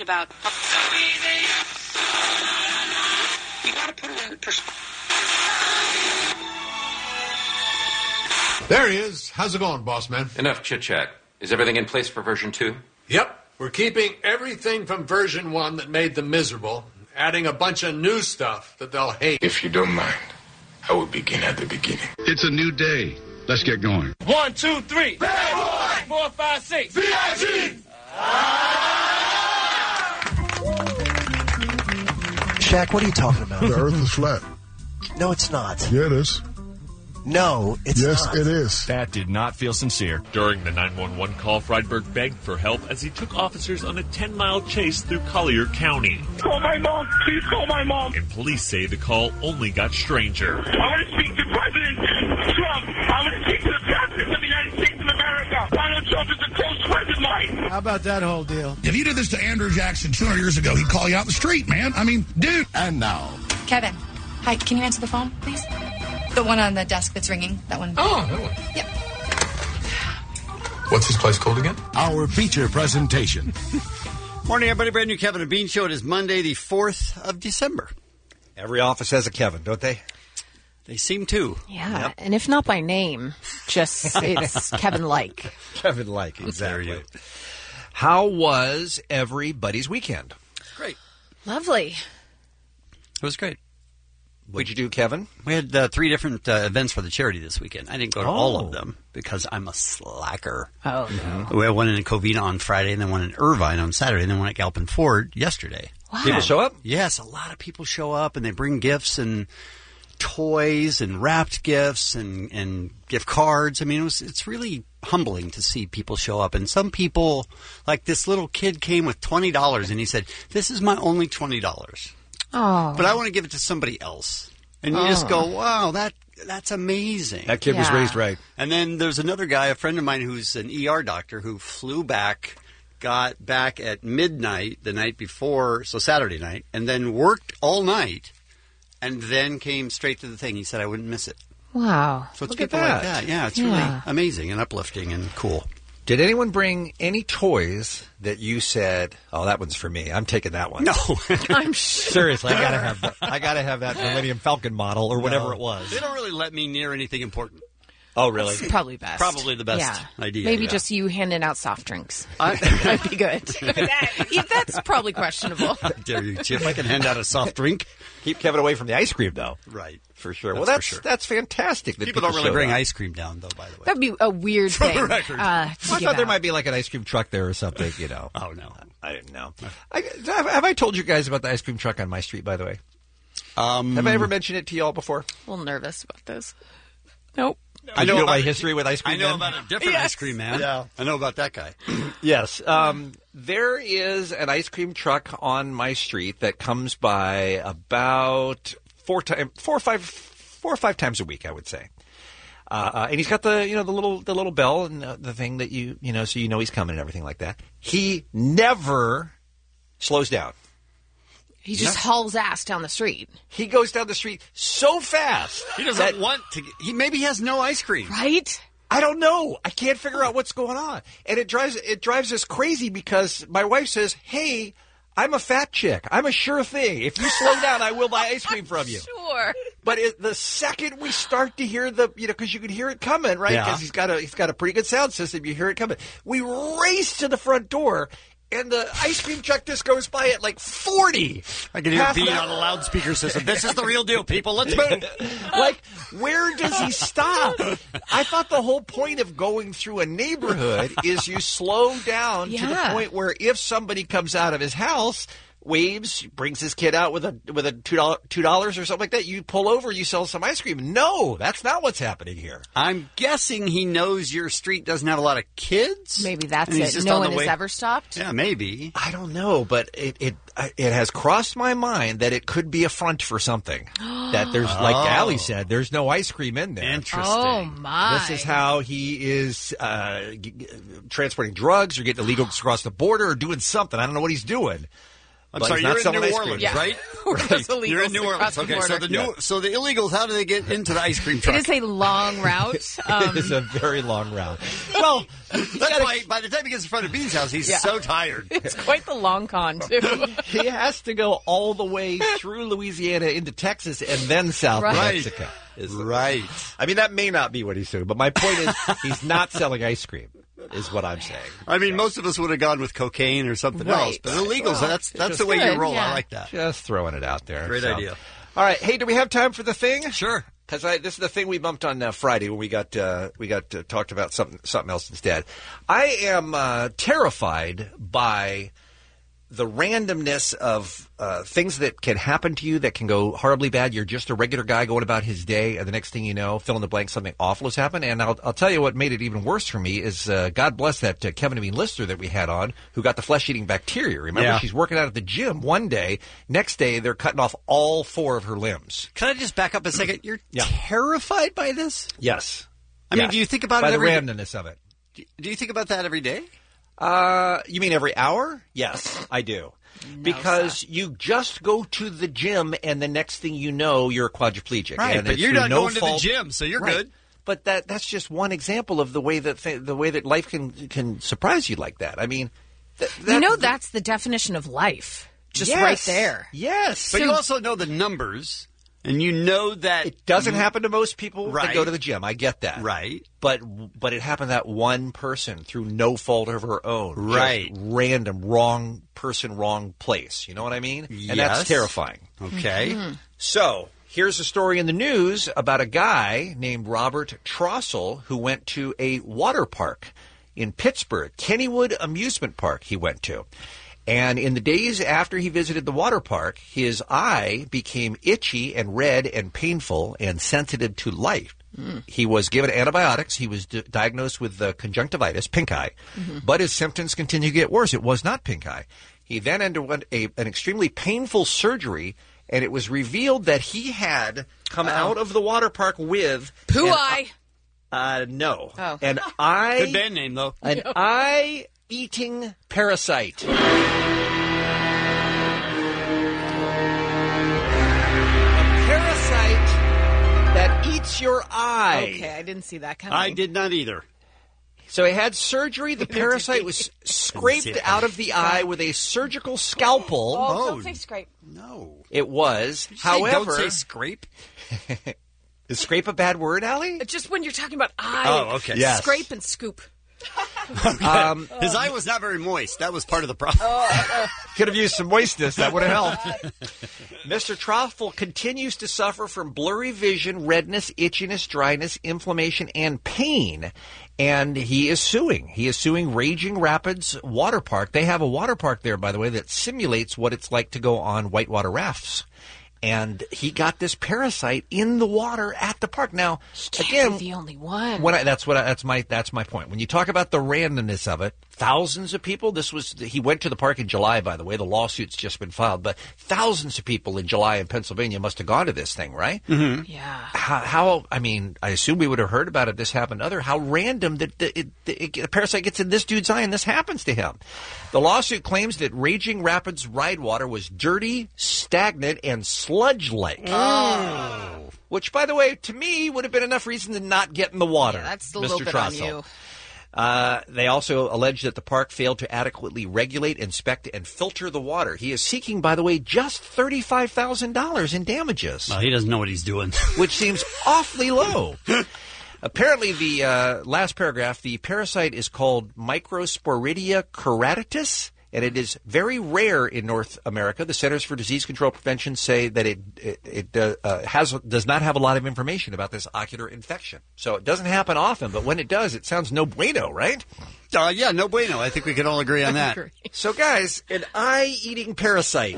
much about. You got to put it in perspective. There he is. How's it going, boss man? Enough chit-chat. Is everything in place for version 2? Yep. We're keeping everything from version 1 that made them miserable, adding a bunch of new stuff that they'll hate. If you don't mind, I will begin at the beginning. It's a new day. Let's get going. 1, 2, 3. Bad boy! 4, 5, 6. VIG! Shaq, what are you talking about? The earth is flat. No, it's not. Yeah, it is. No, it's yes, not. Yes, it is. That did not feel sincere. During the 911 call, Friedberg begged for help as he took officers on a 10-mile chase through Collier County. Call my mom. Please call my mom. And police say the call only got stranger. I want to speak to President Trump. I want to speak to the President of the United States of America. Donald Trump is a close friend of mine. How about that whole deal? If you did this to Andrew Jackson 200 years ago, he'd call you out in the street, man. I mean, dude. And now. Kevin. Hi, can you answer the phone, please? The one on the desk that's ringing. That one. Oh, that one. Yep. What's this place called again? Our feature presentation. Morning, everybody. Brand new Kevin and Bean Show. It is Monday, the 4th of December. Every office has a Kevin, don't they? They seem to. Yeah, yep. And if not by name, just it's Kevin-like. Kevin-like, exactly. You. How was everybody's weekend? Great. Lovely. It was great. What'd you do, Kevin? We had 3 different events for the charity this weekend. I didn't go to all of them because I'm a slacker. Oh, no. We had one in Covina on Friday, and then one in Irvine on Saturday, and then one at Galpin Ford yesterday. Wow. People show up? Yes, a lot of people show up, and they bring gifts and toys and wrapped gifts and gift cards. I mean, it's really humbling to see people show up. And some people, like this little kid came with $20, and he said, "This is my only $20. Oh. But I want to give it to somebody else." And you just go, wow, that's amazing. That kid was raised right. And then there's another guy, a friend of mine who's an ER doctor who flew back, got back at midnight the night before, so Saturday night, and then worked all night, and then came straight to the thing. He said, I wouldn't miss it. Wow. So it's people like that. Yeah, it's really amazing and uplifting and cool. Did anyone bring any toys that you said, "Oh, that one's for me. I'm taking that one"? No, I'm sure. Seriously, I gotta have that Millennium Falcon model or whatever it was. They don't really let me near anything important. Oh, really? That's probably best. Probably the best idea. Maybe just you handing out soft drinks. That'd be good. That's probably questionable. Dare you, Chip? I can hand out a soft drink. Keep Kevin away from the ice cream, though. Right. For sure. That's fantastic. That people don't really bring ice cream down, though, by the way. That'd be a weird thing. For the record. I thought there might be like an ice cream truck there or something, Oh, no. I didn't know. Have I told you guys about the ice cream truck on my street, by the way? Have I ever mentioned it to you all before? A little nervous about this. Nope. I know my history with ice cream. I know about a different ice cream man. Yeah. I know about that guy. Yes. There is an ice cream truck on my street that comes by about 4 or 5 times a week, I would say. And he's got the little bell and the thing that so he's coming and everything like that. He never slows down. He just hauls ass down the street. He goes down the street so fast. He doesn't want to. Maybe he has no ice cream. Right? I don't know. I can't figure out what's going on. And it drives us crazy because my wife says, "Hey, I'm a fat chick. I'm a sure thing. If you slow down, I will buy ice cream from you." Sure. But the second we start to hear because you can hear it coming, right? Yeah. Because he's got a pretty good sound system. You hear it coming. We race to the front door. And the ice cream truck just goes by at like 40. I can hear Bean on a loudspeaker system. This is the real deal, people. Let's move. Like, where does he stop? I thought the whole point of going through a neighborhood is you slow down to the point where if somebody comes out of his house, waves, brings his kid out with a $2 or something like that, you pull over, you sell some ice cream. No, that's not what's happening here. I'm guessing he knows your street doesn't have a lot of kids. Maybe that's it. No one has ever stopped? Yeah, maybe. I don't know, but it has crossed my mind that it could be a front for something. That there's, like Allie said, there's no ice cream in there. Interesting. Oh, my. This is how he is transporting drugs or getting illegals across the border or doing something. I don't know what he's doing. I'm But sorry, he's not you're in selling New ice cream. Orleans, Yeah. right? Where those illegals You're in New across Orleans. the Okay, so border. so the illegals, how do they get into the ice cream truck? It is a long route. It is a very long route. Well, that's why by the time he gets in front of Bean's house, he's so tired. It's quite the long con, too. He has to go all the way through Louisiana into Texas and then south to Mexico. Right. I mean, that may not be what he's doing, but my point is he's not selling ice cream, is what I'm saying. I mean, most of us would have gone with cocaine or something else, but illegals, that's the way you roll. I like that. Just throwing it out there. Great idea. All right. Hey, do we have time for the thing? Sure. Because this is the thing we bumped on Friday when we got talked about something else instead. I am terrified by the randomness of things that can happen to you that can go horribly bad. You're just a regular guy going about his day, and the next thing you know, fill in the blank, something awful has happened. And I'll tell you what made it even worse for me is God bless that Kevin and Bean Lister that we had on, who got the flesh-eating bacteria. Remember, she's working out at the gym one day. Next day, they're cutting off all 4 of her limbs. Can I just back up a second? You're terrified by this? Yes. I mean, do you think about by it the every randomness of it? Do you think about that every day? You mean every hour? Yes, I do. Because you just go to the gym, and the next thing you know, you're a quadriplegic. Right, and but it's you're through not no going fault. to the gym, so you're Right. good. But that's just one example of the way that life can surprise you like that. I mean, that's the definition of life. Just right there. Yes. But you also know the numbers, and you know that it doesn't happen to most people Right. that go to the gym. I get that. Right. But it happened to that one person through no fault of her own. Right. Just random, wrong person, wrong place. You know what I mean? And Yes. that's terrifying. Okay. So here's a story in the news about a guy named Robert Trossel who went to a water park in Pittsburgh, Kennywood Amusement Park he went to. And in the days after he visited the water park, his eye became itchy and red and painful and sensitive to light. He was given antibiotics. He was diagnosed with conjunctivitis, pink eye, but his symptoms continued to get worse. It was not pink eye. He then underwent an extremely painful surgery, and it was revealed that he had come out of the water park with Poo eye. No. Oh. An eye. Good band name, though. An eye-eating parasite. A parasite that eats your eye. Okay, I didn't see that coming. I did not either. So he had surgery. The parasite was scraped out of the eye with a surgical scalpel. Oh, don't say scrape. No. It was. Don't However, say scrape. is scrape a bad word, Allie? Just when you're talking about eye. Oh, okay. Yes. Scrape and scoop. His eye was not very moist. That was part of the problem. Could have used some moistness. That would have helped. Mr. Trossel continues to suffer from blurry vision, redness, itchiness, dryness, inflammation, and pain. And he is suing. He is suing Raging Rapids Water Park. They have a water park there, by the way, that simulates what it's like to go on whitewater rafts. And he got this parasite in the water at the park. Now, again, the only one. that's my point. When you talk about the randomness of it, thousands of people. He went to the park in July, by the way. The lawsuit's just been filed, but thousands of people in July in Pennsylvania must have gone to this thing, right? Mm-hmm. Yeah. How? I mean, I assume we would have heard about it. This happened to other. How random that the parasite gets in this dude's eye and this happens to him. The lawsuit claims that Raging Rapids ride water was dirty, stagnant, and sludge-like. Oh. Which, by the way, to me would have been enough reason to not get in the water. Yeah, that's a Mr. little bit Trossel. on you. They also allege that the park failed to adequately regulate, inspect, and filter the water. He is seeking, by the way, just $35,000 in damages. Well, he doesn't know what he's doing. Which seems awfully low. Apparently, the last paragraph, the parasite is called Microsporidia keratitis, and it is very rare in North America. The Centers for Disease Control and Prevention say that it does not have a lot of information about this ocular infection. So it doesn't happen often, but when it does, it sounds no bueno, right? Yeah, no bueno. I think we can all agree on that. So, guys, an eye-eating parasite.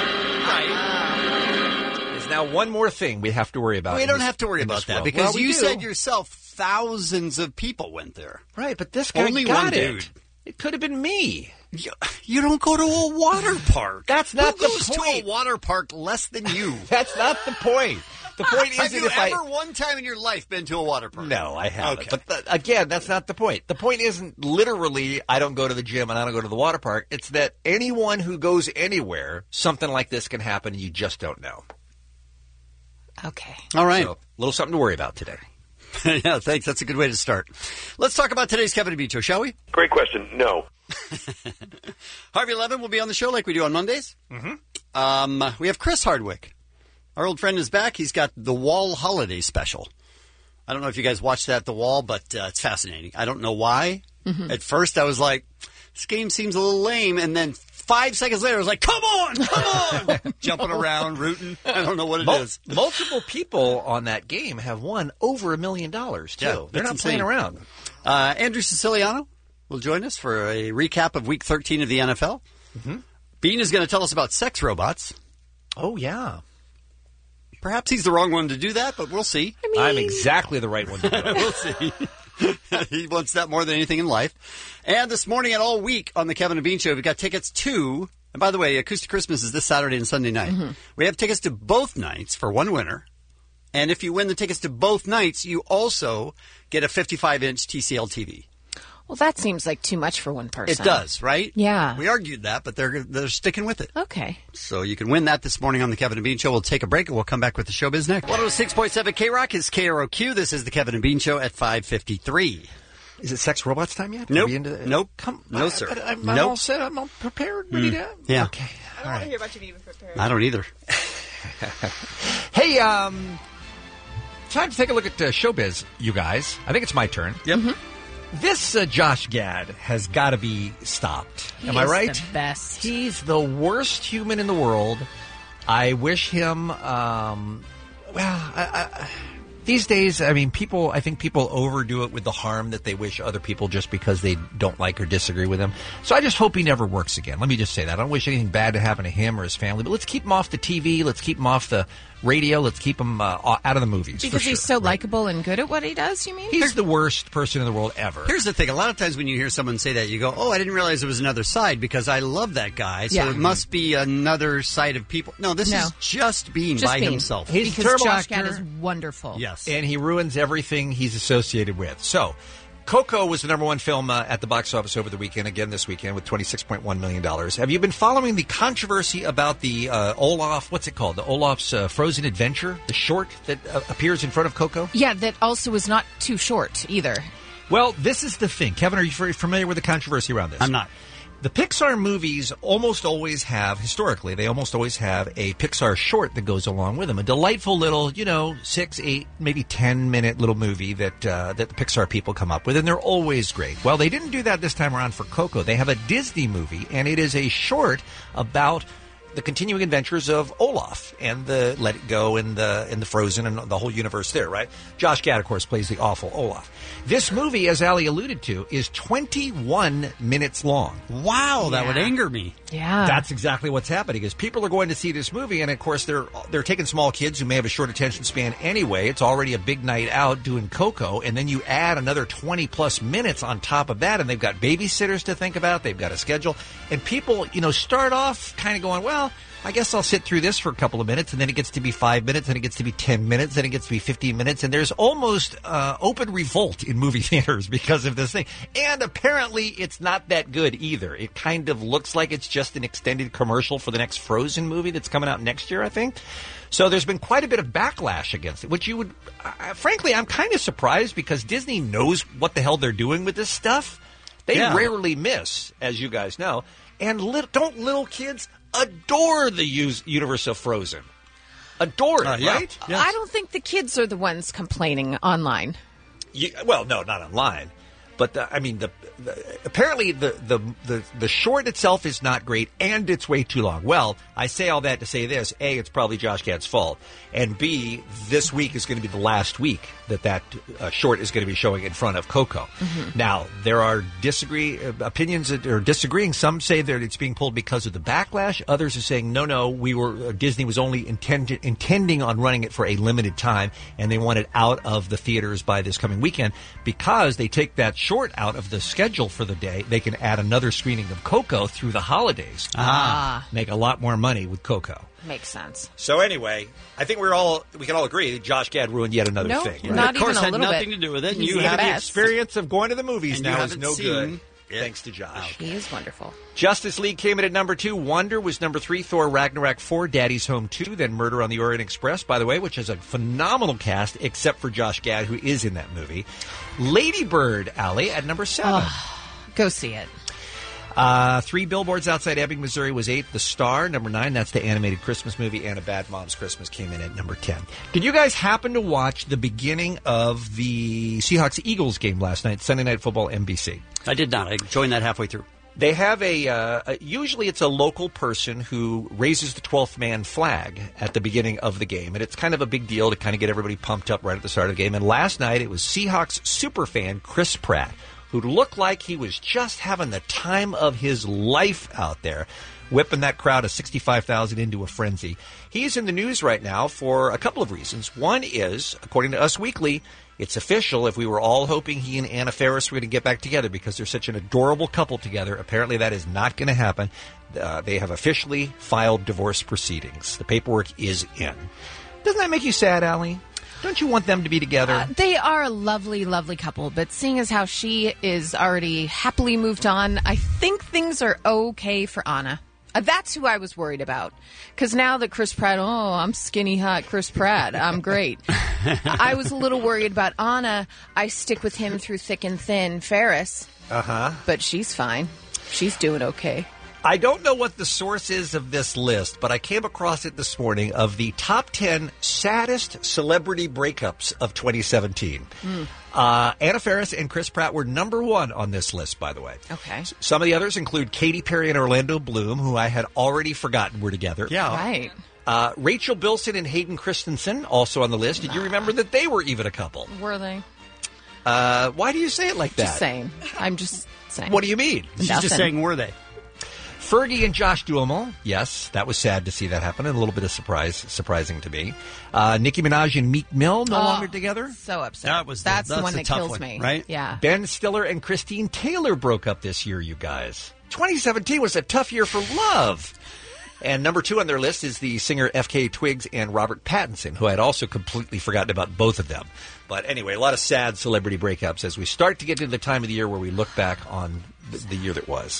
Is now one more thing we have to worry about. We don't have to worry about that because you said yourself thousands of people went there. Right, but this guy Only got one it. dude. It could have been me. You don't go to a water park. That's not Who the goes point. to a water park less than you? That's not the point. The point isn't Have you if ever one time in your life been to a water park? No, I haven't. Okay. But again, that's not the point. The point isn't literally I don't go to the gym and I don't go to the water park. It's that anyone who goes anywhere, something like this can happen and you just don't know. Okay. All right. So, a little something to worry about today. Yeah, thanks. That's a good way to start. Let's talk about today's Kevin and Bean Show, shall we? Great question. No. Harvey Levin will be on the show like we do on Mondays. Mm-hmm. We have Chris Hardwick. Our old friend is back. He's got the Wall Holiday Special. I don't know if you guys watched that at the Wall, but it's fascinating. I don't know why. Mm-hmm. At first, I was like, this game seems a little lame. And then 5 seconds later, I was like, come on! Jumping around, rooting. I don't know what it is. Multiple people on that game have won over $1 million, too. Yeah, they're not playing around. Andrew Siciliano will join us for a recap of Week 13 of the NFL. Mm-hmm. Bean is going to tell us about sex robots. Oh, yeah. Perhaps he's the wrong one to do that, but we'll see. I'm exactly the right one to do it. We'll see. He wants that more than anything in life. And this morning and all week on the Kevin and Bean Show, we've got tickets to, and by the way, Acoustic Christmas is this Saturday and Sunday night. Mm-hmm. We have tickets to both nights for one winner. And if you win the tickets to both nights, you also get a 55-inch TCL TV. Well, that seems like too much for one person. It does, right? Yeah. We argued that, but they're sticking with it. Okay. So you can win that this morning on the Kevin and Bean Show. We'll take a break and we'll come back with the showbiz next. 106.7 K-Rock is KROQ. This is the Kevin and Bean Show at 5:53. Is it sex robots time yet? Nope. Nope. No, sir. I'm all set. I'm all prepared. Ready to... Yeah. Okay. I don't want to hear about you being prepared. I don't either. Hey, time to take a look at showbiz, you guys. I think it's my turn. Yep. Mm-hmm. This Josh Gad has got to be stopped. Am I right? He's the best. He's the worst human in the world. I wish him. These days, I mean, I think people overdo it with the harm that they wish other people just because they don't like or disagree with them. So I just hope he never works again. Let me just say that. I don't wish anything bad to happen to him or his family, but let's keep him off the TV. Let's keep him off the radio. Let's keep him out of the movies. Because he's so likable and good at what he does, you mean? He's the worst person in the world ever. Here's the thing. A lot of times when you hear someone say that, you go, oh, I didn't realize there was another side because I love that guy. So it must be another side of people. No, this is just Bean by himself. He's because a terrible Josh actor. Gad is wonderful. Yes. And he ruins everything he's associated with. So, Coco was the number one film at the box office over the weekend, again this weekend, with $26.1 million. Have you been following the controversy about the Olaf, what's it called? The Olaf's Frozen Adventure, the short that appears in front of Coco? Yeah, that also was not too short either. Well, this is the thing. Kevin, are you familiar with the controversy around this? I'm not. The Pixar movies almost always have, historically, they almost always have a Pixar short that goes along with them. A delightful little, 6, 8, maybe 10-minute little movie that the Pixar people come up with, and they're always great. Well, they didn't do that this time around for Coco. They have a Disney movie, and it is a short about the continuing adventures of Olaf and the Let It Go and the Frozen and the whole universe there, right? Josh Gad, of course, plays the awful Olaf. This movie, as Ali alluded to, is 21 minutes long. Wow, that would anger me. Yeah. That's exactly what's happening, is people are going to see this movie, and of course they're taking small kids who may have a short attention span anyway. It's already a big night out doing Coco, and then you add another 20-plus minutes on top of that, and they've got babysitters to think about. They've got a schedule. And people, start off kind of going, well, I guess I'll sit through this for a couple of minutes, and then it gets to be 5 minutes, and it gets to be 10 minutes, then it gets to be 15 minutes, and there's almost open revolt in movie theaters because of this thing. And apparently it's not that good either. It kind of looks like it's just an extended commercial for the next Frozen movie that's coming out next year, I think. So there's been quite a bit of backlash against it, which you would, frankly, I'm kind of surprised because Disney knows what the hell they're doing with this stuff. They rarely miss, as you guys know. And don't little kids adore the universe of Frozen? Adore it, right? Yes. I don't think the kids are the ones complaining online. Well, no, not online. But apparently the short itself is not great, and it's way too long. Well, I say all that to say this: A, it's probably Josh Gad's fault, and B, this week is going to be the last week that short is going to be showing in front of Coco. Mm-hmm. Now, there are opinions that are disagreeing. Some say that it's being pulled because of the backlash. Others are saying no. Disney was only intending on running it for a limited time, and they want it out of the theaters by this coming weekend because they take that short out of the schedule for the day, they can add another screening of Coco through the holidays. Make a lot more money with Coco. Makes sense. So anyway, I think we can all agree that Josh Gad ruined yet another thing. No, not of course, even a had little nothing bit. to do with it. And He's you the have The best. experience of going to the movies And now you is haven't no good. seen it. Thanks to Josh. He is wonderful. Justice League came in at number 2. Wonder was number 3. Thor Ragnarok 4. Daddy's Home 2. Then Murder on the Orient Express, by the way, which is a phenomenal cast, except for Josh Gad, who is in that movie. Lady Bird, Allie, at number 7. Go see it. 3 Billboards Outside Ebbing, Missouri was 8. The Star, number 9. That's the animated Christmas movie. And A Bad Mom's Christmas came in at number 10. Did you guys happen to watch the beginning of the Seahawks-Eagles game last night, Sunday Night Football, NBC? I did not. I joined that halfway through. They have usually it's a local person who raises the 12th man flag at the beginning of the game. And it's kind of a big deal to kind of get everybody pumped up right at the start of the game. And last night it was Seahawks superfan Chris Pratt, who looked like he was just having the time of his life out there, whipping that crowd of 65,000 into a frenzy. He's in the news right now for a couple of reasons. One is, according to Us Weekly, it's official. If we were all hoping he and Anna Faris were going to get back together because they're such an adorable couple together, apparently that is not going to happen. They have officially filed divorce proceedings. The paperwork is in. Doesn't that make you sad, Allie? Don't you want them to be together? They are a lovely, lovely couple, but seeing as how she is already happily moved on, I think things are okay for Anna. That's who I was worried about. Because now that Chris Pratt, I'm skinny hot Chris Pratt, I'm great. I was a little worried about Anna. I stick with him through thick and thin, Ferris. But she's fine. She's doing okay. I don't know what the source is of this list, but I came across it this morning of the top 10 saddest celebrity breakups of 2017. Anna Faris and Chris Pratt were number 1 on this list, by the way. Okay. Some of the others include Katy Perry and Orlando Bloom, who I had already forgotten were together. Yeah. Right. Rachel Bilson and Hayden Christensen, also on the list. Did you remember that they were even a couple? Were they? Why do you say it like that? Just saying. I'm just saying. What do you mean? She's just saying, were they? Fergie and Josh Duhamel, yes, that was sad to see that happen, and a little bit of surprising to me. Nicki Minaj and Meek Mill no longer together. So upset. That's the one that kills me. Right? Yeah. Ben Stiller and Christine Taylor broke up this year, you guys. 2017 was a tough year for love. And number 2 on their list is the singer F.K. Twigs and Robert Pattinson, who I had also completely forgotten about both of them. But anyway, a lot of sad celebrity breakups as we start to get into the time of the year where we look back on the year that was.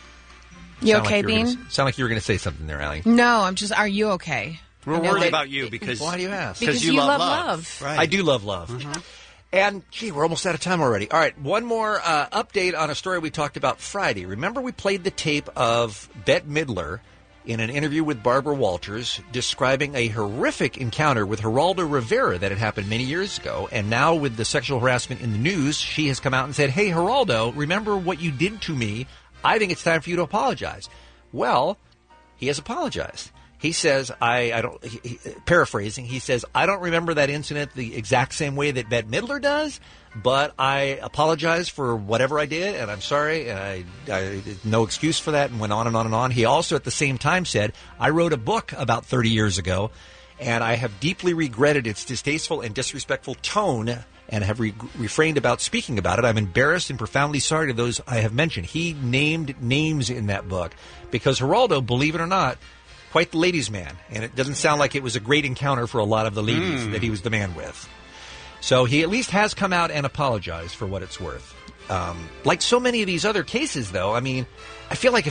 You okay, Bean? Sound like you were going to say something there, Allie. No, I'm just, are you okay? We're worried about you because... Why do you ask? Because you love love. Right. I do love love. And, gee, we're almost out of time already. All right, one more update on a story we talked about Friday. Remember we played the tape of Bette Midler in an interview with Barbara Walters describing a horrific encounter with Geraldo Rivera that had happened many years ago. And now with the sexual harassment in the news, she has come out and said, hey, Geraldo, remember what you did to me? I think it's time for you to apologize. Well, he has apologized. He says, paraphrasing, he says, I don't remember that incident the exact same way that Bette Midler does, but I apologize for whatever I did, and I'm sorry, and I no excuse for that, and went on and on and on. He also at the same time said, I wrote a book about 30 years ago, and I have deeply regretted its distasteful and disrespectful tone and have refrained about speaking about it. I'm embarrassed and profoundly sorry to those I have mentioned. He named names in that book because Geraldo, believe it or not, quite the ladies' man. And it doesn't sound like it was a great encounter for a lot of the ladies that he was the man with. So he at least has come out and apologized for what it's worth. Like so many of these other cases, though, I mean, I feel like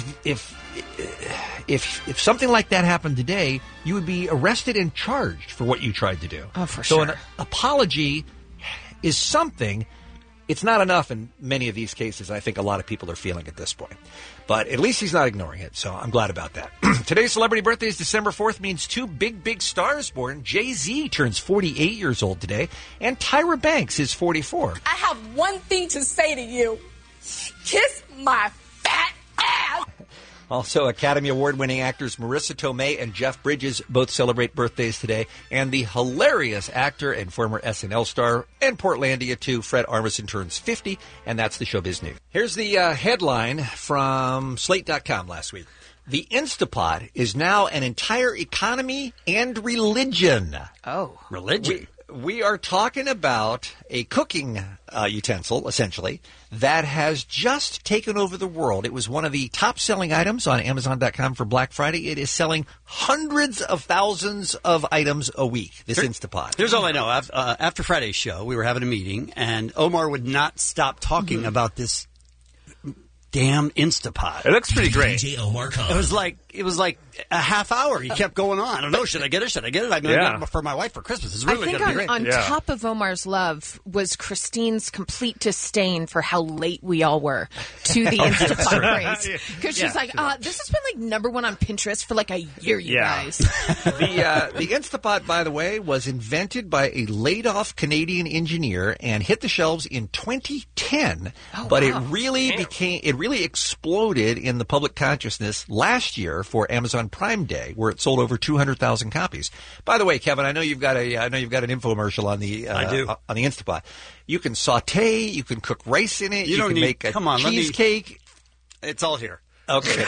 if something like that happened today, you would be arrested and charged for what you tried to do. Oh, for so sure. An apology is something. It's not enough in many of these cases. I think a lot of people are feeling at this point. But at least he's not ignoring it, so I'm glad about that. Today's celebrity birthday is December 4th, means 2 big stars born. Jay-Z turns 48 years old today, and Tyra Banks is 44. I have one thing to say to you. Kiss my fat ass. Also, Academy Award-winning actors Marissa Tomei and Jeff Bridges both celebrate birthdays today. And the hilarious actor and former SNL star and Portlandia, too, Fred Armisen turns 50, and that's the Showbiz News. Here's the headline from Slate.com last week. The Instapot is now an entire economy and religion. Oh. Religion? we are talking about a cooking utensil, essentially, that has just taken over the world. It was one of the top-selling items on Amazon.com for Black Friday. It is selling hundreds of thousands of items a week, this Instapot. Here's all I know. After Friday's show, we were having a meeting, and Omar would not stop talking about this damn Instapot. It looks pretty great. DJ Omar Khan. It was like a half hour. He kept going on. I don't know. Should I get it? Should I get it? I'm going to get it for my wife for Christmas. It's really going to be great. On top of Omar's love was Christine's complete disdain for how late we all were to the Instapot craze. Because she's like, this has been like number one on Pinterest for like a year, you guys. The Instapot, by the way, was invented by a laid-off Canadian engineer and hit the shelves in 2010. But it really exploded in the public consciousness last year for Amazon Prime Day, where it sold over 200,000 copies. By the way, Kevin, I know you've got an infomercial on the on the Instapot. You can saute, you can cook rice in it, you can make a cheesecake. It's all here. Okay.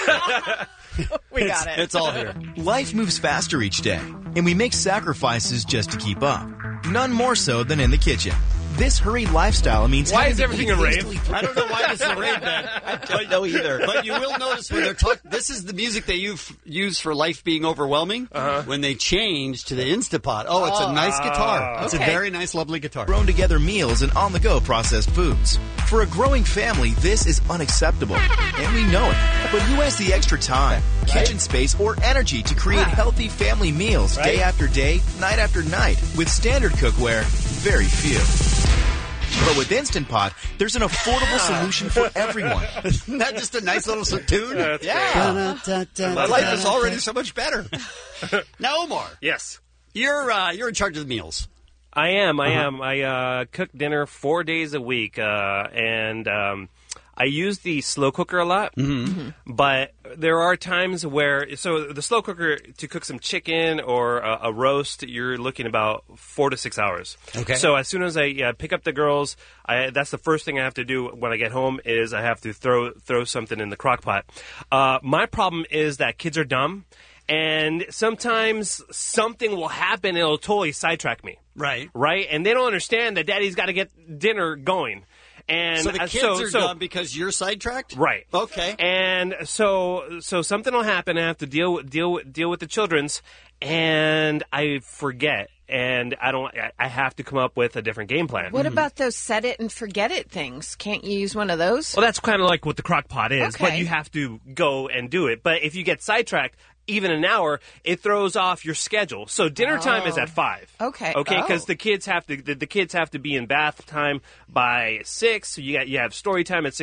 We got it. It's all here. Life moves faster each day, and we make sacrifices just to keep up. None more so than in the kitchen. This hurried lifestyle means... Why is everything a rave? I don't know why this is a rave, Ben. I don't know either. But you will notice when they're talking... This is the music they use for life being overwhelming. When they change to the Instapot. Oh, it's a nice guitar. It's a very nice, lovely guitar. Thrown together meals and on-the-go processed foods. For a growing family, this is unacceptable. And we know it. But who has the extra time, kitchen space, or energy to create healthy family meals day after day, night after night? With standard cookware, very few. But with Instant Pot, there's an affordable solution for everyone. Isn't that just a nice little tune? Yeah. My life is already so much better. Now, Omar. Yes. You're in charge of the meals. I am. I cook dinner 4 days a week, and I use the slow cooker a lot. But there are times where, so the slow cooker, to cook some chicken or a roast, you're looking about 4 to 6 hours. Okay. So as soon as I pick up the girls, that's the first thing I have to do when I get home is I have to throw something in the crock pot. My problem is that kids are dumb. And sometimes something will happen and it'll totally sidetrack me. Right. And they don't understand that daddy's got to get dinner going. And so the kids are dumb because you're sidetracked? Right. Okay. And so something will happen. I have to deal with the children's, and I forget. And I have to come up with a different game plan. What about those set it and forget it things? Can't you use one of those? Well, that's kind of like what the crock pot is, Okay. but you have to go and do it. But if you get sidetracked, even an hour, it throws off your schedule. So dinner time is at 5. Okay. Because the kids have to be in bath time by 6. So you have story time at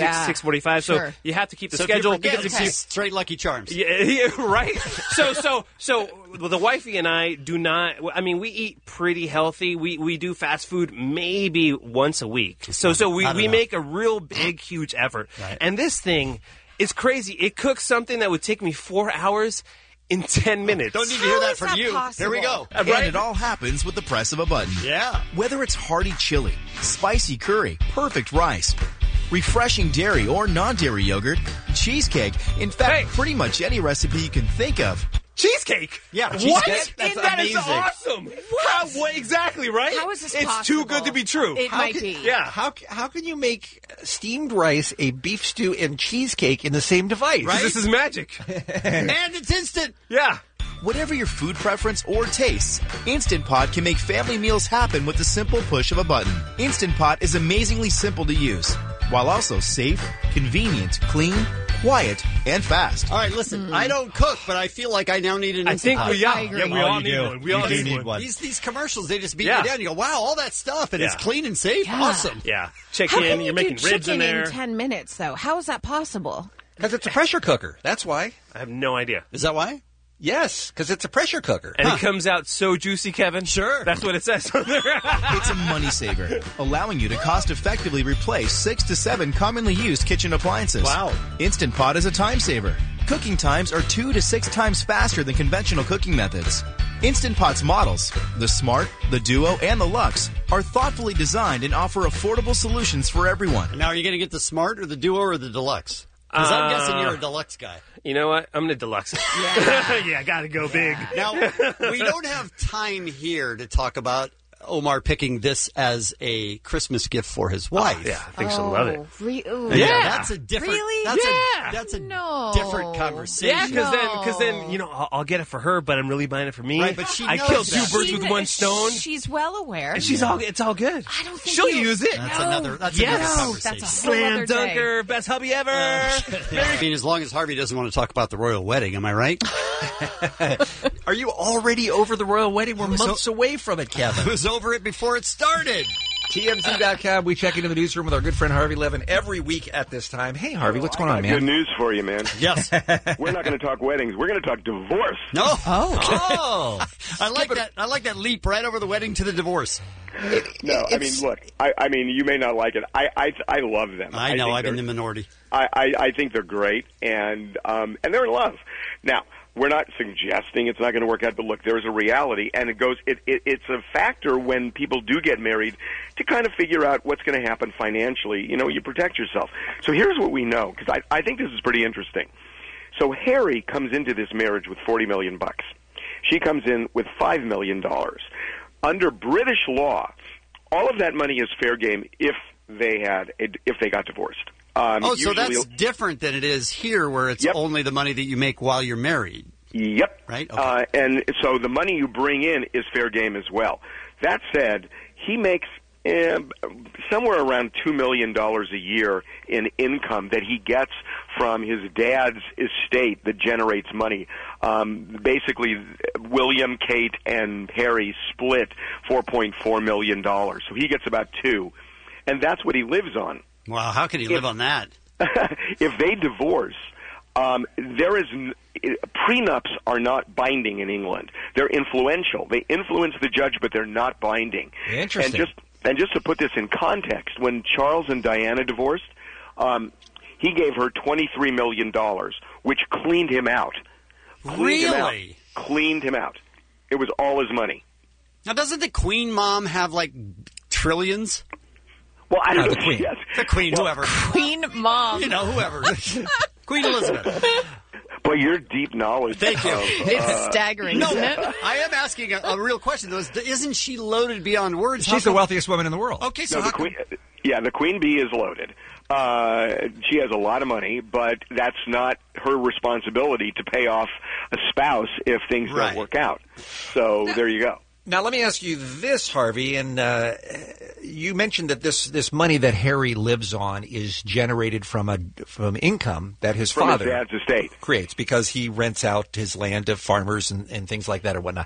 6:45. So you have to keep the schedule. Straight Lucky Charms. Yeah, right. So the wifey and I do not. I mean, we eat pretty healthy. We do fast food maybe once a week. So we make a real big, huge effort. Right. And this thing. It's crazy. It cooks something that would take me 4 hours in 10 minutes. Don't need to hear that from you. Possible? Here we go. And it all happens with the press of a button. Yeah. Whether it's hearty chili, spicy curry, perfect rice, refreshing dairy or non-dairy yogurt, cheesecake, in fact, pretty much any recipe you can think of. Cheesecake? Yeah, what? cheesecake. That's That is amazing. awesome. What exactly, right? How is this It's possible? too good to be true. It might be. Yeah. How can you make steamed rice, a beef stew, and cheesecake in the same device? Right? This is magic. And it's instant. Yeah. Whatever your food preference or tastes, Instant Pot can make family meals happen with the simple push of a button. Instant Pot is amazingly simple to use, while also safe, convenient, clean, quiet, and fast. All right, listen, I don't cook, but I feel like I now need an Instant Pot. I agree. we all need one. We all need one. These commercials, they just beat you down. You go, wow, all that stuff, and it's clean and safe? Yeah. Awesome. Yeah. How Chicken, can you you're making do ribs in chicken there. in 10 minutes, though? How is that possible? Because it's a pressure cooker. That's why. I have no idea. Is that why? Yes, because it's a pressure cooker. And it comes out so juicy, Kevin. Sure. That's what it says on there. It's a money saver, allowing you to cost-effectively replace 6 to 7 commonly used kitchen appliances. Wow. Instant Pot is a time saver. Cooking times are 2 to 6 times faster than conventional cooking methods. Instant Pot's models, the Smart, the Duo, and the Luxe, are thoughtfully designed and offer affordable solutions for everyone. Now, are you going to get the Smart or the Duo or the Deluxe? Because I'm guessing you're a Deluxe guy. You know what? I'm going to deluxe it. Yeah, gotta go big. Now, we don't have time here to talk about Omar picking this as a Christmas gift for his wife. Yeah, I think she'll love it. Yeah, that's a different. Really? That's a No. different conversation. Yeah, because then you know I'll get it for her, but I'm really buying it for me. Right, but she I knows killed that. two birds with one stone. She's well aware. And she's all. It's all good. I don't think she'll you- use it. That's No. another. That's Yes. another No, conversation. that's a whole Slam other day. dunker, best hubby ever. I mean, as long as Harvey doesn't want to talk about the royal wedding, am I right? Are you already over the royal wedding? We're months away from it, Kevin. I was over it before it started. TMZ.com. We check into the newsroom with our good friend Harvey Levin every week at this time. Hey, Harvey, what's going on, man? Good news for you, man. Yes. We're not going to talk weddings. We're going to talk divorce. No. Oh. I like that. I like that leap right over the wedding to the divorce. No, I mean, look. I mean, you may not like it. I love them. I know. think I'm in the they're- minority. I think they're great, and they're in love. Now, we're not suggesting it's not going to work out, but look, there is a reality, and it's a factor when people do get married to kind of figure out what's going to happen financially. You know, you protect yourself. So here's what we know, because I think this is pretty interesting. So Harry comes into this marriage with $40 million. She comes in with $5 million. Under British law, all of that money is fair game if they got divorced. So Usually- that's different than it is here, where it's only the money that you make while you're married. Yep. Right? Okay. And so the money you bring in is fair game as well. That said, he makes somewhere around $2 million a year in income that he gets from his dad's estate that generates money. Basically, William, Kate, and Harry split $4.4 million. So he gets about $2 million. And that's what he lives on. Wow, how can he live on that? If they divorce, prenups are not binding in England. They're influential. They influence the judge, but they're not binding. Interesting. And just to put this in context, when Charles and Diana divorced, he gave her $23 million, which cleaned him out. Really? Cleaned him out. It was all his money. Now, doesn't the Queen mom have like trillions? Well, I don't know. The Queen. Yes. The Queen, whoever. Queen mom. You know, whoever. Queen Elizabeth. But your deep knowledge. Thank you. It's staggering, isn't it? I am asking a real question, though. Isn't she loaded beyond words? She's the wealthiest woman in the world. Okay, so No, the Queen Bee is loaded. She has a lot of money, but that's not her responsibility to pay off a spouse if things don't work out. So there you go. Now, let me ask you this, Harvey, and you mentioned that this money that Harry lives on is generated from income that his From father his dad's estate creates because he rents out his land to farmers and things like that or whatnot.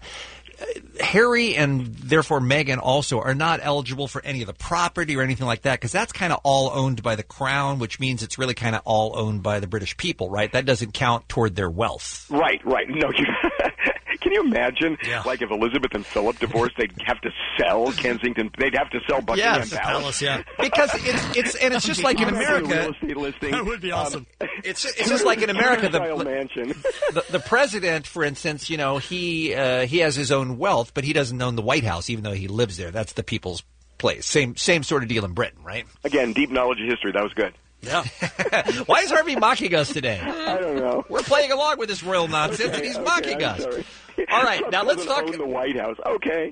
Harry and therefore Meghan also are not eligible for any of the property or anything like that because that's kind of all owned by the crown, which means it's really kind of all owned by the British people, right? That doesn't count toward their wealth. Right. No, can you imagine, like, if Elizabeth and Philip divorced, they'd have to sell Kensington. They'd have to sell Buckingham Palace. Because it's just like in America. Real estate listing. That would be awesome. It's just like in America. Mansion. The president, for instance, you know, he has his own wealth, but he doesn't own the White House, even though he lives there. That's the people's place. Same sort of deal in Britain, right? Again, deep knowledge of history. That was good. Yeah. Why is Harvey mocking us today? I don't know. We're playing along with this royal nonsense, and he's mocking us. Sorry. All right, now let's talk. Own the White House. Okay.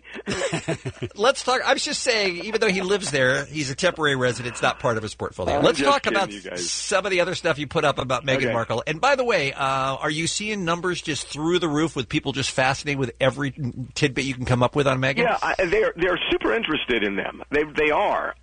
Let's talk. I was just saying, even though he lives there, he's a temporary resident. It's not part of his portfolio. I'm Let's just talk kidding, about you guys. some of the other stuff you put up about Meghan Okay. Markle. And by the way, are you seeing numbers just through the roof with people just fascinated with every tidbit you can come up with on Meghan? Yeah, they're super interested in them. They are.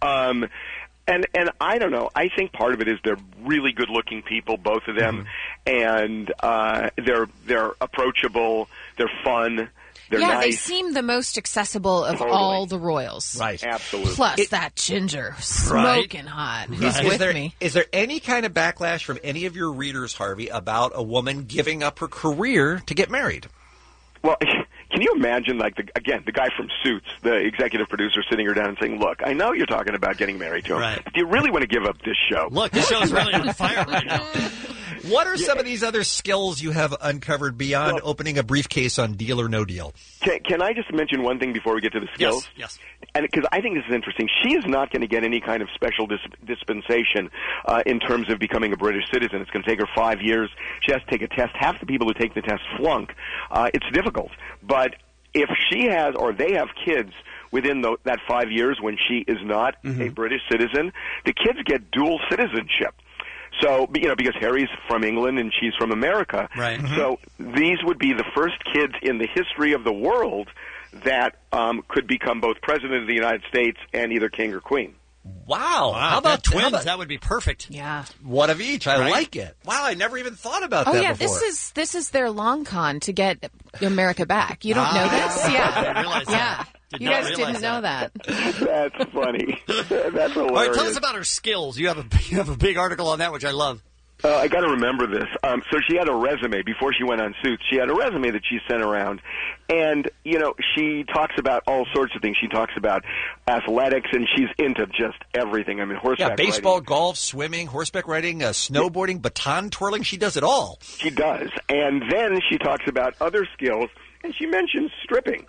And I don't know. I think part of it is they're really good-looking people, both of them, and they're approachable. They're fun. They're nice. They seem the most accessible of all the royals. Right. Absolutely. Plus that ginger, smoking hot. He's with me. Is there any kind of backlash from any of your readers, Harvey, about a woman giving up her career to get married? Well, can you imagine, like, the guy from Suits, the executive producer, sitting her down and saying, "Look, I know you're talking about getting married to him, but do you really want to give up this show? Look, this show's really on fire right now." What are some of these other skills you have uncovered beyond opening a briefcase on Deal or No Deal? Can I just mention one thing before we get to the skills? Yes. And because I think this is interesting, she is not going to get any kind of special dispensation in terms of becoming a British citizen. It's going to take her 5 years. She has to take a test. Half the people who take the test flunk. It's difficult. But if she has, or they have kids within that 5 years when she is not a British citizen, the kids get dual citizenship. So, because Harry's from England and she's from America. Right. So these would be the first kids in the history of the world that could become both president of the United States and either king or queen. Wow. How about twins? That would be perfect. Yeah. One of each. I like it. Wow, I never even thought about that before. this is their long con to get America back. You don't know this? Yeah. I didn't realize that. You guys didn't know that. That's funny. That's hilarious. All right, tell us about her skills. You have a big article on that, which I love. I got to remember this. So she had a resume before she went on Suits. She had a resume that she sent around, and she talks about all sorts of things. She talks about athletics, and she's into just everything. I mean, horseback baseball, riding. golf, swimming, horseback riding, snowboarding, baton twirling. She does it all. She does, and then she talks about other skills, and she mentions stripping.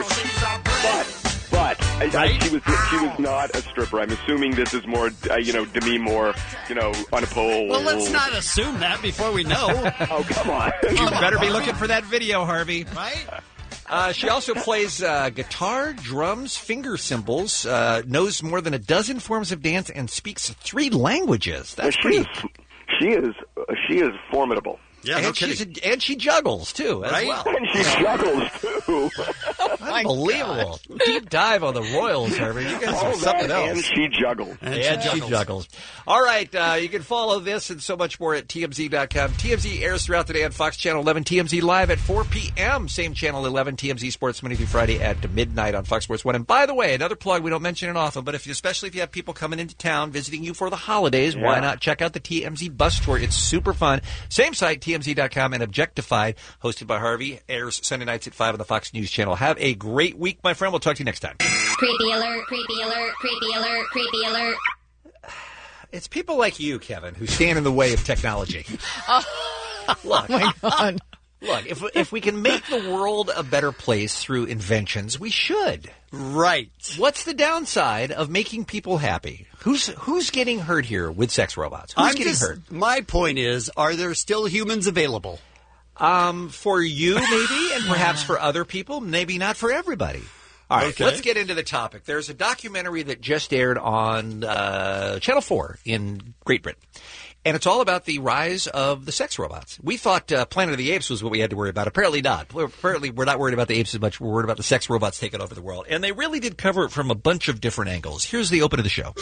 But she was not a stripper. I'm assuming this is more, Demi Moore, on a pole. Well, let's not assume that before we know. Oh, come on. You better be looking for that video, Harvey. Right? She also plays guitar, drums, finger cymbals, knows more than a dozen forms of dance, and speaks 3 languages. That's pretty. She is formidable. Yeah, and no kidding. And she juggles, too, as well. And she juggles, too. Unbelievable. Deep dive on the Royals, Harvey. You guys are something else. And she juggles. And she juggles. All right, you can follow this and so much more at TMZ.com. TMZ airs throughout the day on Fox Channel 11. TMZ Live at 4 p.m. Same Channel 11. TMZ Sports Monday through Friday at midnight on Fox Sports 1. And by the way, another plug, we don't mention it often, but especially if you have people coming into town visiting you for the holidays, why not check out the TMZ bus tour? It's super fun. Same site, TMZ.com, and Objectified, hosted by Harvey, airs Sunday nights at 5 on the Fox News Channel. Have a great week, my friend. We'll talk to you next time. Creepy alert, creepy alert, creepy alert, creepy alert. It's people like you, Kevin, who stand in the way of technology. Look, oh my God. Look, if we can make the world a better place through inventions, we should. Right. What's the downside of making people happy? Who's getting hurt here with sex robots? Who's getting hurt? My point is, are there still humans available? For you, maybe, and perhaps for other people, maybe not for everybody. All right, let's get into the topic. There's a documentary that just aired on Channel 4 in Great Britain. And it's all about the rise of the sex robots. We thought Planet of the Apes was what we had to worry about. Apparently not. Apparently we're not worried about the apes as much. We're worried about the sex robots taking over the world. And they really did cover it from a bunch of different angles. Here's the open of the show.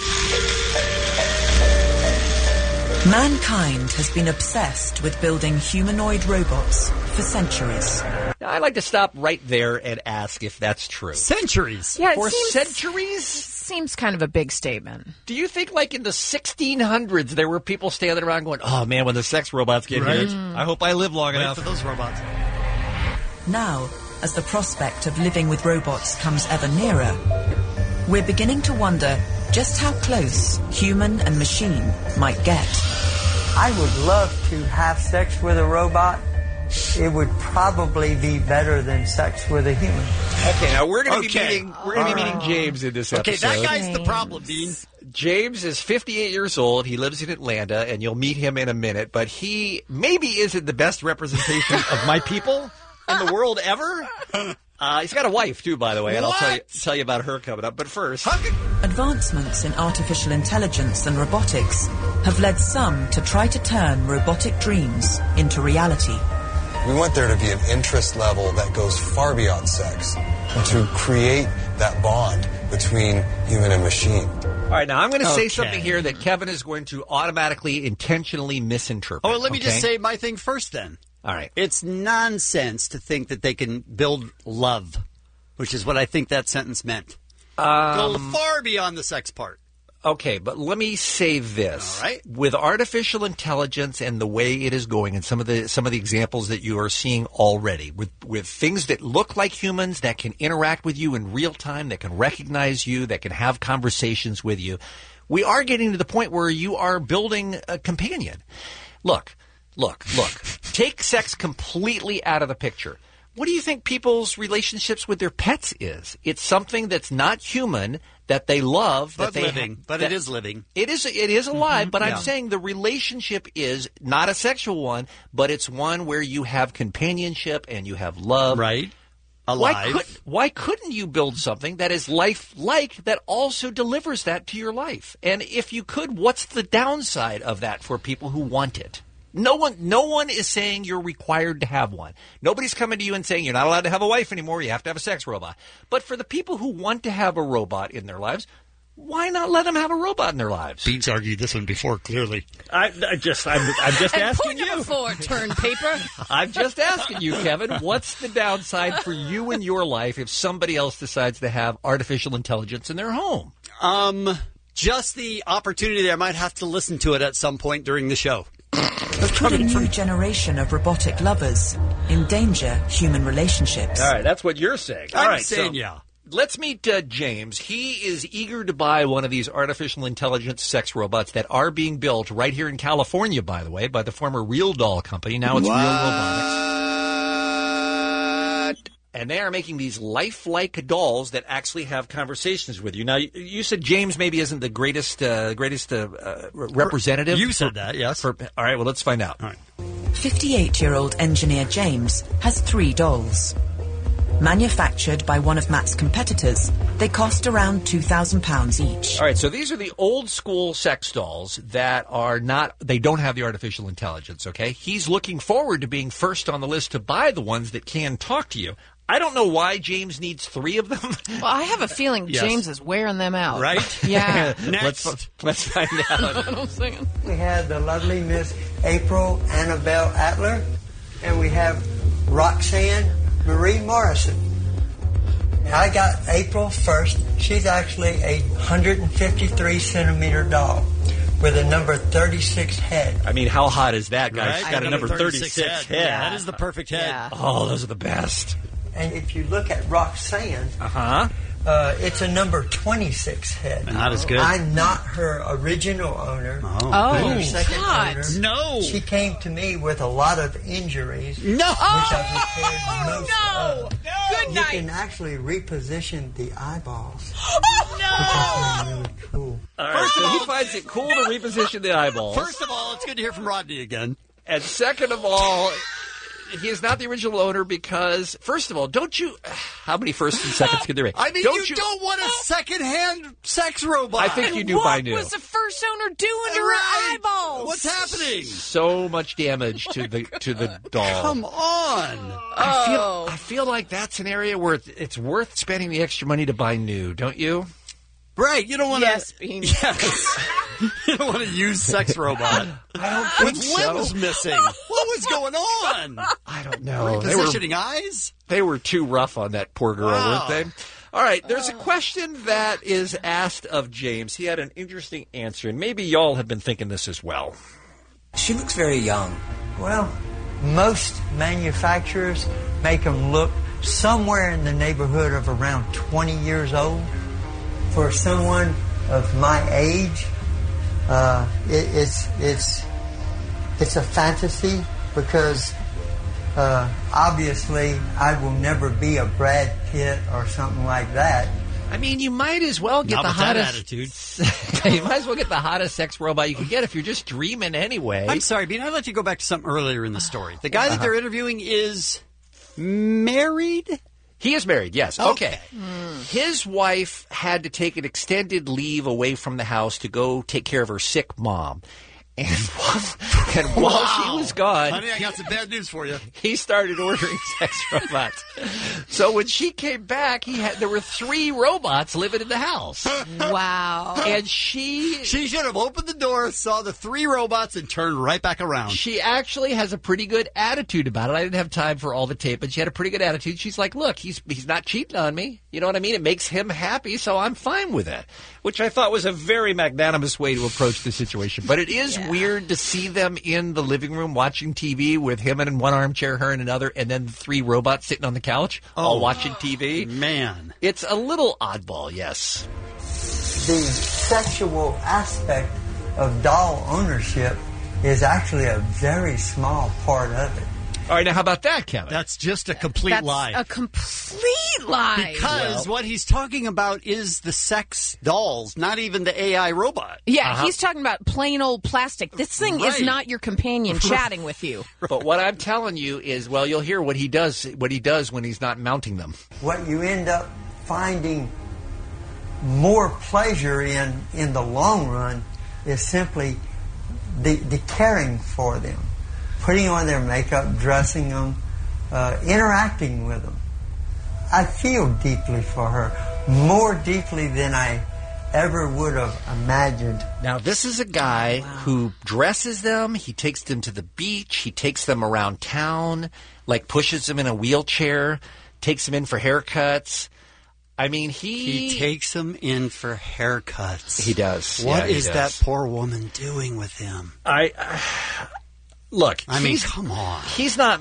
Mankind has been obsessed with building humanoid robots for centuries. Now, I'd like to stop right there and ask if that's true. Centuries? Yeah, for centuries? Seems kind of a big statement. Do you think, like, in the 1600s, there were people standing around going, oh, man, when the sex robots get here, I hope I live long enough for those robots. Now, as the prospect of living with robots comes ever nearer, we're beginning to wonder just how close human and machine might get. I would love to have sex with a robot. It would probably be better than sex with a human. Okay, now we're going to be meeting James in this episode. Okay, that guy's the problem, Dean. James is 58 years old. He lives in Atlanta, and you'll meet him in a minute. But he maybe isn't the best representation of my people in the world ever. He's got a wife, too, by the way, and I'll tell you about her coming up. But first... Advancements in artificial intelligence and robotics have led some to try to turn robotic dreams into reality. We want there to be an interest level that goes far beyond sex and to create that bond between human and machine. All right, now I'm going to say something here that Kevin is going to automatically, intentionally misinterpret. Oh, let me just say my thing first then. All right. It's nonsense to think that they can build love, which is what I think that sentence meant. Go far beyond the sex part. Okay, but let me say this. All right. With artificial intelligence and the way it is going and some of the examples that you are seeing already, with things that look like humans, that can interact with you in real time, that can recognize you, that can have conversations with you, we are getting to the point where you are building a companion. Look. Take sex completely out of the picture. What do you think people's relationships with their pets is? It's something that's not human, that they love, but living. But it is living. It is alive, but I'm saying the relationship is not a sexual one, but it's one where you have companionship and you have love. Right. alive. Why couldn't you build something that is life-like that also delivers that to your life? And if you could, what's the downside of that for people who want it? No one is saying you're required to have one. Nobody's coming to you and saying you're not allowed to have a wife anymore. You have to have a sex robot. But for the people who want to have a robot in their lives, why not let them have a robot in their lives? Beans argued this one before, clearly. I'm just asking you. Point before turn paper. I'm just asking you, Kevin, what's the downside for you in your life if somebody else decides to have artificial intelligence in their home? Just the opportunity that I might have to listen to it at some point during the show. But could a new generation of robotic lovers endanger human relationships? All right, that's what you're saying. I'm saying, yeah. Let's meet James. He is eager to buy one of these artificial intelligence sex robots that are being built right here in California, by the way, by the former Real Doll company. Now it's Real Robotics. And they are making these lifelike dolls that actually have conversations with you. Now, you said James maybe isn't the greatest representative. You said that, yes. All right, well, let's find out. All right. 58-year-old engineer James has 3 dolls. Manufactured by one of Matt's competitors, they cost around £2,000 each. All right, so these are the old school sex dolls that are they don't have the artificial intelligence, okay? He's looking forward to being first on the list to buy the ones that can talk to you. I don't know why James needs 3 of them. Well, I have a feeling James is wearing them out. Right? Yeah. Next. Let's find out. I'm singing. We have the lovely Miss April Annabelle Adler, and we have Roxanne Marie Morrison. I got April first. She's actually a 153-centimeter doll with a number 36 head. I mean, how hot is that, guys? Right? She's got a number 36 head. Yeah, that is the perfect head. Yeah. Oh, those are the best. And if you look at Roxanne, it's a number 26 head. Not as good. I'm not her original owner. Oh, her second owner. No. She came to me with a lot of injuries. No. Which I've repaired most of. Good night. You can actually reposition the eyeballs. Oh, no. Which I find really cool. All right, so he finds it cool to reposition the eyeballs. First of all, it's good to hear from Rodney again. And second of all, he is not the original owner because, first of all, don't you... How many firsts and seconds can there be? I mean, you don't want a second-hand sex robot. I think you do by new. What was the first owner doing to her eyeballs? What's happening? So much damage to the doll. Come on. I feel like that's an area where it's worth spending the extra money to buy new, don't you? Right, you don't want to... Yes, Bean. Yes. You don't want to use sex robot. I don't think With so. limbs missing. What was going on? I don't know. Repositioning eyes? They were too rough on that poor girl, weren't they? All right, there's a question that is asked of James. He had an interesting answer, and maybe y'all have been thinking this as well. She looks very young. Well, most manufacturers make them look somewhere in the neighborhood of around 20 years old. For someone of my age, it's a fantasy because obviously I will never be a Brad Pitt or something like that. I mean, you might as well get the hottest attitude. You might as well get the hottest sex robot you can get if you're just dreaming anyway. I'm sorry, Bean. I'd let you go back to something earlier in the story. The guy that they're interviewing is married? He is married, yes. Okay. His wife had to take an extended leave away from the house to go take care of her sick mom. And while she was gone... Honey, I got some bad news for you. He started ordering sex robots. So when she came back, there were 3 robots living in the house. Wow. And she should have opened the door, saw the 3 robots, and turned right back around. She actually has a pretty good attitude about it. I didn't have time for all the tape, but she had a pretty good attitude. She's like, look, he's not cheating on me. You know what I mean? It makes him happy, so I'm fine with it. Which I thought was a very magnanimous way to approach the situation. But it is weird to see them in the living room watching TV with him in one armchair, her in another, and then 3 robots sitting on the couch all watching TV. Man. It's a little oddball, yes. The sexual aspect of doll ownership is actually a very small part of it. All right, now how about that, Kevin? That's just a complete That's lie. a complete lie. Because what he's talking about is the sex dolls, not even the AI robot. Yeah, he's talking about plain old plastic. This thing is not your companion chatting with you. But what I'm telling you is, well, you'll hear what he does when he's not mounting them. What you end up finding more pleasure in the long run is simply the caring for them, putting on their makeup, dressing them, interacting with them. I feel deeply for her, more deeply than I ever would have imagined. Now, this is a guy who dresses them, he takes them to the beach, he takes them around town, like pushes them in a wheelchair, takes them in for haircuts. I mean, he takes them in for haircuts. He does. What is that poor woman doing with him? Look. I mean, come on. He's not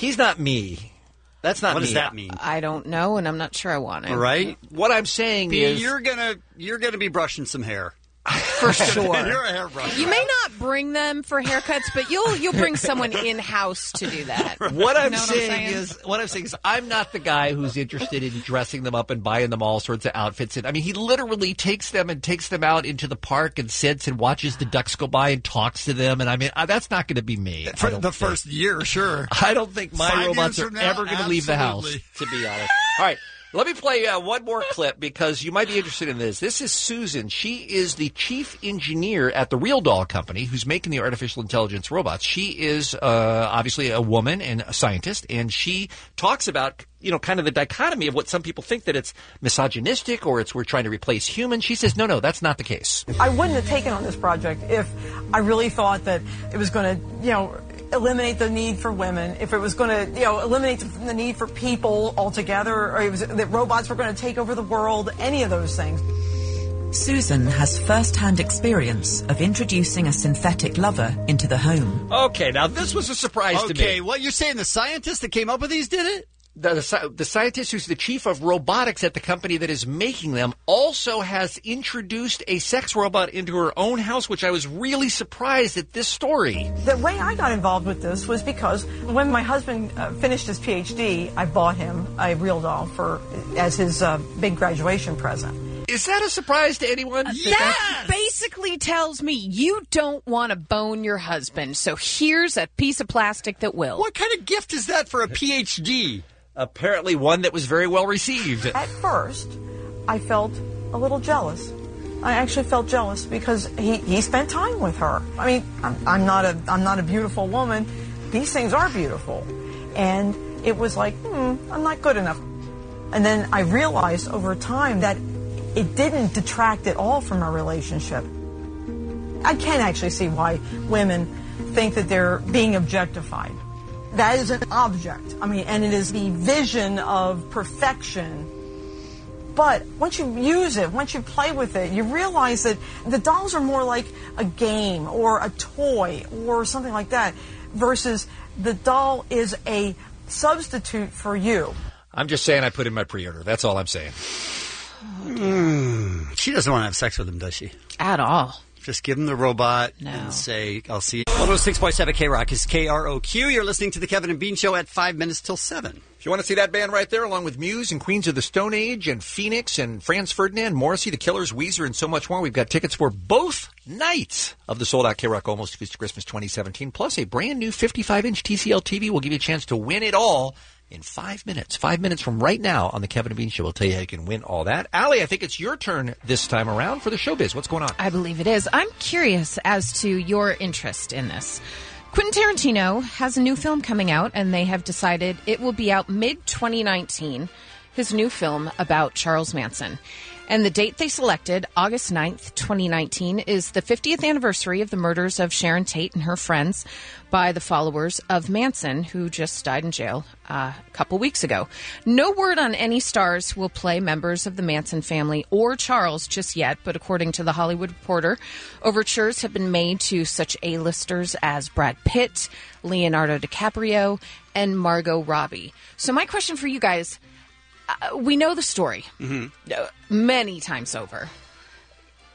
me. That's not me. What does that mean? I don't know, and I'm not sure I want to. Right? What I'm saying is, you're gonna be brushing some hair. For sure. You're a hairbrush. You may not bring them for haircuts, but you'll bring someone in-house to do that. What I'm saying is I'm not the guy who's interested in dressing them up and buying them all sorts of outfits. And I mean, he literally takes them out into the park and sits and watches the ducks go by and talks to them. And I mean, that's not going to be me. For the first year, sure. I don't think my 5 robots years are from now, ever going to leave the house, to be honest. All right. Let me play one more clip because you might be interested in this. This is Susan. She is the chief engineer at the Real Doll Company who's making the artificial intelligence robots. She is obviously a woman and a scientist, and she talks about, kind of the dichotomy of what some people think that it's misogynistic or we're trying to replace humans. She says, no, that's not the case. I wouldn't have taken on this project if I really thought that it was going to, eliminate the need for women, if it was going to, eliminate the need for people altogether, or that robots were going to take over the world, any of those things. Susan has first-hand experience of introducing a synthetic lover into the home. Okay, now this was a surprise to me. Okay, what you're saying, the scientist that came up with these did it? The scientist who's the chief of robotics at the company that is making them also has introduced a sex robot into her own house, which I was really surprised at this story. The way I got involved with this was because when my husband finished his PhD, I bought him a real doll as his big graduation present. Is that a surprise to anyone? That basically tells me you don't want to bone your husband, so here's a piece of plastic that will. What kind of gift is that for a PhD? Apparently one that was very well received. At first, I felt a little jealous. I actually felt jealous because he spent time with her. I mean, I'm not a beautiful woman. These things are beautiful. And it was like, I'm not good enough. And then I realized over time that it didn't detract at all from our relationship. I can actually see why women think that they're being objectified. That is an object. I mean, and it is the vision of perfection. But once you use it, once you play with it, you realize that the dolls are more like a game or a toy or something like that, versus the doll is a substitute for you. I'm just saying I put in my pre-order. That's all I'm saying. She doesn't want to have sex with him, does she? At all. Just give him the robot and say, I'll see you. 106.7 K-Rock is KROQ. You're listening to the Kevin and Bean Show at 5 minutes till 7. If you want to see that band right there, along with Muse and Queens of the Stone Age and Phoenix and Franz Ferdinand, Morrissey, The Killers, Weezer, and so much more, we've got tickets for both nights of the sold-out K-Rock Almost Acoustic Christmas 2017, plus a brand new 55-inch TCL TV. We'll give you a chance to win it all in 5 minutes. 5 minutes from right now on the Kevin and Bean Show. We'll tell you how you can win all that. Allie, I think it's your turn this time around for the showbiz. What's going on? I believe it is. I'm curious as to your interest in this. Quentin Tarantino has a new film coming out, and they have decided it will be out mid-2019, his new film about Charles Manson. And the date they selected, August 9th, 2019, is the 50th anniversary of the murders of Sharon Tate and her friends by the followers of Manson, who just died in jail a couple weeks ago. No word on any stars will play members of the Manson family or Charles just yet, but according to The Hollywood Reporter, overtures have been made to such A-listers as Brad Pitt, Leonardo DiCaprio, and Margot Robbie. So my question for you guys... we know the story many times over.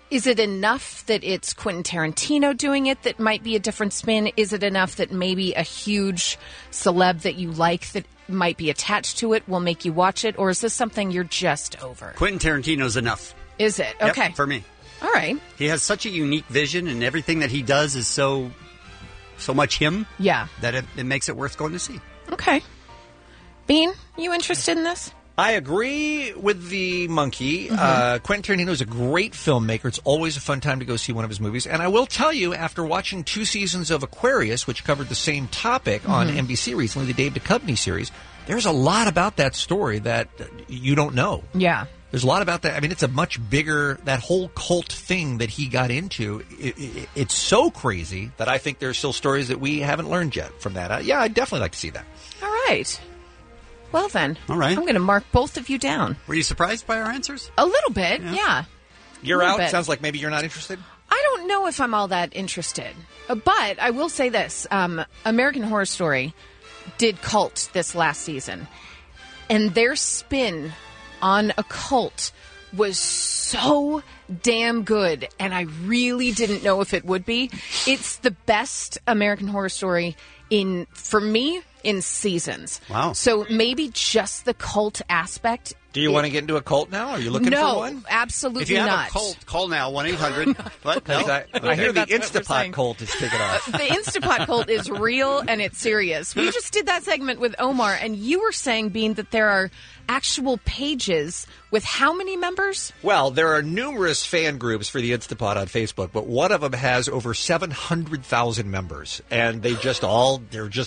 Is it enough that it's Quentin Tarantino doing it that might be a different spin? Is it enough that maybe a huge celeb that you like that might be attached to it will make you watch it? Or is this something you're just over? Quentin Tarantino's enough. Is it? Yep, Okay. for me. All right. He has such a unique vision, and everything that he does is so much him. Yeah. That it makes it worth going to see. Okay. Bean, you interested in this? I agree with the monkey. Quentin Tarantino is a great filmmaker. It's always a fun time to go see one of his movies. And I will tell you, after watching 2 seasons of Aquarius, which covered the same topic on NBC recently, the Dave Duchovny series, there's a lot about that story that you don't know. Yeah. There's a lot about that. I mean, it's a much bigger, that whole cult thing that he got into. It's so crazy that I think there's still stories that we haven't learned yet from that. Yeah, I'd definitely like to see that. All right. Well, then. All right. I'm going to mark both of you down. Were you surprised by our answers? A little bit, yeah. You're A little out? bit. Sounds like maybe you're not interested? I don't know if I'm all that interested. But I will say this. American Horror Story did cult this last season. And their spin on a cult was so damn good. And I really didn't know if it would be. It's the best American Horror Story for me, in seasons. Wow. So maybe just the cult aspect. Do you want to get into a cult now? Are you looking for one? No, absolutely If you have not. a cult, call now, 1-800. But no. I hear the That's what we're Instapot saying. cult is taking off. The Instapot cult is real and it's serious. We just did that segment with Omar, and you were saying, Bean, that there are actual pages with how many members? Well, there are numerous fan groups for the Instapot on Facebook, but one of them has over 700,000 members, and they're just on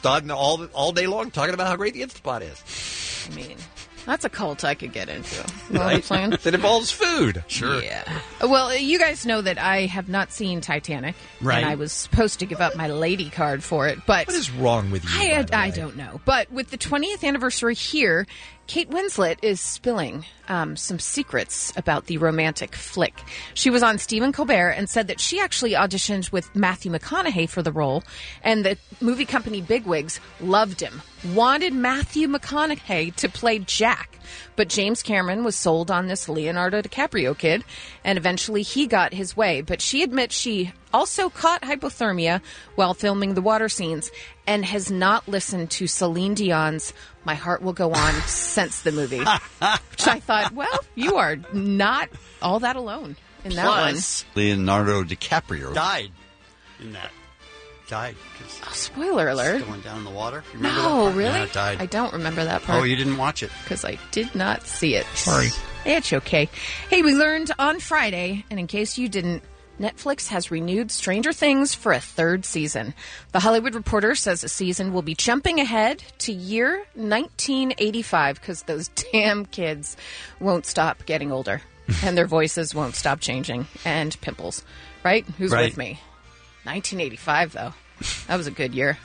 all day long talking about how great the Instapot is. I mean, that's a cult I could get into. You know what I'm saying? That involves food. Sure. Yeah. Well, you guys know that I have not seen Titanic. Right. And I was supposed to give up my lady card for it, but What is wrong with you? I don't know. But with the 20th anniversary here, Kate Winslet is spilling some secrets about the romantic flick. She was on Stephen Colbert and said that she actually auditioned with Matthew McConaughey for the role, and the movie company bigwigs loved him, wanted Matthew McConaughey to play Jack. But James Cameron was sold on this Leonardo DiCaprio kid, and eventually he got his way. But she admits she also caught hypothermia while filming the water scenes and has not listened to Celine Dion's My Heart Will Go On since the movie. Which I thought, well, you are not all that alone in that Plus, Leonardo DiCaprio one. died in that. Died. 'Cause Oh, spoiler alert. Going down in the water. You remember that No, part? really? Yeah, it died. I don't remember that part. Oh, you didn't watch it. Because I did not see it. Sorry. It's okay. Hey, we learned on Friday, and in case you didn't, Netflix has renewed Stranger Things for a 3rd season. The Hollywood Reporter says the season will be jumping ahead to year 1985 because those damn kids won't stop getting older and their voices won't stop changing, and pimples. Right? Who's Right. with me? 1985, though. That was a good year,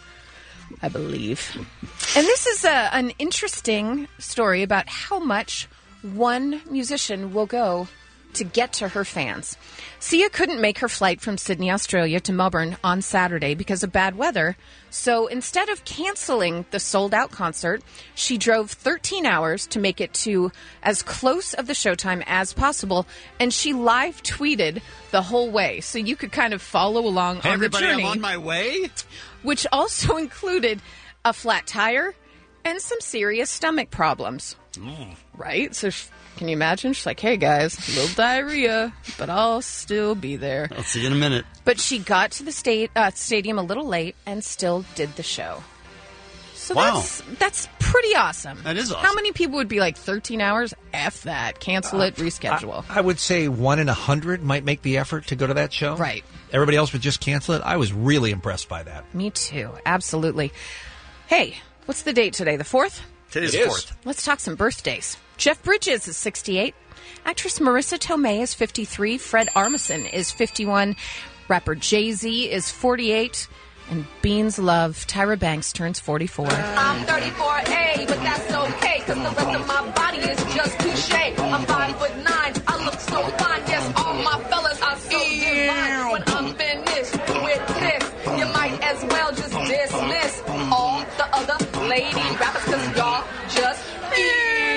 I believe. And this is an interesting story about how much one musician will go to get to her fans. Sia couldn't make her flight from Sydney, Australia to Melbourne on Saturday because of bad weather. So instead of canceling the sold-out concert, she drove 13 hours to make it to as close of the showtime as possible, and she live tweeted the whole way. So you could kind of follow along Hey, on everybody, the journey. I'm on my way. Which also included a flat tire and some serious stomach problems. Right? So can you imagine? She's like, hey guys, a little diarrhea, but I'll still be there. I'll see you in a minute. But she got to the stadium a little late and still did the show. So Wow. that's pretty awesome. That is awesome. How many people would be like 13 hours? F that. Cancel it, reschedule. I would say 1 in 100 might make the effort to go to that show. Right. Everybody else would just cancel it. I was really impressed by that. Me too. Absolutely. Hey, what's the date today? The 4th? Today's It the is. 4th. Let's talk some birthdays. Jeff Bridges is 68. Actress Marissa Tomei is 53. Fred Armisen is 51. Rapper Jay-Z is 48. And Beans Love, Tyra Banks, turns 44. I'm 34A, but that's okay, cause the rest of my body is just touche. I'm 5'9", I look so fine, yes, all my fellas are so divine. When I'm finished with this, you might as well just dismiss all the other lady rappers, cause y'all just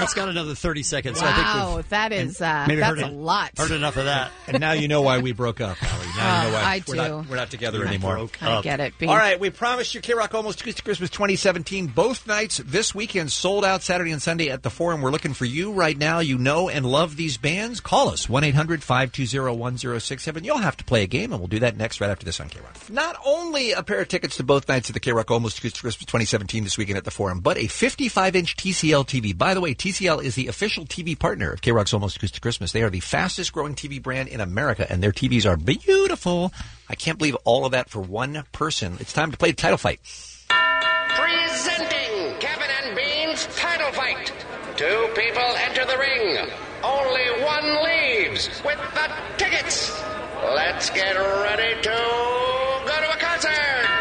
Scott's got another 30 seconds. So I think Wow, that is maybe that's a lot. Heard enough of that. And now you know why we broke up, Allie. Now you know why I we're not together I anymore. get it. All right, we promised you K-Rock Almost Acoustic Christmas 2017. Both nights this weekend sold out Saturday and Sunday at the Forum. We're looking for you right now. You know and love these bands. Call us, 1-800-520-1067. You'll have to play a game, and we'll do that next right after this on K-Rock. Not only a pair of tickets to both nights of the K-Rock Almost Acoustic Christmas 2017 this weekend at the Forum, but a 55-inch TCL TV. By the way, TCL is the official TV partner of K-Rock's Almost Acoustic Christmas. They are the fastest-growing TV brand in America, and their TVs are beautiful. I can't believe all of that for one person. It's time to play the title fight. Presenting Kevin and Bean's title fight. 2 people enter the ring. Only one leaves with the tickets. Let's get ready to go to a concert.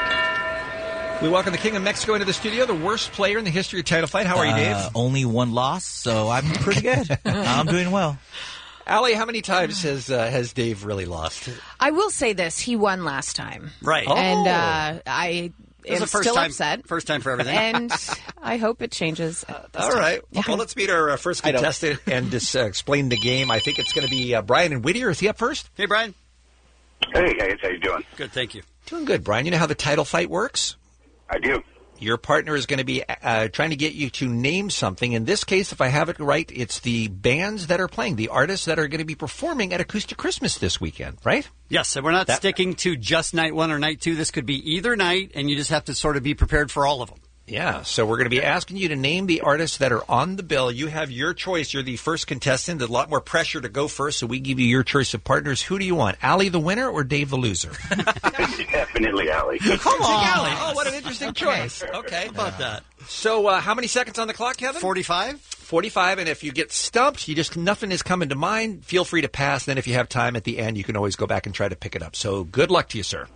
We welcome the King of Mexico into the studio, the worst player in the history of title fight. How are you, Dave? Only one loss, so I'm pretty good. I'm doing well. Allie, how many times has Dave really lost? I will say this: he won last time, right? And I am still upset. First time for everything, and I hope it changes. All right. Well, let's meet our first contestant and just explain the game. I think it's going to be Brian and Whittier. Is he up first? Hey, Brian. Hey, guys. How you doing? Good, thank you. Doing good, Brian. You know how the title fight works? I do. Your partner is going to be trying to get you to name something. In this case, if I have it right, it's the bands that are playing, the artists that are going to be performing at Acoustic Christmas this weekend, right? Yes, so we're not sticking to just night 1 or night 2. This could be either night, and you just have to sort of be prepared for all of them. Yeah, so we're going to be asking you to name the artists that are on the bill. You have your choice. You're the first contestant. There's a lot more pressure to go first, so we give you your choice of partners. Who do you want, Allie the winner or Dave the loser? Definitely Allie. Come on. Allie. Oh, what an interesting choice. Okay. How about that? So how many seconds on the clock, Kevin? 45. 45, and if you get stumped, nothing is coming to mind, feel free to pass. Then if you have time at the end, you can always go back and try to pick it up. So good luck to you, sir.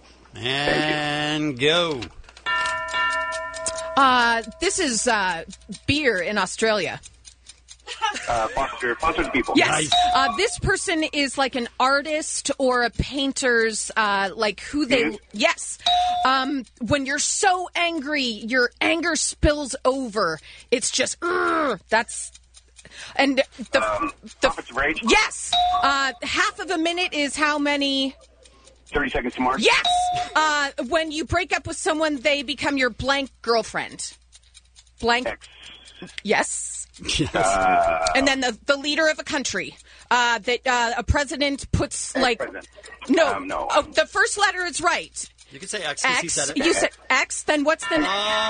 And go. This is beer in Australia. Foster the people. Yes. This person is like an artist or a painter's, like who they... Yes. When you're so angry, your anger spills over. It's just... that's... And the Rage? Yes. Half of a minute is how many... 30 Seconds to Mars? Yes! When you break up with someone, they become your blank girlfriend. Blank... X. Yes. And then the leader of a country. That a president puts, like... President. No. No. Oh, the first letter is right. You can say X because he said it. You said X, then what's the...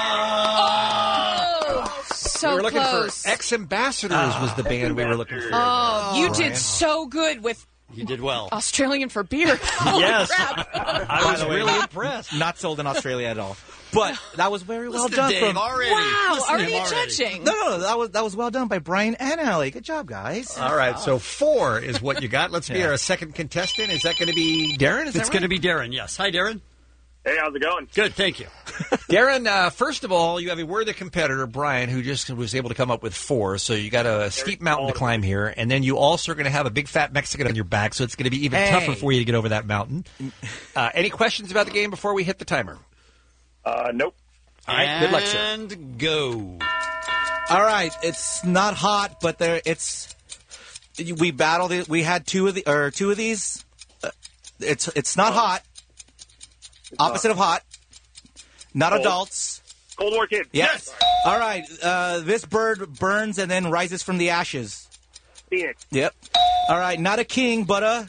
Oh! So we were looking close. for Ex-Ambassadors was the band we were looking for. Oh, you did so good with... You did well. Australian for beer. Yes. I was really impressed. Not sold in Australia at all. But that was very well Listen to done. Dave already. Wow, Listen to already him judging. No, that was well done by Brian and Allie. Good job, guys. All right, so 4 is what you got. Let's be our second contestant. Is that going to be Darren? It's going to be Darren, yes. Hi, Darren. Hey, how's it going? Good, thank you. Darren, first of all, you have a worthy competitor, Brian, who just was able to come up with 4. So you got a steep mountain to climb here. And then you also are going to have a big fat Mexican on your back, so it's going to be even tougher for you to get over that mountain. Any questions about the game before we hit the timer? Nope. All right, good luck, sir. And go. All right, it's not hot, but we battled it. We had two of these. It's not hot. Opposite of hot. Not adults. Cold War Kids. Yes. All right. This bird burns and then rises from the ashes. Phoenix. Yep. All right. Not a king, but a...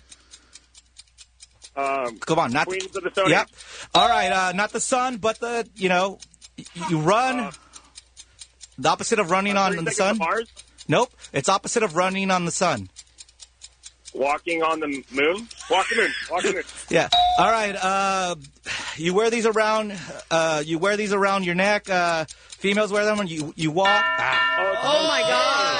come on. Not Queens of the Stone Yep. All right. Not the sun, but the, you run. The opposite of running on the sun. Mars? Nope. It's opposite of running on the sun. Walking on the moon? Walk the moon. Yeah. All right. You wear these around. You wear these around your neck. Females wear them when you walk. Oh my God!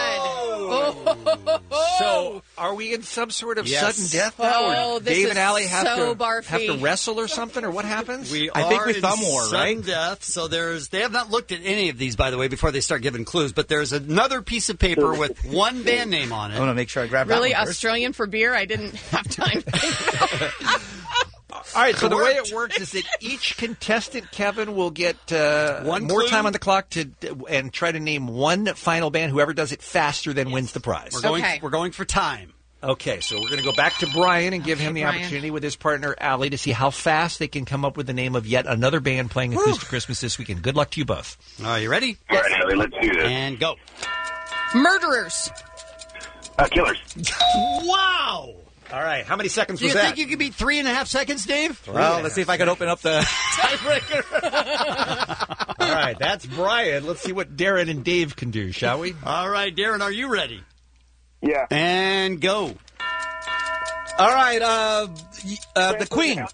So, are we in some sort of sudden death now? Oh, or this Dave is and Allie have so to barfy. wrestle or something, or what happens? I think we thumb war, sudden right? death. So they have not looked at any of these, by the way, before they start giving clues. But there's another piece of paper with one band name on it. I want to make sure I grab Really, that one first. Australian for beer? I didn't have time. All right, so the way it works is that each contestant, Kevin, will get One more clue? time on the clock and try to name one final band. Whoever does it faster then wins the prize. We're going for time. Okay, so we're going to go back to Brian and give him the Brian. opportunity with his partner, Allie, to see how fast they can come up with the name of yet another band playing Acoustic Christmas this weekend. Good luck to you both. Are you ready? All right, Ellie, let's do this. And go. Murderers. Killers. Wow! All right, how many seconds Do you was that? think you could beat 3.5 seconds, Dave? Well, let's see if I can open up the tiebreaker. All right, that's Brian. Let's see what Darren and Dave can do, shall we? All right, Darren, are you ready? Yeah. And go. All right, the Queen.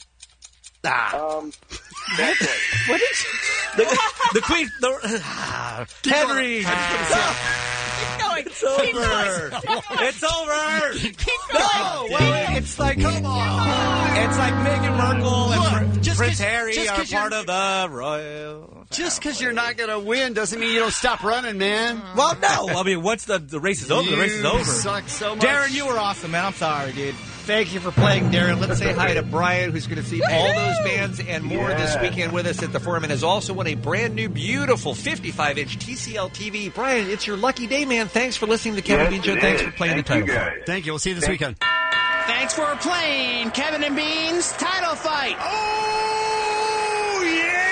What is the Queen? Henry. Keep going. It's over. It's over. No, well, it's like, come on. It's like Meghan Markle and Prince Harry are part of the royal. Just because you're not going to win doesn't mean you don't stop running, man. Well, no. I mean, once the race is over, the race is over. You suck so much. Darren, you were awesome, man. I'm sorry, dude. Thank you for playing, Darren. Let's say hi to Brian, who's going to see all those bands and more this weekend with us at the Forum, and has also won a brand new, beautiful 55-inch TCL TV. Brian, it's your lucky day, man. Thanks for listening to Kevin Bean Show. Thanks for playing the title fight. Thank you. We'll see you this weekend. Thanks for playing Kevin and Bean's title fight. Oh,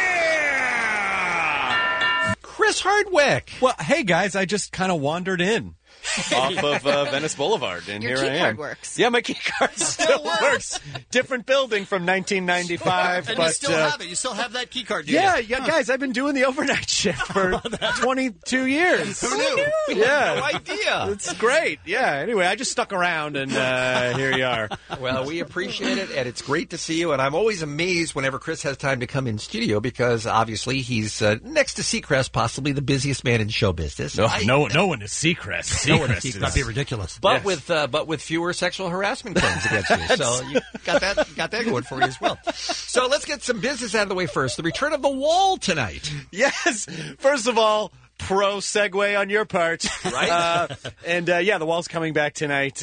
yeah! Chris Hardwick. Well, hey, guys, I just kind of wandered in. Off of Venice Boulevard, and Your here I key am. card works. Yeah, my key card still works. Different building from 1995, And but you still have it. You still have that key card, do you? yeah, guys, I've been doing the overnight shift for 22 years. Who knew? Yeah, No idea. It's great. Yeah. Anyway, I just stuck around, and here you are. Well, we appreciate it, and it's great to see you. And I'm always amazed whenever Chris has time to come in studio because obviously he's next to Seacrest, possibly the busiest man in show business. No one is Seacrest. That'd be ridiculous. But with fewer sexual harassment claims against you, so you got that going for you as well. So let's get some business out of the way first. The return of The Wall tonight. Yes. First of all, pro segue on your part, right? The Wall's coming back tonight,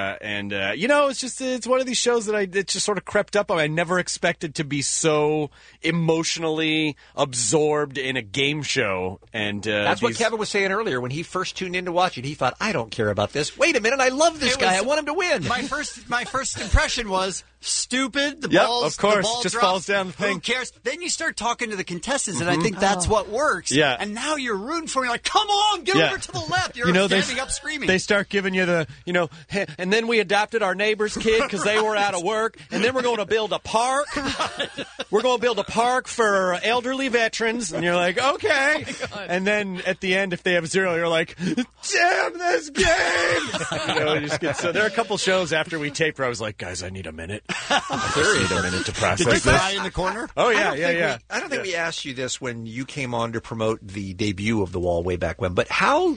it's one of these shows that it just sort of crept up on. I never expected to be so emotionally absorbed in a game show, and that's what Kevin was saying earlier when he first tuned in to watch it. He thought, I don't care about this. Wait a minute, I love this guy. I want him to win. My first impression was stupid. The Yep, balls, of course, the ball just drops. falls down the thing. Who cares? Then you start talking to the contestants, and I think that's what works. Yeah. And now you're rooting for me. Like, come on, get over to the left. You're standing up screaming. They start giving you hey, and then we adopted our neighbor's kid because they were out of work, and then we're going to build a park. We're going to build a park for elderly veterans, and you're like, okay. And then at the end, if they have zero, you're like, damn this game. You just get, so there are a couple shows after we taped where I was like, guys, I need a minute. I need a minute to process Did you this. cry in the corner? Oh yeah, I don't think we asked you this when you came on to promote the debut of The Wall way back when. But how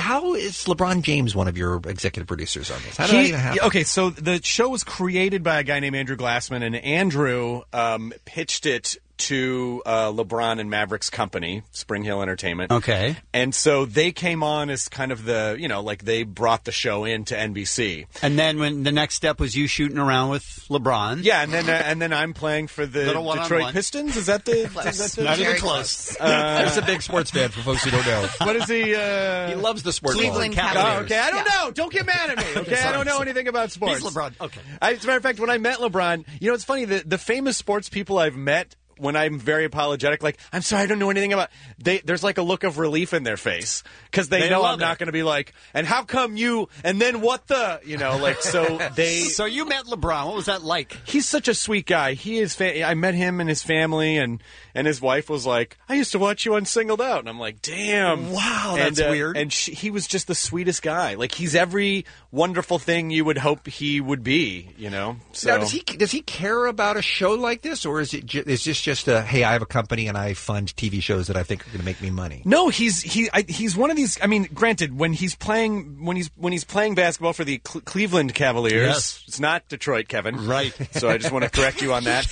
is LeBron James one of your executive producers on this? How did that even happen? Okay, so the show was created by a guy named Andrew Glassman, and Andrew pitched it to LeBron and Maverick's company, Spring Hill Entertainment. Okay. And so they came on as kind of they brought the show into NBC. And then when the next step was you shooting around with LeBron. Yeah, and then I'm playing for the Little Detroit one-on-one. Pistons. Is that the? Not even close. He's a big sports fan for folks who don't know. What is he? He loves the sports. Cleveland ball. Cavaliers. Oh, okay, I don't know. Don't get mad at me. Okay, I don't know anything about sports. He's LeBron. Okay. As a matter of fact, when I met LeBron, it's funny. The famous sports people I've met, when I'm very apologetic, like, I'm sorry, I don't know anything about... There's like a look of relief in their face because they know I'm not going to be like, and how come you, and then what the, so they... So you met LeBron. What was that like? He's such a sweet guy. He is. I met him and his family, and his wife was like, I used to watch you on Singled Out, and I'm like, damn, wow, that's weird. And he was just the sweetest guy. Like, he's every wonderful thing you would hope he would be. So Now, does he care about a show like this, or is this just a, hey, I have a company and I fund TV shows that I think are going to make me money? No, he's one of these. I mean, granted, when he's playing basketball for the Cleveland Cavaliers, it's not Detroit, Kevin. Right. So I just want to correct you on that.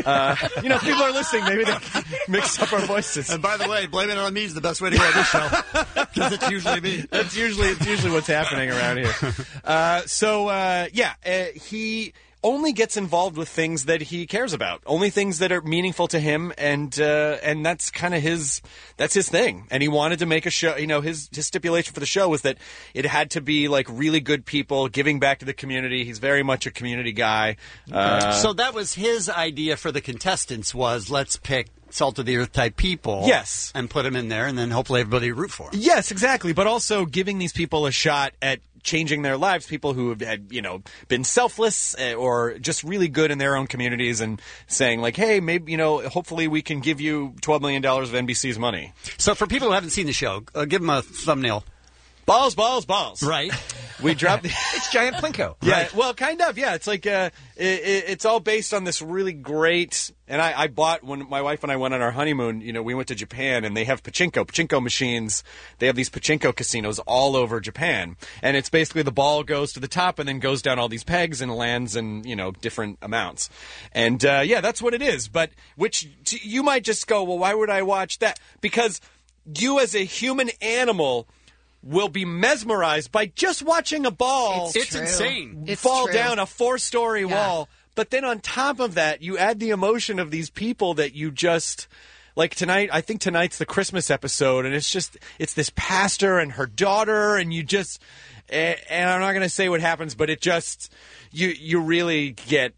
If people are listening, maybe they mix up our voices. And by the way, blame it on me is the best way to go on this show because it's usually me. It's usually what's happening around here. only gets involved with things that he cares about, only things that are meaningful to him, and that's kind of his thing. And he wanted to make a show. His stipulation for the show was that it had to be like really good people giving back to the community. He's very much a community guy. So that was his idea for the contestants, was let's pick salt of the earth type people. Yes. And put them in there, and then hopefully everybody root for them. Yes, exactly. But also giving these people a shot at changing their lives, people who have had, been selfless or just really good in their own communities, and saying like, hey, maybe, hopefully we can give you $12 million of NBC's money. So for people who haven't seen the show, give them a thumbnail. Balls, balls, balls. Right. We dropped It's Giant Plinko. Yeah, Right. well, kind of, yeah. It's like it's all based on this really great. And I bought, when my wife and I went on our honeymoon, we went to Japan, and they have pachinko machines. They have these pachinko casinos all over Japan, and it's basically the ball goes to the top and then goes down all these pegs and lands in different amounts. And that's what it is. But you might just go, well, why would I watch that? Because you, as a human animal, will be mesmerized by just watching a ball. It's insane. Fall down a 4-story wall. But then on top of that, you add the emotion of these people that you just... Like tonight, I think tonight's the Christmas episode, and it's this pastor and her daughter, and you just... And I'm not going to say what happens, but it just... You really get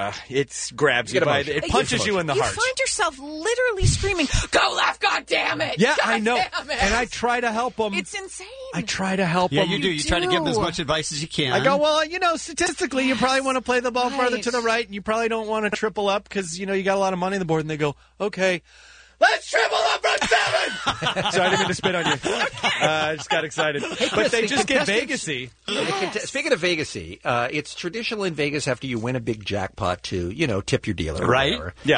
it grabs you by it punches you in the heart. You find yourself literally screaming, "Go left, God damn it!" Yeah, God I know, damn it. and I try to help them. It's insane. I try to help them. Yeah, you do. You try to give them as much advice as you can. I go, well, statistically, you probably want to play the ball farther to the right, and you probably don't want to triple up because you got a lot of money on the board. And they go, okay. Let's triple up from 7! Sorry, I didn't mean to spit on you. I just got excited. But they just get Vegas-y. Speaking of Vegas-y, it's traditional in Vegas after you win a big jackpot to, tip your dealer. Right? Whatever. Yeah.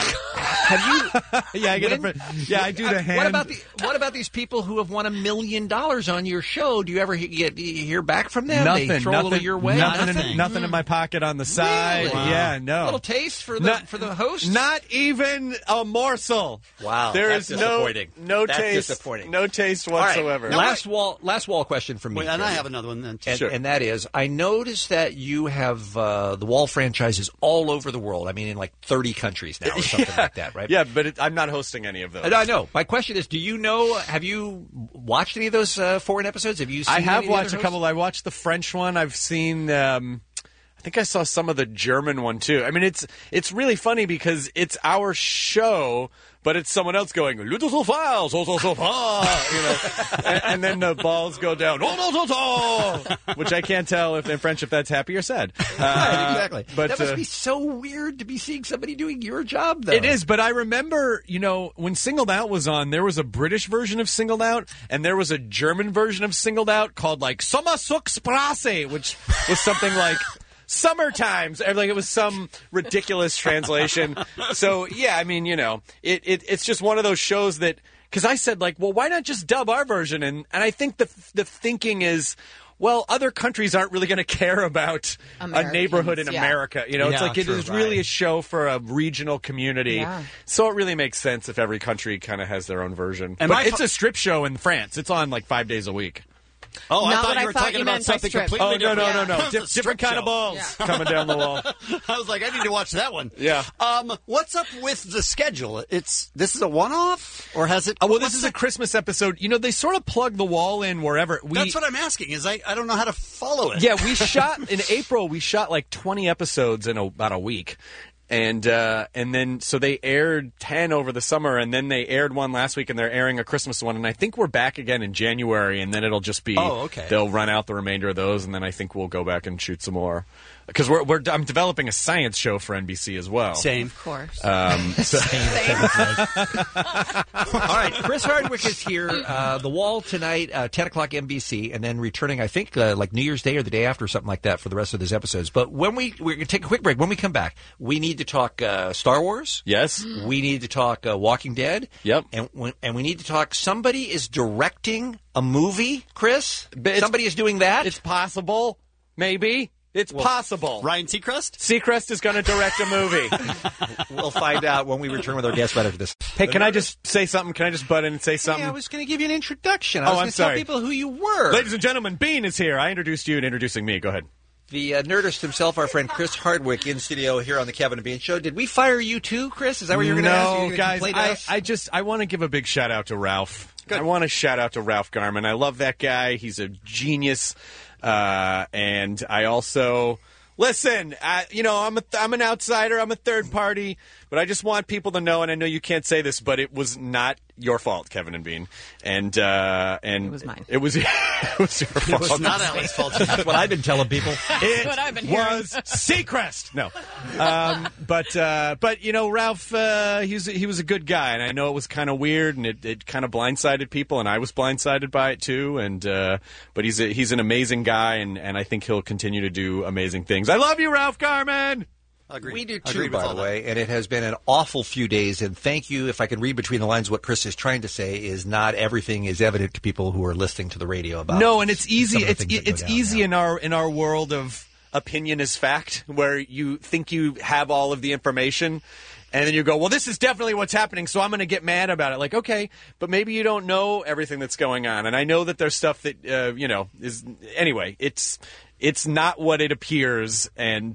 Have you? I do the hand. What about these people who have won $1 million on your show? Do you ever hear back from them? Nothing. They throw a little your way? Nothing in my pocket on the side. Really? Yeah, no. A little taste for the host? Not even a morsel. Wow. There That's is disappointing. no That's taste. disappointing. No taste whatsoever. All right. Last wall question from me. Wait, and I have another one then too. And that is, I noticed that you have the Wall franchises all over the world. I mean, in like 30 countries now or something like that, right? Yeah, but I'm not hosting any of those. I know. My question is, have you watched any of those foreign episodes? Have you seen I have any of the watched other a couple. I watched the French one. I've seen... I think I saw some of the German one too. I mean, it's really funny because it's our show, but it's someone else going, and then the balls go down, which I can't tell in French if that's happy or sad. Right, exactly. But that must be so weird to be seeing somebody doing your job, though. It is, but I remember, when Singled Out was on, there was a British version of Singled Out, and there was a German version of Singled Out called like Sommersuchsprasse, which was something like Summertimes. Like it was some ridiculous translation. So yeah, I mean, it's just one of those shows that, because I said like, well, why not just dub our version? And I think the thinking is, well, other countries aren't really going to care about a neighborhood in America. It's like it is really a show for a regional community. Yeah. So it really makes sense if every country kind of has their own version. But it's a strip show in France. It's on like 5 days a week. Oh, Not I thought what you I were thought talking you about meant by something strip. completely different. No. It's a strip Different kind of show. balls coming down the wall. I was like, I need to watch that one. Yeah. What's up with the schedule? This is a one-off, or has it? Well, this is a Christmas episode. They sort of plug the wall in wherever. That's what I'm asking. Is I don't know how to follow it. Yeah, we shot in April. We shot like 20 episodes in about a week. And then so they aired 10 over the summer, and then they aired one last week, and they're airing a Christmas one, and I think we're back again in January, and then it'll just be they'll run out the remainder of those, and then I think we'll go back and shoot some more. Because I'm developing a science show for NBC as well. Same, of course. All right, Chris Hardwick is here. The Wall tonight, 10 o'clock NBC, and then returning, I think, like New Year's Day or the day after, or something like that, for the rest of his episodes. But we're going to take a quick break. When we come back, we need to talk Star Wars. Yes. We need to talk Walking Dead. Yep. And we need to talk. Somebody is directing a movie. Chris, somebody is doing that. It's possible, maybe. It's possible. Ryan Seacrest? Seacrest is going to direct a movie. We'll find out when we return with our guest right after this. Hey, can I just say something? Can I just butt in and say something? Hey, I was going to give you an introduction. I Oh, was I'm going to tell sorry. people who you were. Ladies and gentlemen, Bean is here. I introduced you and introducing me. Go ahead. The Nerdist himself, our friend Chris Hardwick, in studio here on the Kevin and Bean Show. Did we fire you too, Chris? Is that what you're going to ask? No, guys, I want to give a big shout out to Ralph. Good. I want to shout out to Ralph Garman. I love that guy. He's a genius. And I also... Listen, I'm an outsider. I'm a third party, but I just want people to know, and I know you can't say this, but it was not your fault, Kevin and Bean, and it was mine. It was your fault. It was not Alex's fault. That's what I've been telling people. It what I've been hearing. was Seacrest. No, but Ralph, he was a good guy, and I know it was kind of weird, and it kind of blindsided people, and I was blindsided by it too. And but he's an amazing guy, and I think he'll continue to do amazing things. I love you, Ralph Garman. Agreed. We do too, by the way, and it has been an awful few days. And thank you. If I can read between the lines, what Chris is trying to say is not everything is evident to people who are listening to the radio about. No, and it's easy. It's easy now. in our world of opinion is fact, where you think you have all of the information. And then you go, well, this is definitely what's happening, so I'm going to get mad about it. Like, okay, but maybe you don't know everything that's going on. And I know that there's stuff that, is... Anyway, it's not what it appears,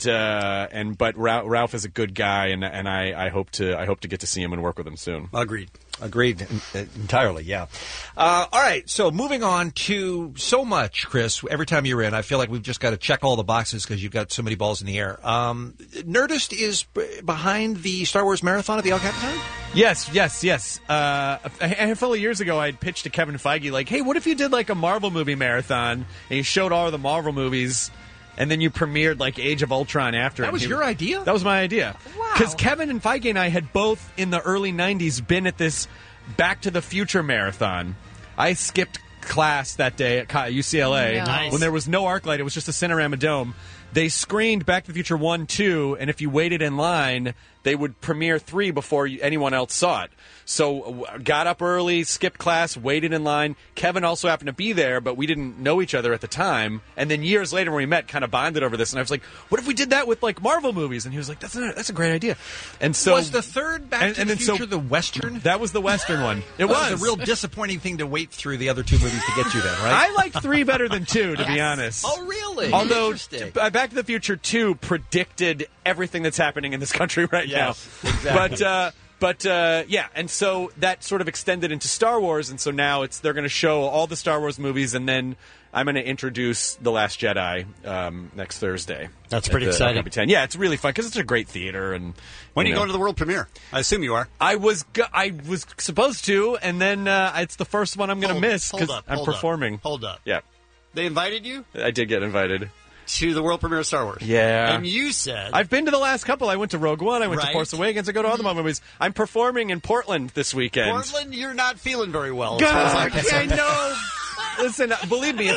but Ralph is a good guy, and I hope to get to see him and work with him soon. Agreed entirely, yeah. All right, so moving on to so much, Chris. Every time you're in, I feel like we've just got to check all the boxes because you've got so many balls in the air. Nerdist is behind the Star Wars Marathon at the El Capitan? Yes. A handful of years ago, I had pitched to Kevin Feige, like, hey, what if you did like a Marvel movie marathon, and you showed all of the Marvel movies, and then you premiered like Age of Ultron after. That was your idea? That was my idea. Wow. Because Kevin and Feige and I had both, in the early 90s, been at this Back to the Future marathon. I skipped class that day at UCLA when there was no ArcLight. It was just a Cinerama Dome. They screened Back to the Future 1, 2, and if you waited in line, they would premiere 3 before anyone else saw it. So got up early, skipped class, waited in line. Kevin also happened to be there, but we didn't know each other at the time. And then years later when we met, kind of bonded over this. And I was like, what if we did that with like Marvel movies? And he was like, that's a great idea. And so was the third Back to the Future the Western? That was the Western one. It was a real disappointing thing to wait through the other 2 movies to get you then, right? I like 3 better than 2, to be honest. Oh, really? Although Back to the Future 2 predicted everything that's happening in this country right now. Exactly. But and so that sort of extended into Star Wars, and so now they're going to show all the Star Wars movies, and then I'm going to introduce The Last Jedi next Thursday. That's pretty exciting. Yeah, it's really fun because it's a great theater. And when are you going to the world premiere? I assume you are. I was supposed to, and then it's the first one I'm going to miss because I'm performing. Hold up. Yeah. They invited you? I did get invited. To the world premiere of Star Wars. Yeah. And you said... I've been to the last couple. I went to Rogue One. I went to Force Awakens. I go to other movies. I'm performing in Portland this weekend. Portland, you're not feeling very well. God, I know. Listen, believe me,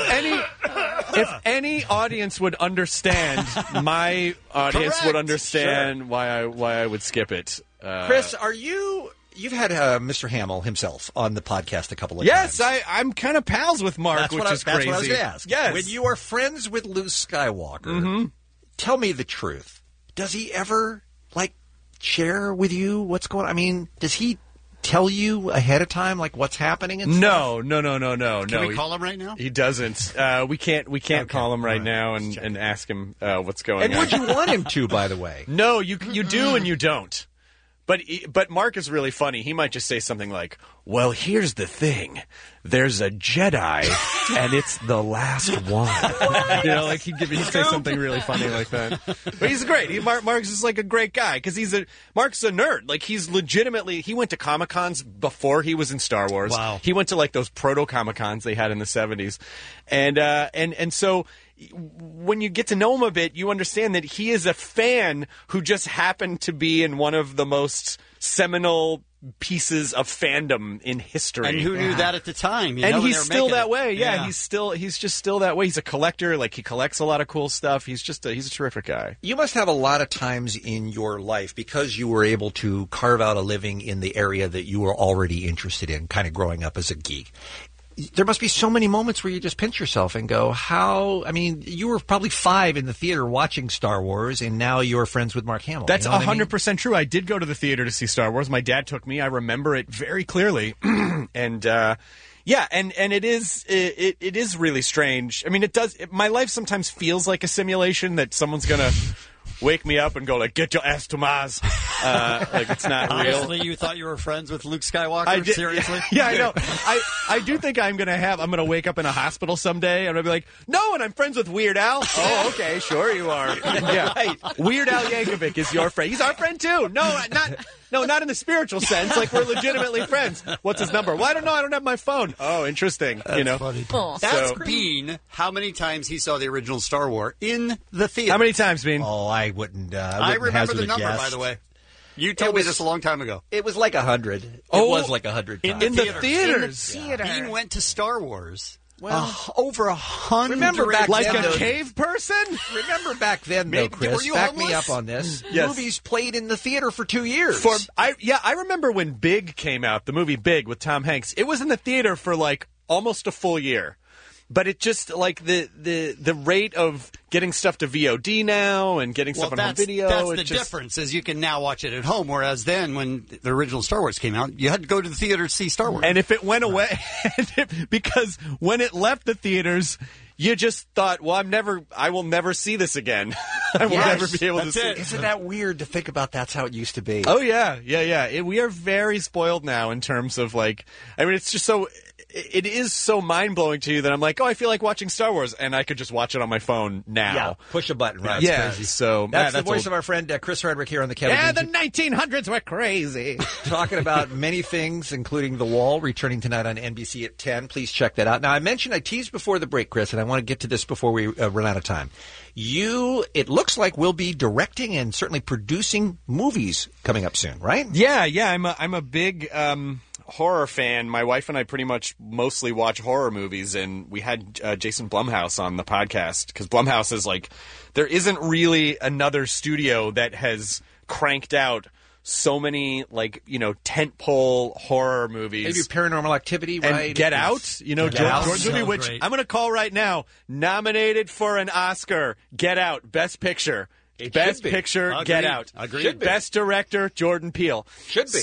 if any audience would understand, my audience would understand why I would skip it. Chris, You've had Mr. Hamill himself on the podcast a couple of Yes, times. I'm kind of pals with Mark, which is crazy. That's what I was going to ask. Yes. When you are friends with Luke Skywalker, tell me the truth. Does he ever, share with you what's going on? I mean, does he tell you ahead of time, what's happening and stuff? No. Can we call him right now? He doesn't. We can't call him right now and ask him what's going on. And would you want him to, by the way? No, you do and you don't. But Mark is really funny. He might just say something like, well, here's the thing. There's a Jedi, and it's the last one. He'd say something really funny like that. But he's great. Mark's just a great guy because Mark's a nerd. He's legitimately, he went to Comic-Cons before he was in Star Wars. Wow. He went to those proto-Comic-Cons they had in the 70s. And so when you get to know him a bit, you understand that he is a fan who just happened to be in one of the most seminal pieces of fandom in history. And who knew that at the time? And he's still that way. Yeah, he's just still that way. He's a collector. He collects a lot of cool stuff. He's a terrific guy. You must have a lot of times in your life, because you were able to carve out a living in the area that you were already interested in, kind of growing up as a geek. There must be so many moments where you just pinch yourself and go, you were probably 5 in the theater watching Star Wars, and now you're friends with Mark Hamill. That's 100% true. I did go to the theater to see Star Wars. My dad took me. I remember it very clearly. And Yeah, and it is really strange. I mean, my life sometimes feels like a simulation that someone's gonna wake me up and go like, "Get your ass to Mars." Like it's not real. Honestly, you thought you were friends with Luke Skywalker? Seriously? Yeah, I know. I do think I'm gonna wake up in a hospital someday and I'm gonna be like, "No, and I'm friends with Weird Al." Oh, okay, sure you are. Yeah, right. Weird Al Yankovic is your friend. He's our friend too. No, not in the spiritual sense. Like we're legitimately friends. What's his number? Well, I don't know. I don't have my phone. Oh, interesting. That's funny. That's Bean. How many times he saw the original Star Wars in the theater? How many times, Bean? Oh, I wouldn't. I remember the number, by the way. You told me this a long time ago. It was like 100. It was like 100 times. In the theaters. In the theater. Bean went to Star Wars. Well, over 100. Remember back like then, a cave person? Remember back then, though, Chris. Were you back homeless? me up on this. Yes. Movies played in the theater for 2 years. I remember when Big came out, the movie Big with Tom Hanks. It was in the theater for like almost a full year. But it just like the rate of getting stuff to VOD now and getting stuff on home video. That's the difference, is you can now watch it at home, whereas then when the original Star Wars came out, you had to go to the theater to see Star Wars. And if it went away, because when it left the theaters, you just thought, well, I will never see this again. I will never be able to see it. Isn't that weird to think about? That's how it used to be. Oh, yeah. We are very spoiled now in terms of like, I mean, it's just so... It is so mind-blowing to you that I'm like, oh, I feel like watching Star Wars, and I could just watch it on my phone now. Yeah, push a button, right? Yeah, so... That's the voice of our friend Chris Hardwick here on the Kevin. Yeah, the 1900s were crazy. Talking about many things, including The Wall, returning tonight on NBC at 10. Please check that out. Now, I teased before the break, Chris, and I want to get to this before we run out of time. It looks like we'll be directing and certainly producing movies coming up soon, right? Yeah, I'm a big... horror fan. My wife and I pretty much mostly watch horror movies, and we had Jason Blumhouse on the podcast because Blumhouse is like, there isn't really another studio that has cranked out so many tentpole horror movies. Maybe Paranormal Activity, right? And Get Out, George movie, which great. I'm going to call right now, nominated for an Oscar. Get Out, Best Picture. Best Picture, Agreed. Get Out. Agreed. Best Director, Jordan Peele. Should be.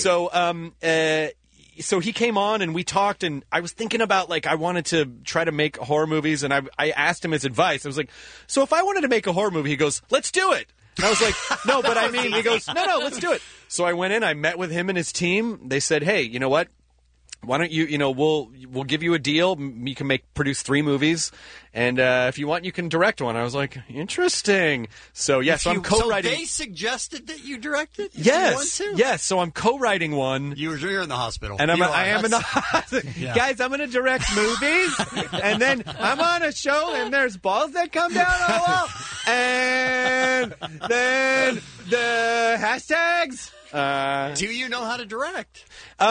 So he came on and we talked, and I was thinking about, I wanted to try to make horror movies, and I asked him his advice. I was like, so if I wanted to make a horror movie, he goes, let's do it. And I was like, no, but I mean, he goes, no, let's do it. So I went in, I met with him and his team. They said, hey, you know what? Why don't you, we'll give you a deal. You can produce 3 movies. And if you want, you can direct one. I was like, interesting. So, so I'm co-writing. So they suggested that you direct it? Yes. Yes. So I'm co-writing one. You're in the hospital. And I am in the hospital. Yeah. Guys, I'm going to direct movies. And then I'm on a show and there's balls that come down on the wall. And then the hashtags. Do you know how to direct?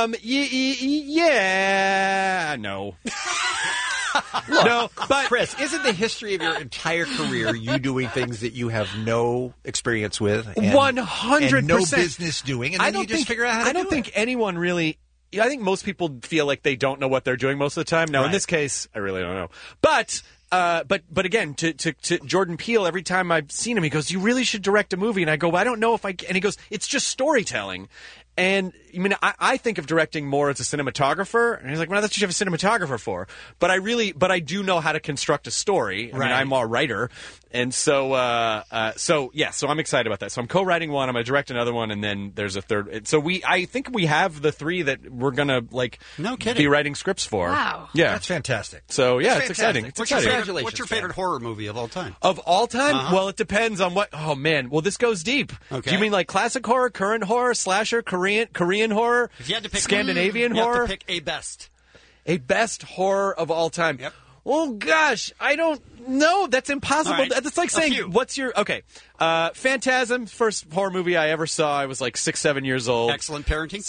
Yeah, no. Look, no, but Chris, isn't the history of your entire career you doing things that you have no experience with? 100%. No business doing, and then you just figure out how to do it. I don't think anyone really... I think most people feel like they don't know what they're doing most of the time. Now, in this case, I really don't know. But again, to Jordan Peele, every time I've seen him, he goes, you really should direct a movie. And I go, well, I don't know if I can. And he goes, it's just storytelling. And I mean, I think of directing more as a cinematographer. And he's like, well, that's what you have a cinematographer for. But I do know how to construct a story. I mean, I'm a writer. And so I'm excited about that. So I'm co-writing one, I'm going to direct another one, and then there's a third. So I think we have the 3 that we're going to be writing scripts for. Wow. Yeah. That's fantastic. So yeah, it's exciting. It's exciting. What's your favorite horror movie of all time? Of all time? Well, it depends on what. Oh man. Well, this goes deep. Okay. Do you mean like classic horror, current horror, slasher, Korean horror, if you had to pick Scandinavian horror? You have to pick a best horror of all time. Yep. Oh gosh, I don't know. That's impossible. Right. That's like saying, what's your Phantasm, first horror movie I ever saw. I was like 6-7 years old. Excellent parenting.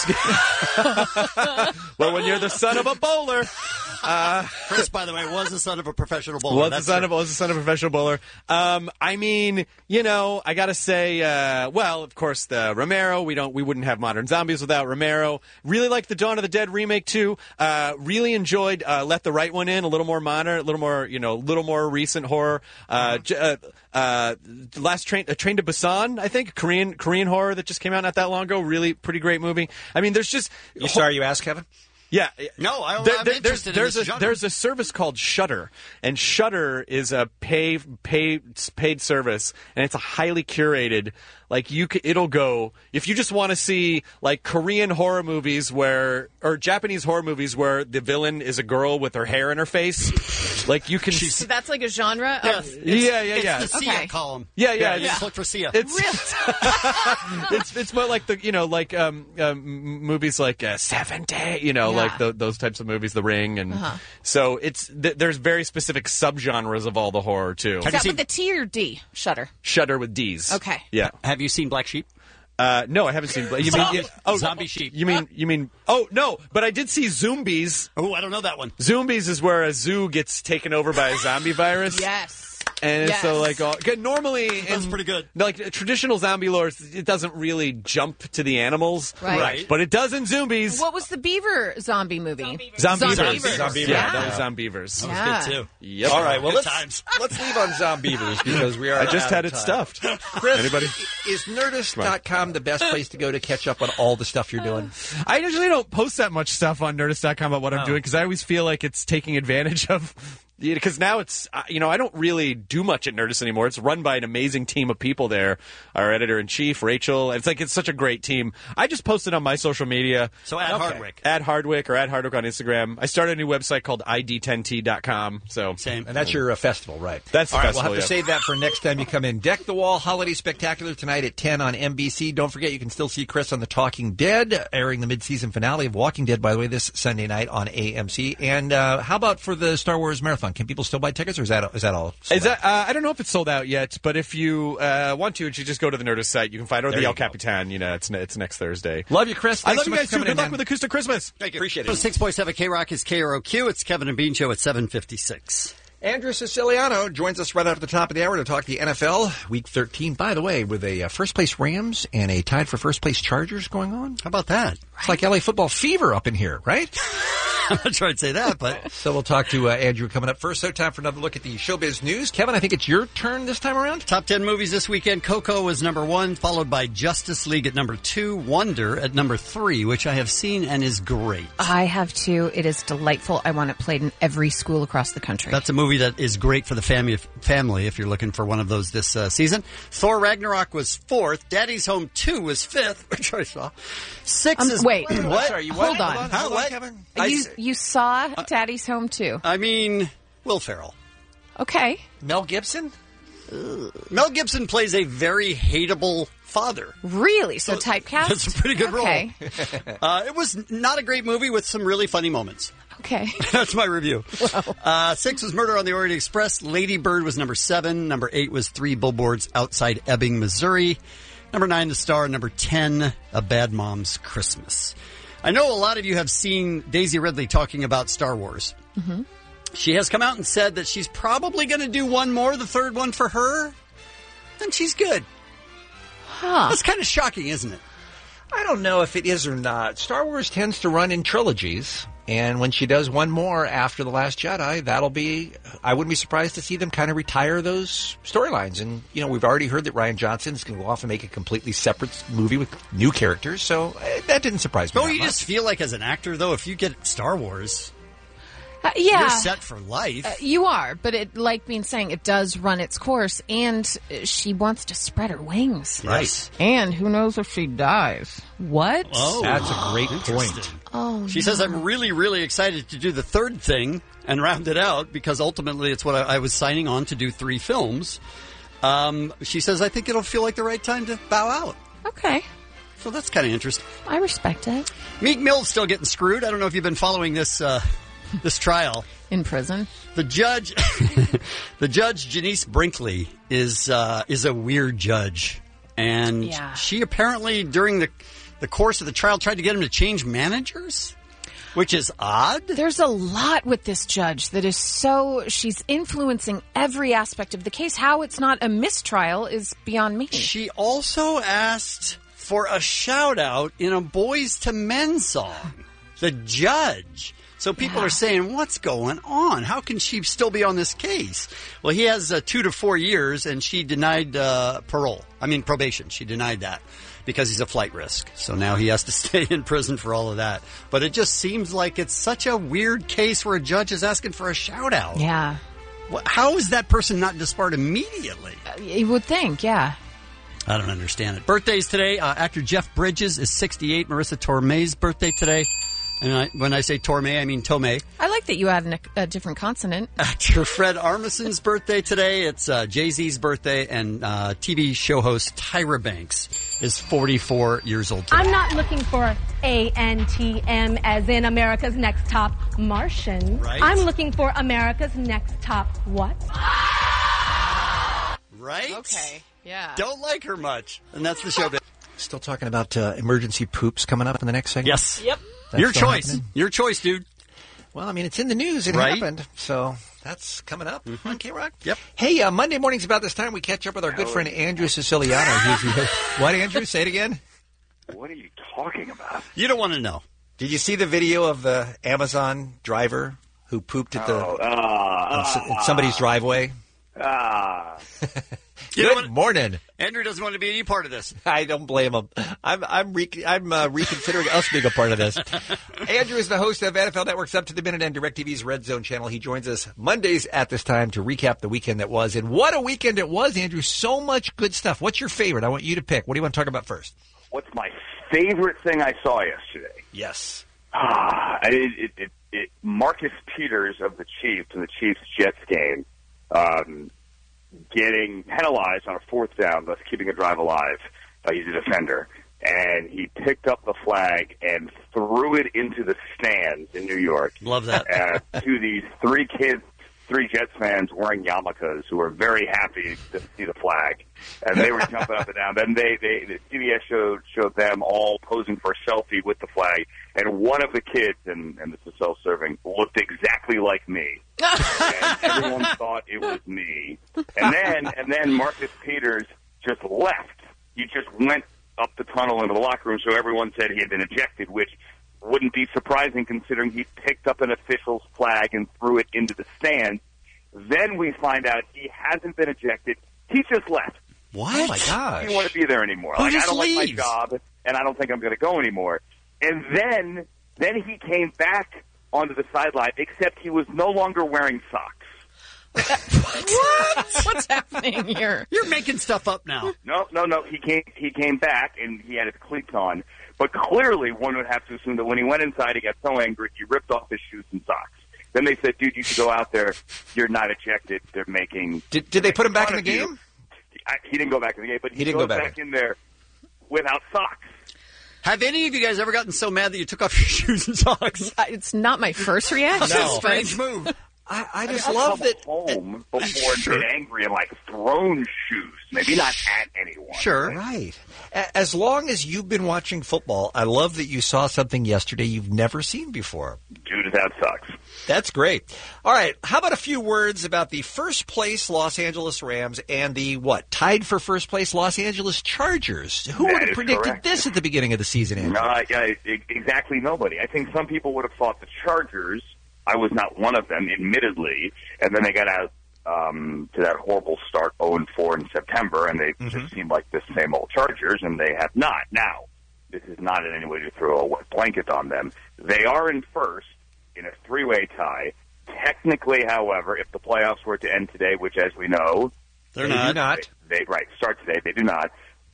Well, when you're the son of a bowler. Chris, by the way, was the son of a professional bowler. Was the son of a professional bowler. I mean, I got to say, of course, the Romero. We wouldn't have Modern Zombies without Romero. Really liked the Dawn of the Dead remake too. Really enjoyed Let the Right One In. A little more modern, a little more recent horror. Last Train to Busan, I think, Korean horror that just came out not that long ago. Really pretty great movie. I mean, there's just. Sorry you asked, Kevin? Yeah. No, I'm There's interested in this genre. there's a service called Shudder, and Shudder is a paid service, and it's a highly curated. Like it'll go if you just want to see like Korean horror movies or Japanese horror movies where the villain is a girl with her hair in her face. Like you can. So that's like a genre. Yes. Yeah. It's the Sia column. Yeah. Just look for Sia. It's more like movies like 7 Day, like those types of movies, The Ring, and so there's very specific subgenres of all the horror too. Is that with the T or D? Shudder. Shudder with D's. Okay. Yeah. Have you seen Black Sheep? No, I haven't seen. You mean Zombie Sheep? You mean? Oh no, but I did see Zombies. Oh, I don't know that one. Zombies is where a zoo gets taken over by a zombie virus. Yes. And so, normally, that's pretty good. Like traditional zombie lore, it doesn't really jump to the animals, right? But it does in Zombies. What was the beaver zombie movie? Zombievers. Yeah, that was Zombievers. That was good too. Yep. All right, well, Good let's leave on Zombievers because we are. I just out had of it time. stuffed. Chris, Anybody? Is Nerdist.com the best place to go to catch up on all the stuff you're doing? I usually don't post that much stuff on Nerdist.com about what I'm doing because I always feel like it's taking advantage of. Because now it's, I don't really do much at Nerdist anymore. It's run by an amazing team of people there. Our editor-in-chief, Rachel. It's such a great team. I just posted on my social media. So at Hardwick. At Hardwick or at Hardwick on Instagram. I started a new website called ID10T.com. So Same. And that's your festival, right? That's the all right, festival, we'll have to save that for next time you come in. Deck the Wall Holiday Spectacular tonight at 10 on NBC. Don't forget, you can still see Chris on The Talking Dead, airing the mid-season finale of Walking Dead, by the way, this Sunday night on AMC. And how about for the Star Wars Marathon? Can people still buy tickets, or is that all sold out? I don't know if it's sold out yet, but if you want to, you just go to the Nerdist site. You can find it, or the El Capitan. It's next Thursday. Love you, Chris. I Thanks love so you much guys, for too. coming Good in, luck man. with Acoustic Christmas. Thank you. Appreciate it. 6.7 K-Rock is KROQ. It's Kevin and Bean Show at 7:56. Andrew Siciliano joins us right after the top of the hour to talk the NFL Week 13. By the way, with a first-place Rams and a tied for first-place Chargers going on. How about that? It's like LA football fever up in here, right? I'm not sure I'd say that, but... So we'll talk to Andrew coming up first. So time for another look at the showbiz news. Kevin, I think it's your turn this time around. Top 10 movies this weekend. Coco was number 1, followed by Justice League at number 2, Wonder at number 3, which I have seen and is great. I have too. It is delightful. I want it played in every school across the country. That's a movie that is great for the family if you're looking for one of those this season. Thor Ragnarok was 4th. Daddy's Home 2 was 5th, which I saw. 6 is... Wait. What? Sorry, Hold on. Hold on, Kevin. You saw Daddy's Home too. I mean, Will Ferrell. Okay. Mel Gibson? Mel Gibson plays a very hateable father. Really? So typecast? That's a pretty good Okay. role. It was not a great movie with some really funny moments. Okay. That's my review. 6 was Murder on the Orient Express. Lady Bird was number 7. Number 8 was 3 Billboards Outside Ebbing, Missouri. Number 9, The Star. Number 10, A Bad Mom's Christmas. I know a lot of you have seen Daisy Ridley talking about Star Wars. Mm-hmm. She has come out and said that she's probably going to do one more, the third one for her. And she's good. Huh. That's kind of shocking, isn't it? I don't know if it is or not. Star Wars tends to run in trilogies, and when she does one more after The Last Jedi, that'll be... I wouldn't be surprised to see them kind of retire those storylines. And, we've already heard that Rian Johnson is going to go off and make a completely separate movie with new characters, so that didn't surprise me Don't that you much. just feel like as an actor, though, if you get Star Wars... Yeah. You're set for life. You are, but it, like being saying, it does run its course, and she wants to spread her wings. Right. And who knows if she dies? What? Oh, that's a great point. Oh, She says, I'm really, really excited to do the third thing and round it out because ultimately it's what I was signing on to do 3 films. She says, I think it'll feel like the right time to bow out. Okay. So that's kind of interesting. I respect it. Meek Mill's still getting screwed. I don't know if you've been following this this trial. In prison? The judge, Janice Brinkley, is a weird judge. And she apparently, during the course of the trial, tried to get him to change managers, which is odd. There's a lot with this judge that is she's influencing every aspect of the case. How it's not a mistrial is beyond me. She also asked for a shout-out in a Boys to Men song. The judge. So people are saying, what's going on? How can she still be on this case? Well, he has 2 to 4 years, and she denied probation. She denied that. because he's a flight risk. So now he has to stay in prison for all of that. But it just seems like it's such a weird case where a judge is asking for a shout-out. Yeah. How is that person not disbarred immediately? You would think, yeah. I don't understand it. Birthdays today. Actor Jeff Bridges is 68. Marissa Tomei's birthday today. And when I say Torme, I mean Tomei. I like that you add a different consonant. Actor Fred Armisen's birthday today. It's Jay-Z's birthday. And TV show host Tyra Banks is 44 years old today. I'm not looking for ANTM as in America's Next Top Martian. Right. I'm looking for America's Next Top what? Right? Okay, yeah. Don't like her much. And that's the show. Still talking about emergency poops coming up in the next segment? Yes. Yep. That's Your still choice. happening? Your choice, dude. Well, I mean, it's in the news. It Right. happened. So that's coming up on K-Rock. Yep. Hey, Monday mornings about this time, we catch up with our good friend Andrew Siciliano. What, Andrew? Say it again. What are you talking about? You don't want to know. Did you see the video of the Amazon driver who pooped at in somebody's driveway? Good morning. Andrew doesn't want to be any part of this. I don't blame him. I'm reconsidering us being a part of this. Andrew is the host of NFL Network's Up to the Minute and DirecTV's Red Zone channel. He joins us Mondays at this time to recap the weekend that was. And what a weekend it was, Andrew. So much good stuff. What's your favorite? I want you to pick. What do you want to talk about first? What's my favorite thing I saw yesterday? Yes. Marcus Peters of the Chiefs in the Chiefs-Jets game getting penalized on a fourth down, thus keeping a drive alive. He's a defender. And he picked up the flag and threw it into the stands in New York. Love that. To these three Jets fans wearing yarmulkes who were very happy to see the flag. And they were jumping up and down. Then the CBS showed them all posing for a selfie with the flag. And one of the kids, and this is self-serving, looked exactly like me. And everyone thought it was me. And then Marcus Peters just left. He just went up the tunnel into the locker room, so everyone said he had been ejected, which wouldn't be surprising considering he picked up an official's flag and threw it into the stands. Then we find out he hasn't been ejected. He just left. What? Oh, my gosh. He didn't want to be there anymore. Who I just don't leaves? like my job, and I don't think I'm going to go anymore. And then he came back onto the sideline, except he was no longer wearing socks. What? What's happening here? You're making stuff up now. No. He came back, and he had his cleats on. But clearly, one would have to assume that when he went inside, he got so angry, he ripped off his shoes and socks. Then they said, dude, you should go out there. You're not ejected. They're making... Did they put him back in the game? He didn't go back in the game, but he didn't goes go back in there without socks. Have any of you guys ever gotten so mad that you took off your shoes and socks? It's not my first reaction. No. Strange move. I just love that. Home before and been angry and thrown shoes. Maybe not at anyone. Sure. Right. As long as you've been watching football, I love that you saw something yesterday you've never seen before. Dude, that sucks. That's great. All right. How about a few words about the first place Los Angeles Rams and the, tied for first place Los Angeles Chargers? Who would have predicted this at the beginning of the season, Andrew? Exactly nobody. I think some people would have thought the Chargers. I was not one of them, admittedly, and then they got out to that horrible start, 0-4 in September, and they just seemed like the same old Chargers, and they have not. Now, this is not in any way to throw a wet blanket on them. They are in first in a three-way tie. Technically, however, if the playoffs were to end today, which, as we know, they do not. Start today. They do not.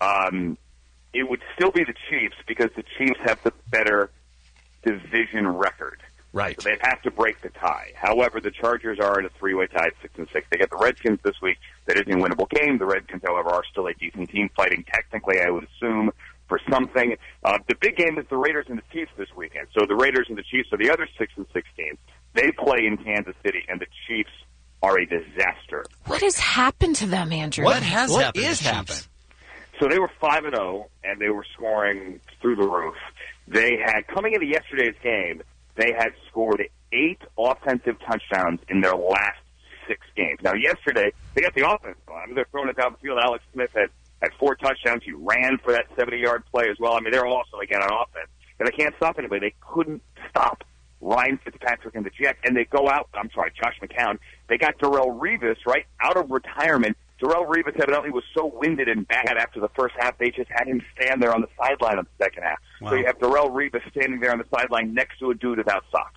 It would still be the Chiefs because the Chiefs have the better division record. Right. So they'd have to break the tie. However, the Chargers are in a three-way tie at 6-6. They get the Redskins this week. That is a winnable game. The Redskins, however, are still a decent team fighting technically, I would assume, for something. The big game is the Raiders and the Chiefs this weekend. So the Raiders and the Chiefs are the other 6-6 teams. They play in Kansas City, and the Chiefs are a disaster. What has happened to them, Andrew? What is happening? So they were 5-0, and they were scoring through the roof. They had, coming into yesterday's game, they had scored 8 offensive touchdowns in their last 6 games. Now, yesterday, they got the offense going. I mean, they're throwing it down the field. Alex Smith had 4 touchdowns. He ran for that 70-yard play as well. I mean, they're also, again, on offense. And they can't stop anybody. They couldn't stop Ryan Fitzpatrick and the Jets. And they go out, Josh McCown. They got Darrelle Revis, out of retirement Darrelle Revis evidently was so winded and bad after the first half, they just had him stand there on the sideline of the second half. Wow. So you have Darrelle Revis standing there on the sideline next to a dude without socks.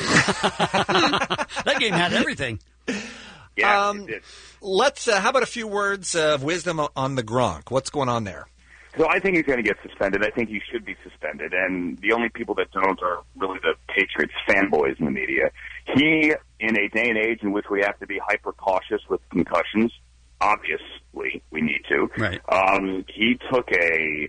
That game had everything. Yeah, it did. Let's. How about a few words of wisdom on the Gronk? What's going on there? So I think he's going to get suspended. I think he should be suspended. And the only people that don't are really the Patriots fanboys in the media. He, in a day and age in which we have to be hyper cautious with concussions, obviously we need to. Right. He took a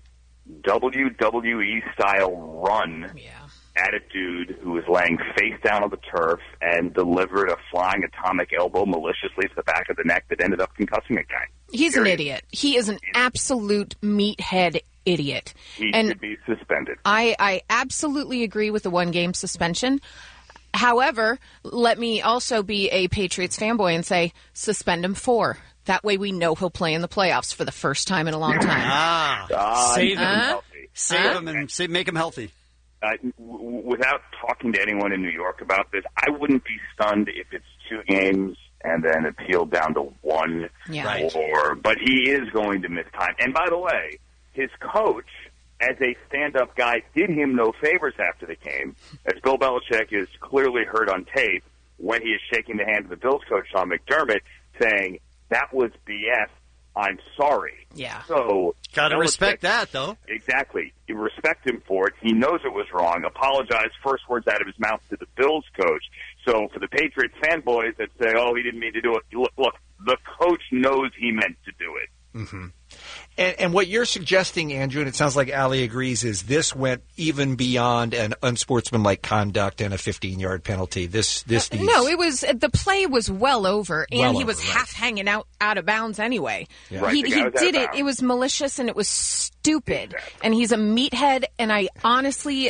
WWE-style run at a dude who was laying face down on the turf and delivered a flying atomic elbow maliciously to the back of the neck that ended up concussing a guy. He's an idiot. He is an absolute meathead idiot. He should be suspended. I absolutely agree with the one-game suspension. However, let me also be a Patriots fanboy and say, suspend him 4. That way we know he'll play in the playoffs for the first time in a long time. Save him. Save him and make him healthy. Without talking to anyone in New York about this, I wouldn't be stunned if it's 2 games and then appealed down to 1. Yeah. Right. But he is going to miss time. And by the way, his coach, as a stand-up guy, did him no favors after the game, as Bill Belichick is clearly heard on tape when he is shaking the hand of the Bills coach, Sean McDermott, saying, "That was BS. I'm sorry." Yeah. So gotta respect that, though. Exactly. You respect him for it. He knows it was wrong. Apologized. First words out of his mouth to the Bills coach. So for the Patriots fanboys that say, "Oh, he didn't mean to do it," look, the coach knows he meant to do it. Mm-hmm. And what you're suggesting, Andrew, and it sounds like Ali agrees, is this went even beyond an unsportsmanlike conduct and a 15-yard penalty. This needs... No, it was the play was well over, and Well he was over, right. half hanging out of bounds anyway. Yeah. Right, He the guy was out did of it. bounds. It was malicious and it was stupid. And he's a meathead. And I honestly,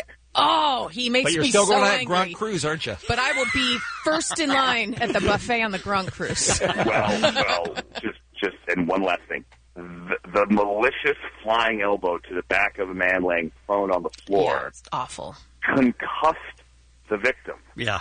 he makes But you're me still so going to angry. Gronk Cruise, aren't you? But I will be first in line at the buffet on the Gronk Cruise. Well, just and one last thing. The malicious flying elbow to the back of a man laying prone on the floor. Yeah, it's awful. Concussed the victim. Yeah.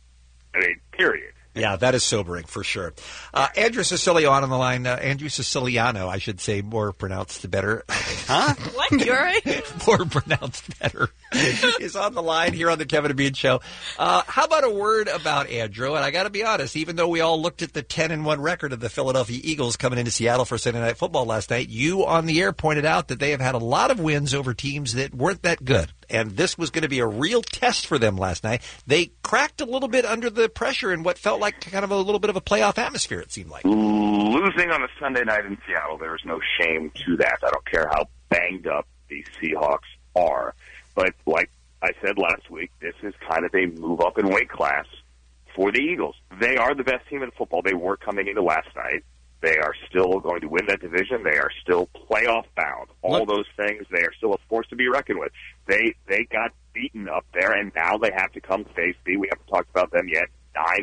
I mean, period. Yeah, that is sobering for sure. Andrew Siciliano on the line. Andrew Siciliano, I should say, more pronounced better. Huh? What? You're right. More pronounced better. Is on the line here on the Kevin and Bean Show. How about a word about Andrew? And I got to be honest, even though we all looked at the 10-1 record of the Philadelphia Eagles coming into Seattle for Sunday Night Football last night, you on the air pointed out that they have had a lot of wins over teams that weren't that good. And this was going to be a real test for them last night. They cracked a little bit under the pressure in what felt like kind of a little bit of a playoff atmosphere, it seemed like. Losing on a Sunday night in Seattle, there is no shame to that. I don't care how banged up the Seahawks are. But like I said last week, this is kind of a move up in weight class for the Eagles. They are the best team in football. They were coming into last night. They are still going to win that division. They are still playoff bound. All those things, they are still a force to be reckoned with. They got beaten up there, and now they have to come face the, we haven't talked about them yet,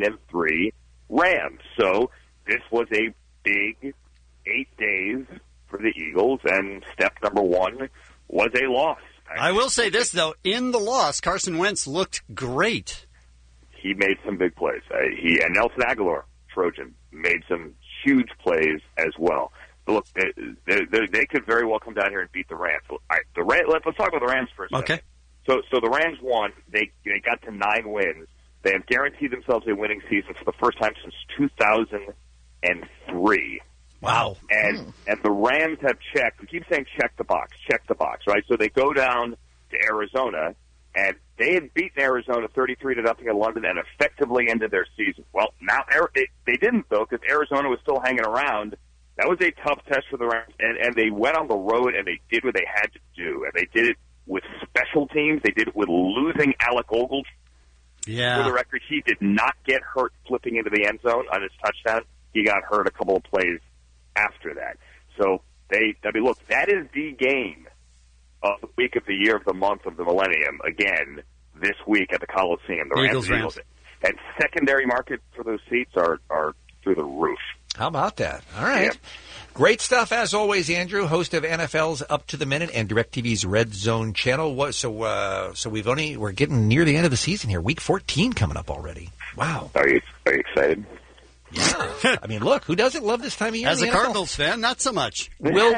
9-3 Rams. So this was a big 8 days for the Eagles, and step number 1 was a loss. I will say this, though. In the loss, Carson Wentz looked great. He made some big plays. He and Nelson Aguilar, Trojan, made some huge plays as well. But look, they could very well come down here and beat the Rams. All right, let's talk about the Rams for a second. Okay. So the Rams won. They got to 9 wins. They have guaranteed themselves a winning season for the first time since 2003. Wow. And the Rams have checked. We keep saying check the box, right? So they go down to Arizona, and they had beaten Arizona 33-0 in London and effectively ended their season. Well, now they didn't, though, because Arizona was still hanging around. That was a tough test for the Rams, and they went on the road, and they did what they had to do. And they did it with special teams. They did it with losing Alec Ogletree. Yeah. For the record, he did not get hurt flipping into the end zone on his touchdown. He got hurt a couple of plays after that. So, look, that is the game of the week of the year of the month of the millennium, again, this week at the Coliseum. The Rams. And secondary market for those seats are through the roof. How about that? All right. Yeah. Great stuff, as always, Andrew, host of NFL's Up to the Minute and DirecTV's Red Zone channel. So we're getting near the end of the season here. Week 14 coming up already. Wow. Are you excited? Yeah. I mean, look, who doesn't love this time of year? As in a the NFL? Cardinals fan, not so much. Will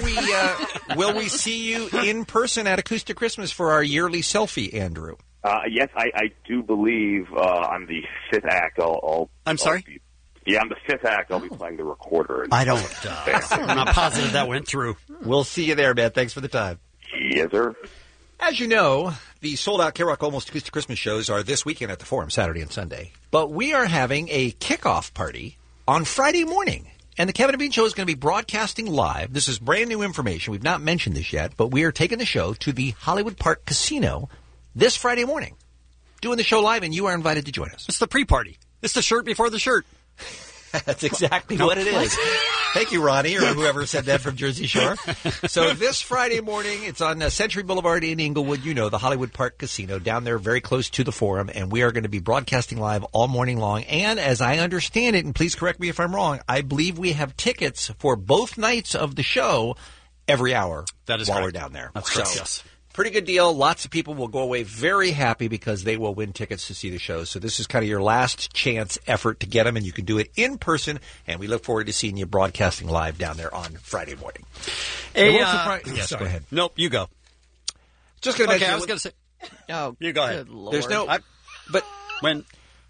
we see you in person at Acoustic Christmas for our yearly selfie, Andrew? Yes, I do believe on the fifth act. I'm sorry? On the fifth act, I'll be playing the recorder. I don't. I'm not positive that went through. We'll see you there, man. Thanks for the time. Yes, sir. As you know, the sold-out K-Rock Almost Acoustic Christmas shows are this weekend at the Forum, Saturday and Sunday. But we are having a kickoff party on Friday morning. And the Kevin and Bean Show is going to be broadcasting live. This is brand new information. We've not mentioned this yet, but we are taking the show to the Hollywood Park Casino this Friday morning. Doing the show live, and you are invited to join us. It's the pre-party. It's the shirt before the shirt. That's exactly what it is. Thank you, Ronnie, or whoever said that from Jersey Shore. So this Friday morning, it's on Century Boulevard in Inglewood. You know, the Hollywood Park Casino down there very close to the Forum. And we are going to be broadcasting live all morning long. And as I understand it, and please correct me if I'm wrong, I believe we have tickets for both nights of the show every hour that is while correct. we're down there. That's correct, yes. Pretty good deal. Lots of people will go away very happy because they will win tickets to see the show. So this is kind of your last chance effort to get them, and you can do it in person. And we look forward to seeing you broadcasting live down there on Friday morning. Yes, sorry. go ahead. Nope, you go. Just going to mention. I was going to say. Oh, you go ahead. Lord. There's no. But when.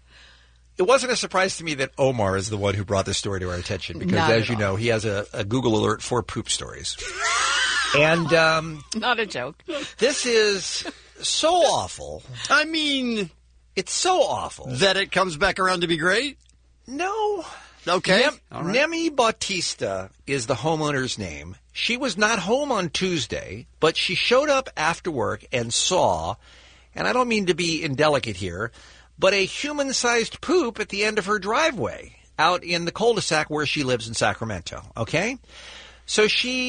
It wasn't a surprise to me that Omar is the one who brought this story to our attention because, Not as you at know, he has a Google alert for poop stories. And not a joke. This is so awful. I mean, it's so awful that it comes back around to be great. No. Okay. Nemi Bautista is the homeowner's name. She was not home on Tuesday, but she showed up after work and saw, and I don't mean to be indelicate here, but a human-sized poop at the end of her driveway out in the cul-de-sac where she lives in Sacramento. Okay? So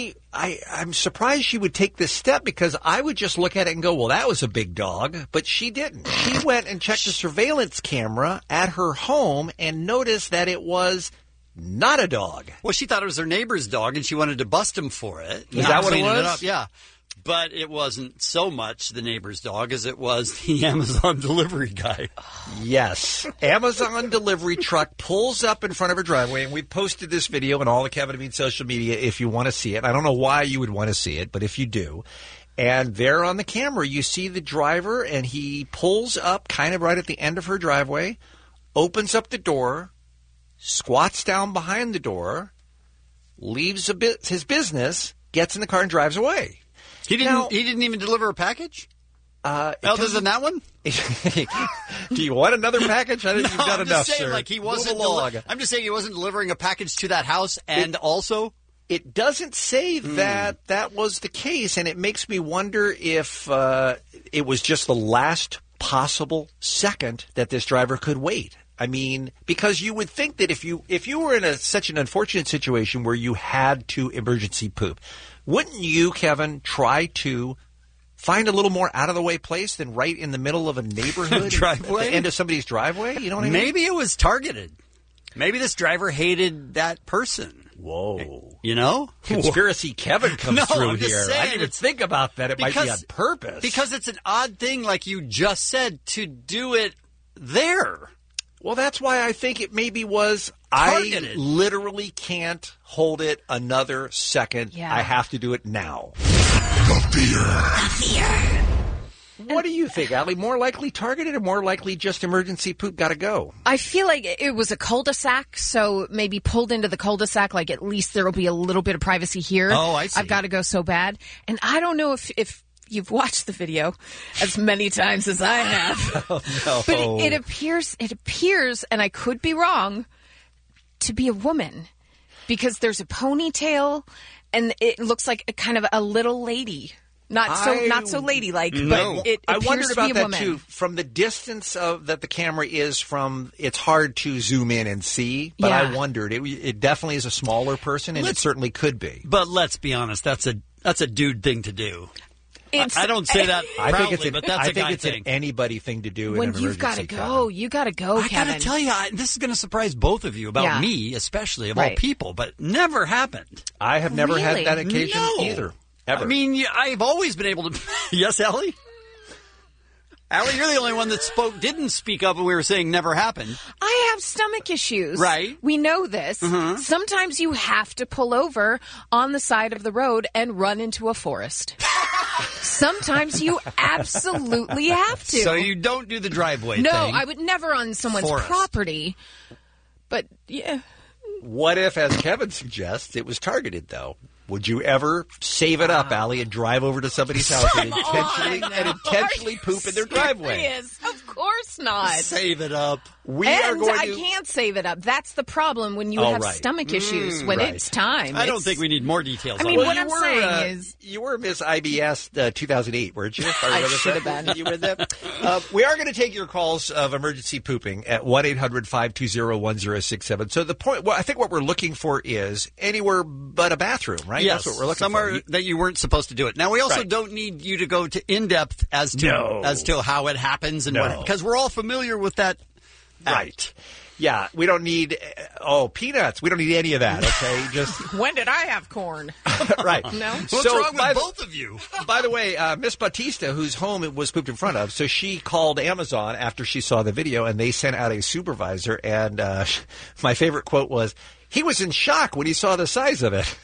I'm surprised she would take this step because I would just look at it and go, well, that was a big dog. But she didn't. She went and checked the surveillance camera at her home and noticed that it was not a dog. Well, she thought it was her neighbor's dog and she wanted to bust him for it. Is that what it was? Up. Yeah. But it wasn't so much the neighbor's dog as it was the Amazon delivery guy. Yes. Amazon delivery truck pulls up in front of her driveway, and we posted this video on all the Kevin and Bean social media if you want to see it. I don't know why you would want to see it, but if you do. And there on the camera, you see the driver, and he pulls up kind of right at the end of her driveway, opens up the door, squats down behind the door, leaves his business, gets in the car, and drives away. He didn't even deliver a package? Other than that one? Do you want another package? I think you've got enough, saying, sir. Like he wasn't I'm just saying he wasn't delivering a package to that house also? It doesn't say that was the case, and it makes me wonder if it was just the last possible second that this driver could wait. I mean, because you would think that if you were in such an unfortunate situation where you had to emergency poop, wouldn't you, Kevin, try to find a little more out-of-the-way place than right in the middle of a neighborhood driveway? At the end of somebody's driveway? You know what I mean? Maybe it was targeted. Maybe this driver hated that person. Whoa. You know? Conspiracy Kevin comes through I'm just here. saying, I didn't even think about that. It might be on purpose. Because it's an odd thing, like you just said, to do it there. Well, that's why I think it maybe was targeted. I literally can't hold it another second. Yeah. I have to do it now. The fear. What do you think, Allie? More likely targeted or more likely just emergency poop gotta go? I feel like it was a cul-de-sac, so maybe pulled into the cul-de-sac, like at least there will be a little bit of privacy here. Oh, I see. I've got to go so bad. And I don't know if you've watched the video as many times as I have. Oh, no. But it appears, and I could be wrong, to be a woman because there's a ponytail and it looks like a kind of a little lady. Not so ladylike, but it I appears wondered to be about a that woman. too. From the distance that the camera is from, it's hard to zoom in and see. But Yeah. I wondered, it definitely is a smaller person, and it certainly could be. But let's be honest, that's a dude thing to do. I don't say that I proudly, think it's but that's a guy it's thing. an anybody thing to do. When in an you've got to emergency, go, you got to go, I Kevin. gotta tell you, this is going to surprise both of you about Yeah. me, especially of all Right. people, but never happened. I have never Really? had that occasion No. either. Ever. I mean, I've always been able to. Yes, Ellie? Allie, you're the only one that didn't speak up when we were saying never happened. I have stomach issues. Right. We know this. Mhm. Sometimes you have to pull over on the side of the road and run into a forest. Sometimes you absolutely have to. So you don't do the driveway No, thing. I would never on someone's Forest. property. But, yeah. What if, as Kevin suggests, it was targeted, though? Would you ever save it up, Allie, and drive over to somebody's house and intentionally poop in their driveway? Serious? Of course not. Save it up. I can't save it up. That's the problem when you have right. stomach issues when right. it's time. I don't think we need more details. I mean, on what that. I'm saying is... You were Miss IBS 2008, weren't you? I should have been. You were that. We are going to take your calls of emergency pooping at 1-800-520-1067. So the point, well, I think what we're looking for is anywhere but a bathroom, right? Yes, That's what we're looking somewhere for. that you weren't supposed to do it. Now, we also Right. don't need you to go to in-depth as to how it happens and what, because we're all familiar with that Right. Yeah, we don't need, peanuts. We don't need any of that, okay? Just When did I have corn? right. No? What's wrong with both of you? By the way, Miss Bautista, whose home it was pooped in front of, so she called Amazon after she saw the video, and they sent out a supervisor, and my favorite quote was, he was in shock when he saw the size of it.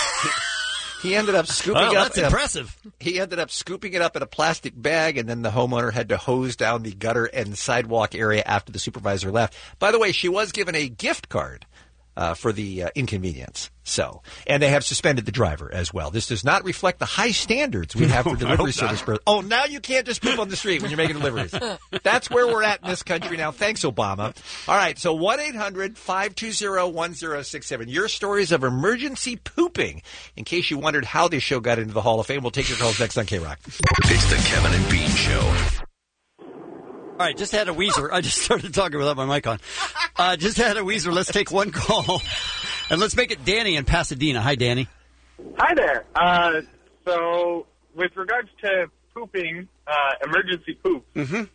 He ended up scooping it up. That's impressive. He ended up scooping it up in a plastic bag, and then the homeowner had to hose down the gutter and sidewalk area after the supervisor left. By the way, she was given a gift card for the inconvenience. So, and they have suspended the driver as well. This does not reflect the high standards we have for delivery service. Oh, now you can't just poop on the street when you're making deliveries. That's where we're at in this country now. Thanks, Obama. All right, so 1-800-520-1067. Your stories of emergency pooping. In case you wondered how this show got into the Hall of Fame, we'll take your calls next on K-Rock. It's the Kevin and Bean Show. All right, just had a Weezer. I just started talking without my mic on. Just had a Weezer. Let's take one call. And let's make it Danny in Pasadena. Hi, Danny. Hi there. So, with regards to pooping, emergency poop,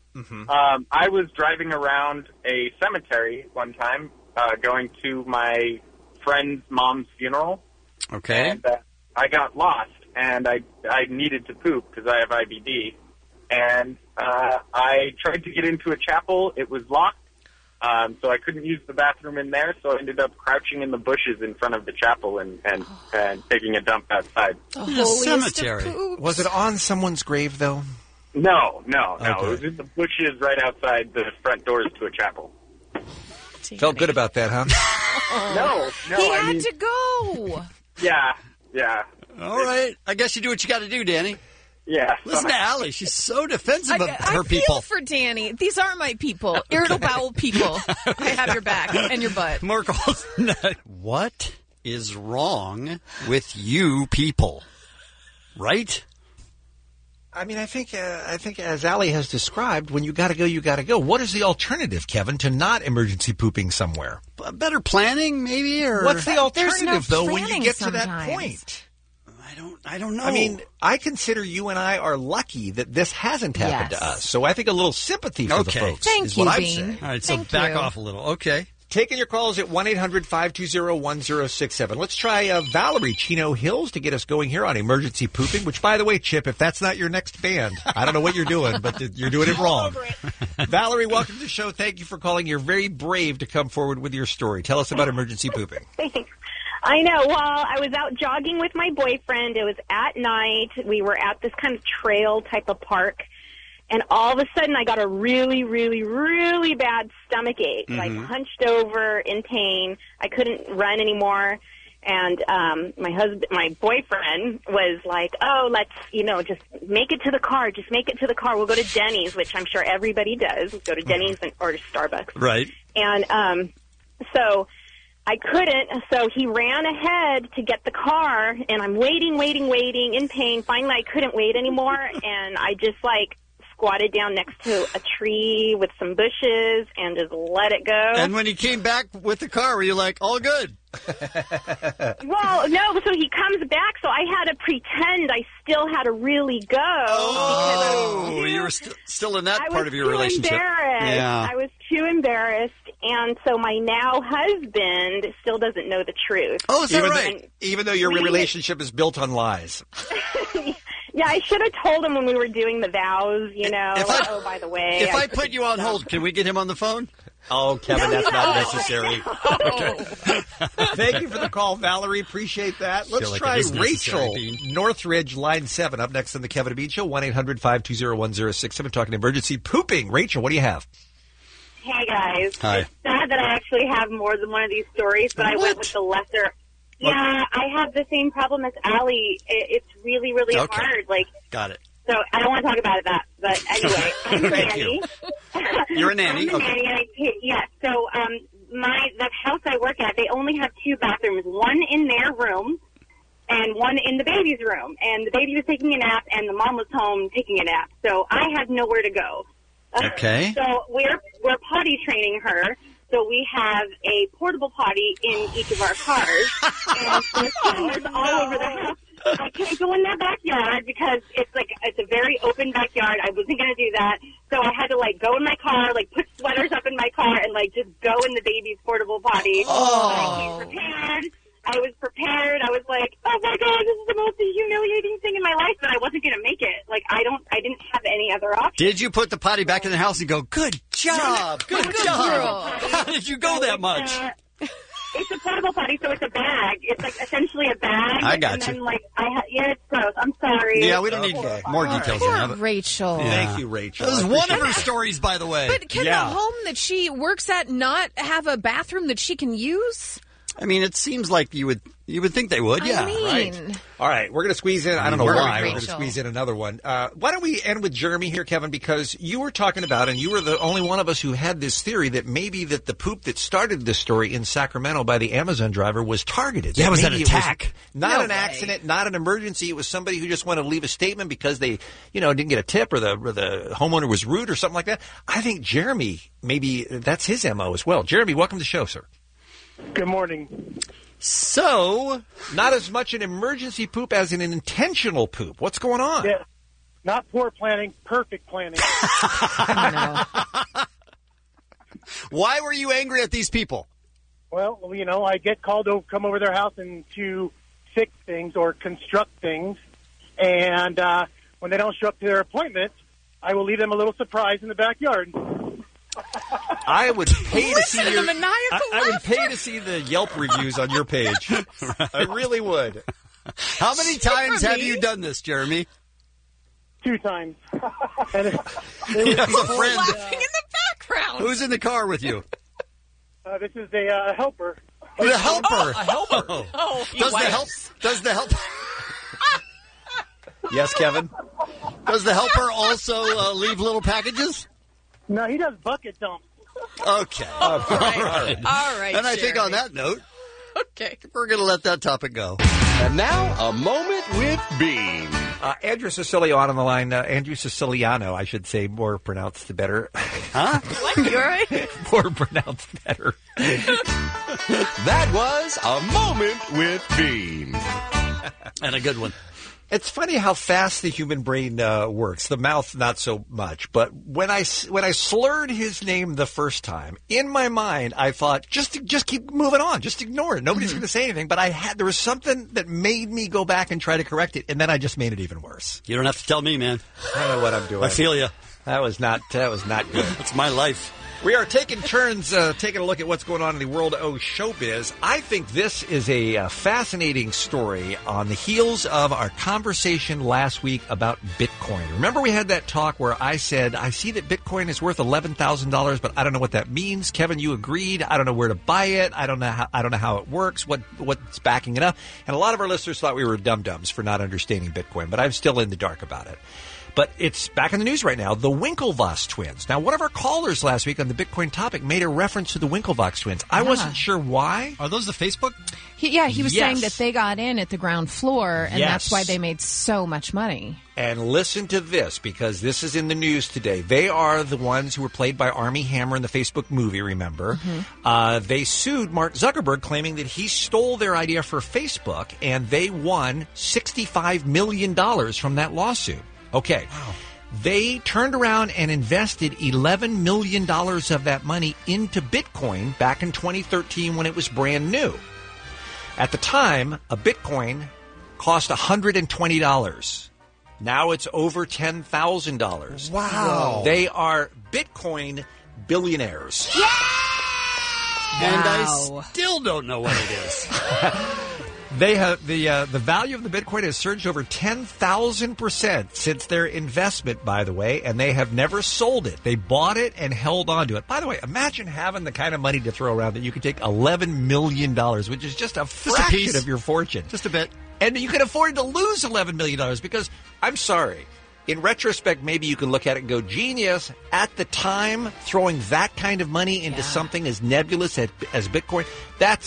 I was driving around a cemetery one time, going to my friend's mom's funeral. Okay. And I got lost, and I needed to poop because I have IBD. And I tried to get into a chapel. It was locked, so I couldn't use the bathroom in there, so I ended up crouching in the bushes in front of the chapel and taking a dump outside. The cemetery. Was it on someone's grave, though? No. Okay. It was in the bushes right outside the front doors to a chapel. Felt good about that, huh? No. He had to go. Yeah. All right. I guess you do what you got to do, Danny. Yeah. Listen to Allie. She's so defensive of her I people. feel for Danny. These are my people. Irritable bowel people. I have your back and your butt. More calls. What is wrong with you people? Right? I mean, I think as Allie has described, when you got to go, you got to go. What is the alternative, Kevin, to not emergency pooping somewhere? Better planning, maybe? Or what's the alternative, There's no though, when you planning get to that sometimes. point? I don't know. I mean, I consider you and I are lucky that this hasn't happened to Yes. us. So I think a little sympathy for the folks is what I'm saying. All right, so back off a little. Okay. Taking your calls at 1-800-520-1067. Let's try Valerie, Chino Hills, to get us going here on emergency pooping, which, by the way, Chip, if that's not your next band, I don't know what you're doing, but you're doing it wrong. Valerie, welcome to the show. Thank you for calling. You're very brave to come forward with your story. Tell us about emergency pooping. I know. Well, I was out jogging with my boyfriend. It was at night. We were at this kind of trail type of park. And all of a sudden, I got a really, really, really bad stomach ache. Like hunched over in pain. I couldn't run anymore. And my boyfriend was like, "Oh, let's, just make it to the car. Just make it to the car. We'll go to Denny's," which I'm sure everybody does. Go to Denny's or to Starbucks. Right. And so I couldn't, so he ran ahead to get the car, and I'm waiting in pain. Finally, I couldn't wait anymore, and I just, squatted down next to a tree with some bushes and just let it go. And when he came back with the car, were you like, all good? Well, no, so he comes back, so I had to pretend I still had to really go. Oh, you were still in that part of your relationship. I was too embarrassed, and so my now husband still doesn't know the truth. Oh, is that right? Even though your relationship is built on lies. Yeah, I should have told him when we were doing the vows, oh, by the way. If I put you on hold, can we get him on the phone? Oh, Kevin, that's not necessary. Thank you for the call, Valerie. Appreciate that. Let's try Rachel, Northridge, line 7, up next on the Kevin and Bean Show, 1-800-520-1067, talking emergency pooping. Rachel, what do you have? Hey, guys. Hi. It's sad that I actually have more than one of these stories, but I went with the lesser. Yeah, I have the same problem as Allie. It's really, really hard. Got it. So I don't want to talk about that, but anyway, I'm a nanny. You're a nanny. I'm a nanny. So the house I work at, they only have 2 bathrooms, one in their room and one in the baby's room. And the baby was taking a nap, and the mom was home taking a nap. So I had nowhere to go. Okay. So we're potty training her. So we have a portable potty in each of our cars, and there's showers all over the house. I can't go in their backyard because it's a very open backyard. I wasn't going to do that. So I had to go in my car, put sweaters up in my car and just go in the baby's portable potty. Oh. I was prepared. I was like, oh my God, this is the most humiliating thing in my life, but I wasn't going to make it. I didn't have any other option. Did you put the potty back in the house and go, good job, good job? How did you go that much? It's a portable potty, so it's a bag. It's essentially a bag. I got you. And then, it's gross. I'm sorry. Yeah, we don't need more details on that. Rachel. Yeah. Thank you, Rachel. That was one of her stories, by the way. But can the home that she works at not have a bathroom that she can use? I mean, it seems like you would think they would. Yeah, right. All right, we're going to squeeze in. I don't know why we're going to squeeze in another one. Why don't we end with Jeremy here, Kevin? Because you were talking about, and you were the only one of us who had this theory that maybe that the poop that started this story in Sacramento by the Amazon driver was targeted. Yeah, it was an attack. Not an accident, not an emergency. It was somebody who just wanted to leave a statement because they, didn't get a tip or the homeowner was rude or something like that. I think Jeremy, maybe that's his MO as well. Jeremy, welcome to the show, sir. Good morning. So, not as much an emergency poop as an intentional poop. What's going on? Yeah. Not poor planning, perfect planning. Why were you angry at these people? Well, I get called to come over their house and to fix things or construct things. And when they don't show up to their appointment, I will leave them a little surprise in the backyard. I would pay to see I would pay to see the Yelp reviews on your page. I really would. How many times have you done this, Jeremy? 2 times. And a friend laughing in the background. Who's in the car with you? This is a helper. The helper. A helper. Oh, Does the help? Yes, Kevin. Does the helper also leave little packages? No, he does bucket dumps. Okay. All right. All right. And I think on that note, we're going to let that topic go. And now, a moment with Bean. Andrew Siciliano on the line. Andrew Siciliano, I should say, more pronounced better. Huh? What? You all right? More pronounced better. That was a moment with Bean. And a good one. It's funny how fast the human brain works. The mouth, not so much. But when I slurred his name the first time, in my mind, I thought, just keep moving on. Just ignore it. Nobody's going to say anything. But there was something that made me go back and try to correct it, and then I just made it even worse. You don't have to tell me, man. I know what I'm doing. I feel you. That was not good. It's my life. We are taking turns taking a look at what's going on in the world of showbiz. I think this is a fascinating story on the heels of our conversation last week about Bitcoin. Remember we had that talk where I said, I see that Bitcoin is worth $11,000, but I don't know what that means. Kevin, you agreed. I don't know where to buy it. I don't know how it works, what's backing it up. And a lot of our listeners thought we were dum-dums for not understanding Bitcoin, but I'm still in the dark about it. But it's back in the news right now, the Winklevoss twins. Now, one of our callers last week on the Bitcoin topic made a reference to the Winklevoss twins. I wasn't sure why. Are those the Facebook? He was saying that they got in at the ground floor, and that's why they made so much money. And listen to this, because this is in the news today. They are the ones who were played by Armie Hammer in the Facebook movie, remember? Mm-hmm. They sued Mark Zuckerberg, claiming that he stole their idea for Facebook, and they won $65 million from that lawsuit. Okay. Wow. They turned around and invested $11 million of that money into Bitcoin back in 2013 when it was brand new. At the time, a Bitcoin cost $120. Now it's over $10,000. Wow. They are Bitcoin billionaires. And I still don't know what it is. They have the value of the Bitcoin has surged over 10,000% since their investment, by the way, and they have never sold it. They bought it and held on to it. By the way, imagine having the kind of money to throw around that you could take $11 million, which is just a fraction of your fortune. Just a bit. And you can afford to lose $11 million because, I'm sorry, in retrospect, maybe you can look at it and go, genius. At the time, throwing that kind of money into something as nebulous as Bitcoin, that's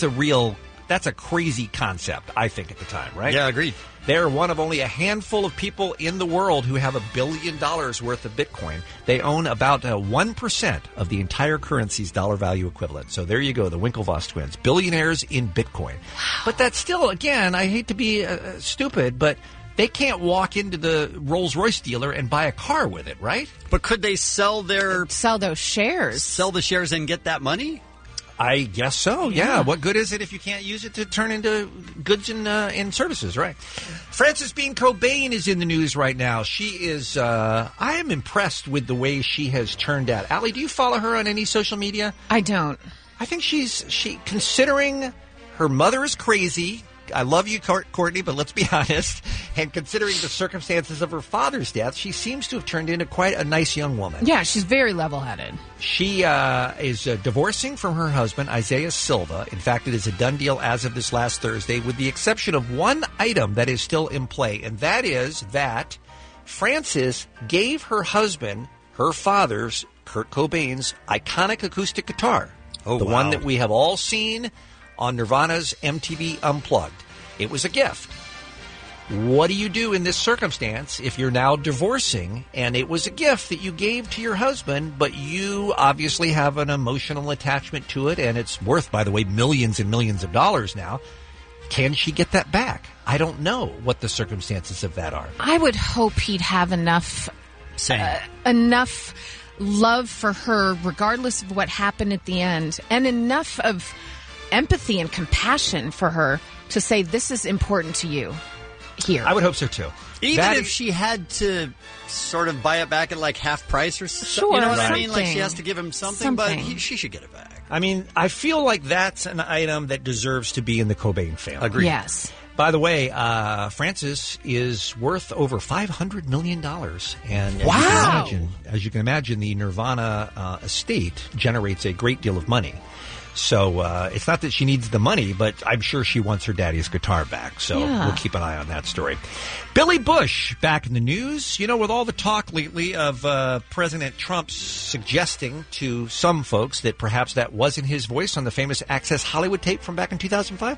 a crazy concept, I think, at the time, right? Yeah, agreed. They're one of only a handful of people in the world who have $1 billion worth of Bitcoin. They own about 1% of the entire currency's dollar value equivalent. So there you go, the Winklevoss twins, billionaires in Bitcoin. But that's still, again, I hate to be stupid, but they can't walk into the Rolls-Royce dealer and buy a car with it, right? But could they sell those shares? Sell the shares and get that money? I guess so, yeah. What good is it if you can't use it to turn into goods and services, right? Frances Bean Cobain is in the news right now. She is, I am impressed with the way she has turned out. Allie, do you follow her on any social media? I don't. I think she considering her mother is crazy. I love you, Courtney, but let's be honest. And considering the circumstances of her father's death, she seems to have turned into quite a nice young woman. Yeah, she's very level-headed. She is divorcing from her husband, Isaiah Silva. In fact, it is a done deal as of this last Thursday, with the exception of one item that is still in play, and that is that Frances gave her husband, her father's, Kurt Cobain's, iconic acoustic guitar. The one that we have all seen on Nirvana's MTV Unplugged. It was a gift. What do you do in this circumstance if you're now divorcing and it was a gift that you gave to your husband, but you obviously have an emotional attachment to it and it's worth, by the way, millions and millions of dollars now? Can she get that back? I don't know what the circumstances of that are. I would hope he'd have enough love for her, regardless of what happened at the end, and enough of empathy and compassion for her to say, this is important to you here. I would hope so, too. Even if she had to sort of buy it back at like half price or something. Sure, you know what I mean? Like she has to give him something. But she should get it back. I mean, I feel like that's an item that deserves to be in the Cobain family. Agreed. Yes. By the way, Frances is worth over $500 million. And as you can imagine, the Nirvana estate generates a great deal of money. So it's not that she needs the money, but I'm sure she wants her daddy's guitar back. So we'll keep an eye on that story. Billy Bush back in the news. You know, with all the talk lately of President Trump suggesting to some folks that perhaps that wasn't his voice on the famous Access Hollywood tape from back in 2005,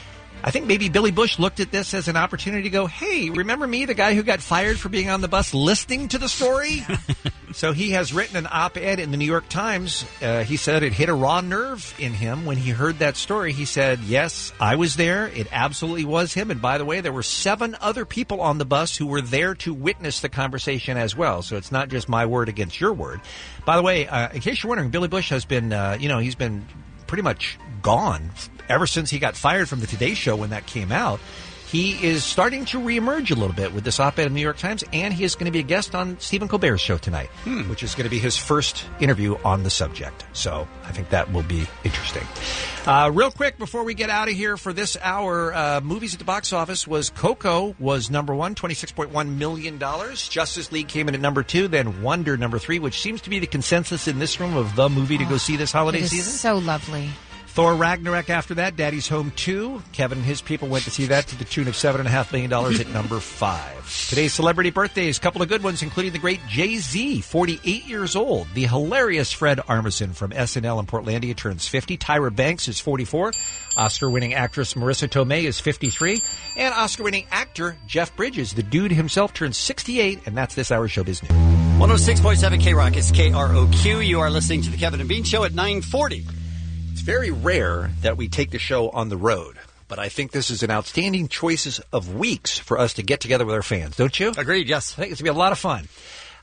I think maybe Billy Bush looked at this as an opportunity to go, hey, remember me, the guy who got fired for being on the bus listening to the story? So he has written an op-ed in the New York Times. He said it hit a raw nerve in him when he heard that story. He said, yes, I was there. It absolutely was him. And by the way, there were 7 other people on the bus who were there to witness the conversation as well. So it's not just my word against your word. By the way, in case you're wondering, Billy Bush has been, he's been pretty much gone ever since he got fired from the Today Show when that came out. He is starting to reemerge a little bit with this op-ed in the New York Times, and he is going to be a guest on Stephen Colbert's show tonight, which is going to be his first interview on the subject. So I think that will be interesting. Real quick, before we get out of here for this hour, movies at the box office was Coco was number 1, $26.1 million. Justice League came in at number 2, then Wonder number 3, which seems to be the consensus in this room of the movie to go see this holiday season. So lovely. Thor Ragnarok after that, Daddy's Home 2. Kevin and his people went to see that to the tune of $7.5 million at number 5. Today's celebrity birthdays, a couple of good ones, including the great Jay-Z, 48 years old. The hilarious Fred Armisen from SNL in Portlandia turns 50. Tyra Banks is 44. Oscar-winning actress Marissa Tomei is 53. And Oscar-winning actor Jeff Bridges, the dude himself, turns 68. And that's this hour's Showbiz News. 106.7 K-Rock is KROQ. You are listening to the Kevin and Bean Show at 9:40. It's very rare that we take the show on the road, but I think this is an outstanding choice of weeks for us to get together with our fans, don't you? Agreed, yes. I think it's going to be a lot of fun.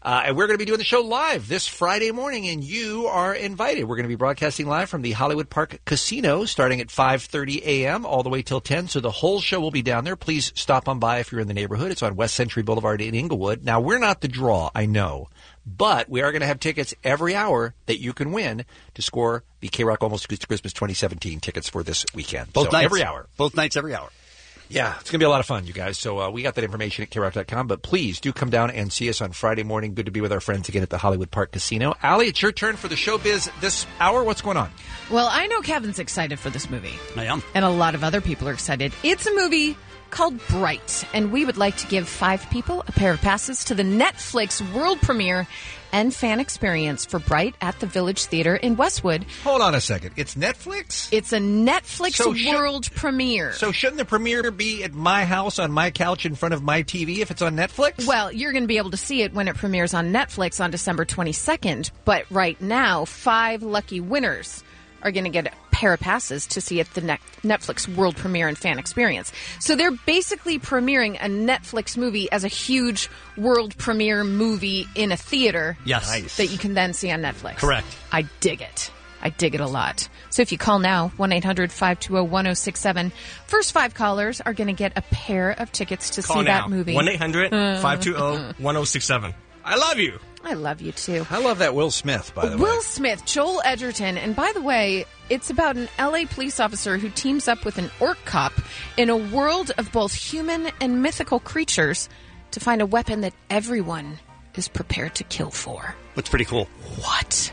And we're going to be doing the show live this Friday morning, and you are invited. We're going to be broadcasting live from the Hollywood Park Casino starting at 5:30 a.m. all the way till 10, so the whole show will be down there. Please stop on by if you're in the neighborhood. It's on West Century Boulevard in Inglewood. Now, we're not the draw, I know, but we are going to have tickets every hour that you can win to score the K-Rock Almost Christmas 2017 tickets for this weekend. Both nights. Every hour. Both nights, every hour. Yeah, it's going to be a lot of fun, you guys. So we got that information at KROC.com, but please do come down and see us on Friday morning. Good to be with our friends again at the Hollywood Park Casino. Allie, it's your turn for the showbiz this hour. What's going on? Well, I know Kevin's excited for this movie. I am. And a lot of other people are excited. It's a movie called Bright, and we would like to give 5 people a pair of passes to the Netflix world premiere and fan experience for Bright at the Village Theater in Westwood. Hold on a second. It's Netflix? It's a Netflix world premiere. So shouldn't the premiere be at my house on my couch in front of my TV if it's on Netflix? Well, you're going to be able to see it when it premieres on Netflix on December 22nd. But right now, 5 lucky winners are going to get a pair of passes to see it the Netflix world premiere and fan experience. So they're basically premiering a Netflix movie as a huge world premiere movie in a theater. Yes. Nice. That you can then see on Netflix. Correct. I dig it. I dig it a lot. So if you call now, 1-800-520-1067, first 5 callers are going to get a pair of tickets to see that movie. 1-800-520-1067. I love you. I love you, too. I love that Will Smith, by the way. Will Smith, Joel Edgerton. And by the way, it's about an L.A. police officer who teams up with an orc cop in a world of both human and mythical creatures to find a weapon that everyone is prepared to kill for. That's pretty cool. What?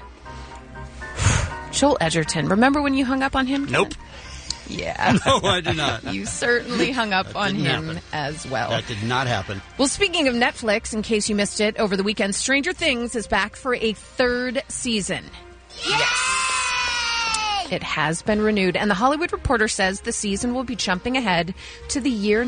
Joel Edgerton. Remember when you hung up on him? Nope. Yeah. No, I did not. You certainly hung up on him happen. as well. That did not happen. Well, speaking of Netflix, in case you missed it, over the weekend, Stranger Things is back for a 3rd season. Yes! It has been renewed, and The Hollywood Reporter says the season will be jumping ahead to the year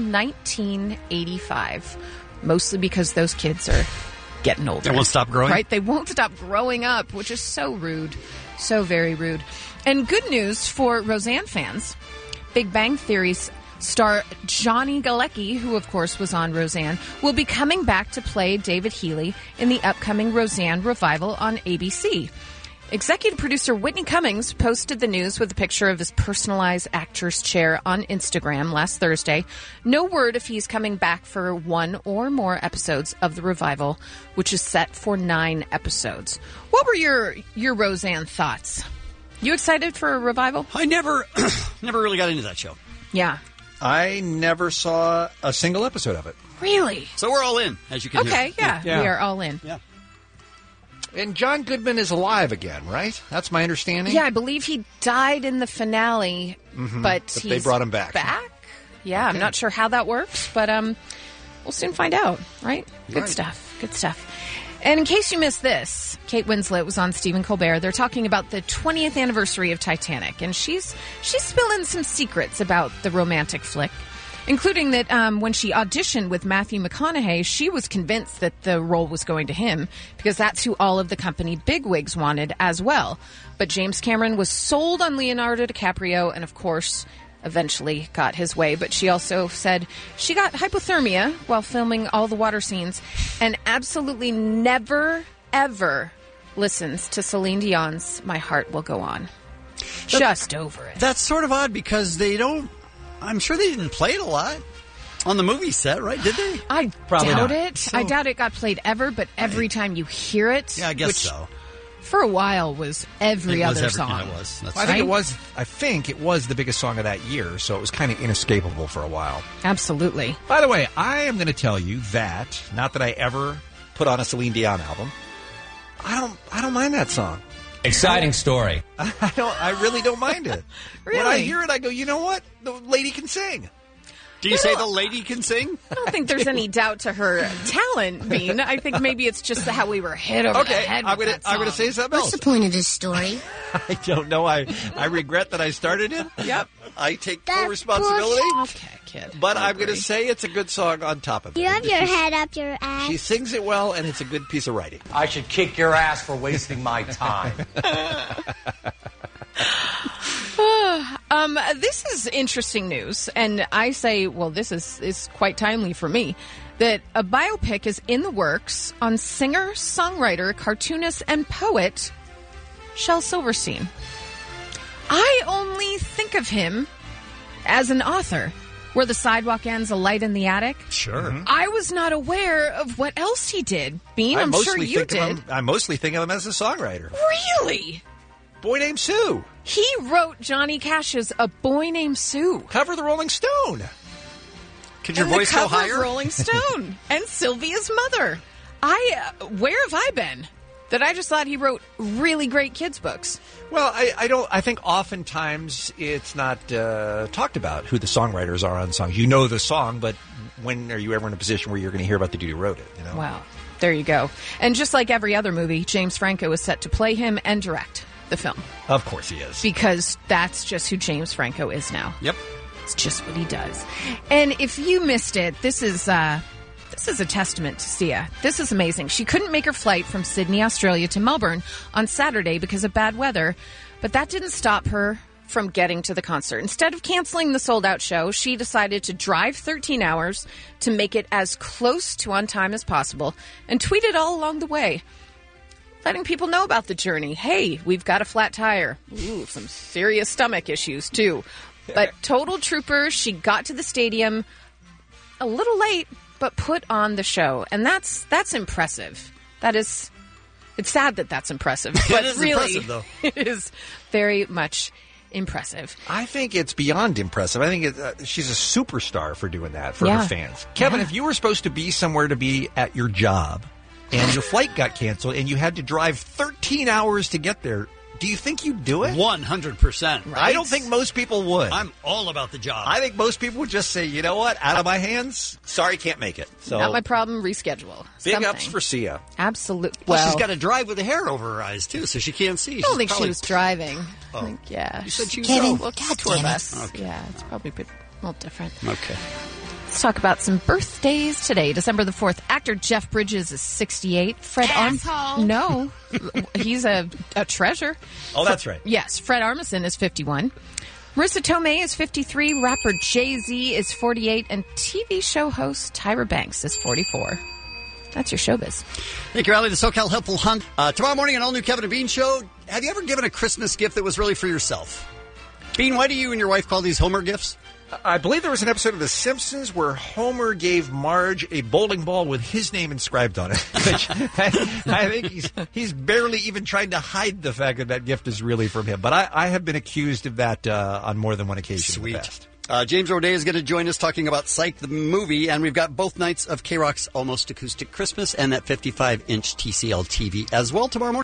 1985, mostly because those kids are getting older. They won't stop growing? Right? They won't stop growing up, which is so rude. So very rude. And good news for Roseanne fans. Big Bang Theory's star Johnny Galecki, who of course was on Roseanne, will be coming back to play David Healy in the upcoming Roseanne revival on ABC. Executive producer Whitney Cummings posted the news with a picture of his personalized actor's chair on Instagram last Thursday. No word if he's coming back for 1 or more episodes of the revival, which is set for 9 episodes. What were your Roseanne thoughts? You excited for a revival? I never really got into that show. Yeah. I never saw a single episode of it. Really? So we're all in, as you can hear. Okay, yeah. We are all in. Yeah. And John Goodman is alive again, right? That's my understanding. Yeah, I believe he died in the finale, but they brought him back. Yeah, I'm not sure how that works, but we'll soon find out, right? Good Right. stuff. Good stuff. And in case you missed this, Kate Winslet was on Stephen Colbert. They're talking about the 20th anniversary of Titanic, and she's spilling some secrets about the romantic flick, including that when she auditioned with Matthew McConaughey, she was convinced that the role was going to him because that's who all of the company bigwigs wanted as well. But James Cameron was sold on Leonardo DiCaprio and, of course, eventually got his way. But she also said she got hypothermia while filming all the water scenes and absolutely never, ever listens to Celine Dion's My Heart Will Go On. Just over it. That's sort of odd because they don't... I'm sure they didn't play it a lot on the movie set, right? Did they? I Probably doubt not. it. So- I doubt it got played ever, but every time you hear it, Yeah, I guess which so. for a while was every It was other every- song. yeah, it was. That's I think it was the biggest song of that year, so it was kind of inescapable for a while. Absolutely. By the way, I am going to tell you that, not that I ever put on a Celine Dion album, I don't mind that song. Exciting story. I really don't mind it. When I hear it, I go, you know what? The lady can sing. Do you say the lady can sing? I don't think there's any doubt to her talent, Bean. I think maybe it's just how we were hit over the head with that I'm going to song. say something else. What's the point of this story? I don't know. I regret that I started it. Yep. I take full responsibility. Okay, kid. But I'm going to say it's a good song on top of it. You have your head up your ass. She sings it well, and it's a good piece of writing. I should kick your ass for wasting my time. This is interesting news, and I say, well, this is quite timely for me. that a biopic is in the works on singer, songwriter, cartoonist, and poet Shel Silverstein. I only think of him as an author. Where the Sidewalk Ends, A Light in the Attic. Sure. I was not aware of what else he did. Bean, I'm sure you did. I mostly think of him as a songwriter. Really? Boy Named Sue. He wrote Johnny Cash's A Boy Named Sue. Cover the Rolling Stone. Could your and voice the go cover higher? Of Rolling Stone. And Sylvia's mother. Where have I been? That I just thought he wrote really great kids' books. Well, I think oftentimes it's not talked about who the songwriters are on songs. You know the song, but when are you ever in a position where you're going to hear about the dude who wrote it? You know? Wow. There you go. And just like every other movie, James Franco is set to play him and direct the film. Of course he is. Because that's just who James Franco is now. Yep. It's just what he does. And if you missed it, this is a testament to Sia. This is amazing. She couldn't make her flight from Sydney, Australia to Melbourne on Saturday because of bad weather, but that didn't stop her from getting to the concert. Instead of canceling the sold-out show, she decided to drive 13 hours to make it as close to on time as possible and tweeted all along the way, letting people know about the journey. Hey, we've got a flat tire. Ooh, some serious stomach issues, too. But total trooper, she got to the stadium a little late, but put on the show. And that's impressive. It's sad that that's impressive. But it is really, impressive, though. It is very much impressive. I think it's beyond impressive. I think she's a superstar for doing that for Yeah. her fans. Kevin, if you were supposed to be somewhere to be at your job and your flight got canceled and you had to drive 13 hours to get there, do you think you'd do it? 100%. I don't think most people would. I'm all about the job. I think most people would just say, you know what, out of my hands, sorry, can't make it. So Not my problem, reschedule. big Something. ups for Sia. Absolutely. Well, she's got to drive with the hair over her eyes, too, so she can't see. I don't think she was driving. Oh. I think, yeah. You said she was Kevin, driving. well, tour damn it. bus. Okay. Yeah, it's probably a little different. Okay. Let's talk about some birthdays today. December the 4th. Actor Jeff Bridges is 68. Fred Asshole. No, he's a treasure. Oh, that's right. Yes, Fred Armisen is 51. Marissa Tomei is 53. Rapper Jay-Z is 48. And TV show host Tyra Banks is 44. That's your showbiz. Thank you, Allie. The SoCal Helpful Hunt. Tomorrow morning, an all-new Kevin and Bean show. Have you ever given a Christmas gift that was really for yourself? Bean, why do you and your wife call these Homer gifts? I believe there was an episode of The Simpsons where Homer gave Marge a bowling ball with his name inscribed on it. Which I think he's barely even trying to hide the fact that gift is really from him. But I have been accused of that on more than one occasion in the past. James Roday is going to join us talking about Psych the movie, and we've got both nights of K-Rock's Almost Acoustic Christmas and that 55-inch TCL TV as well tomorrow morning.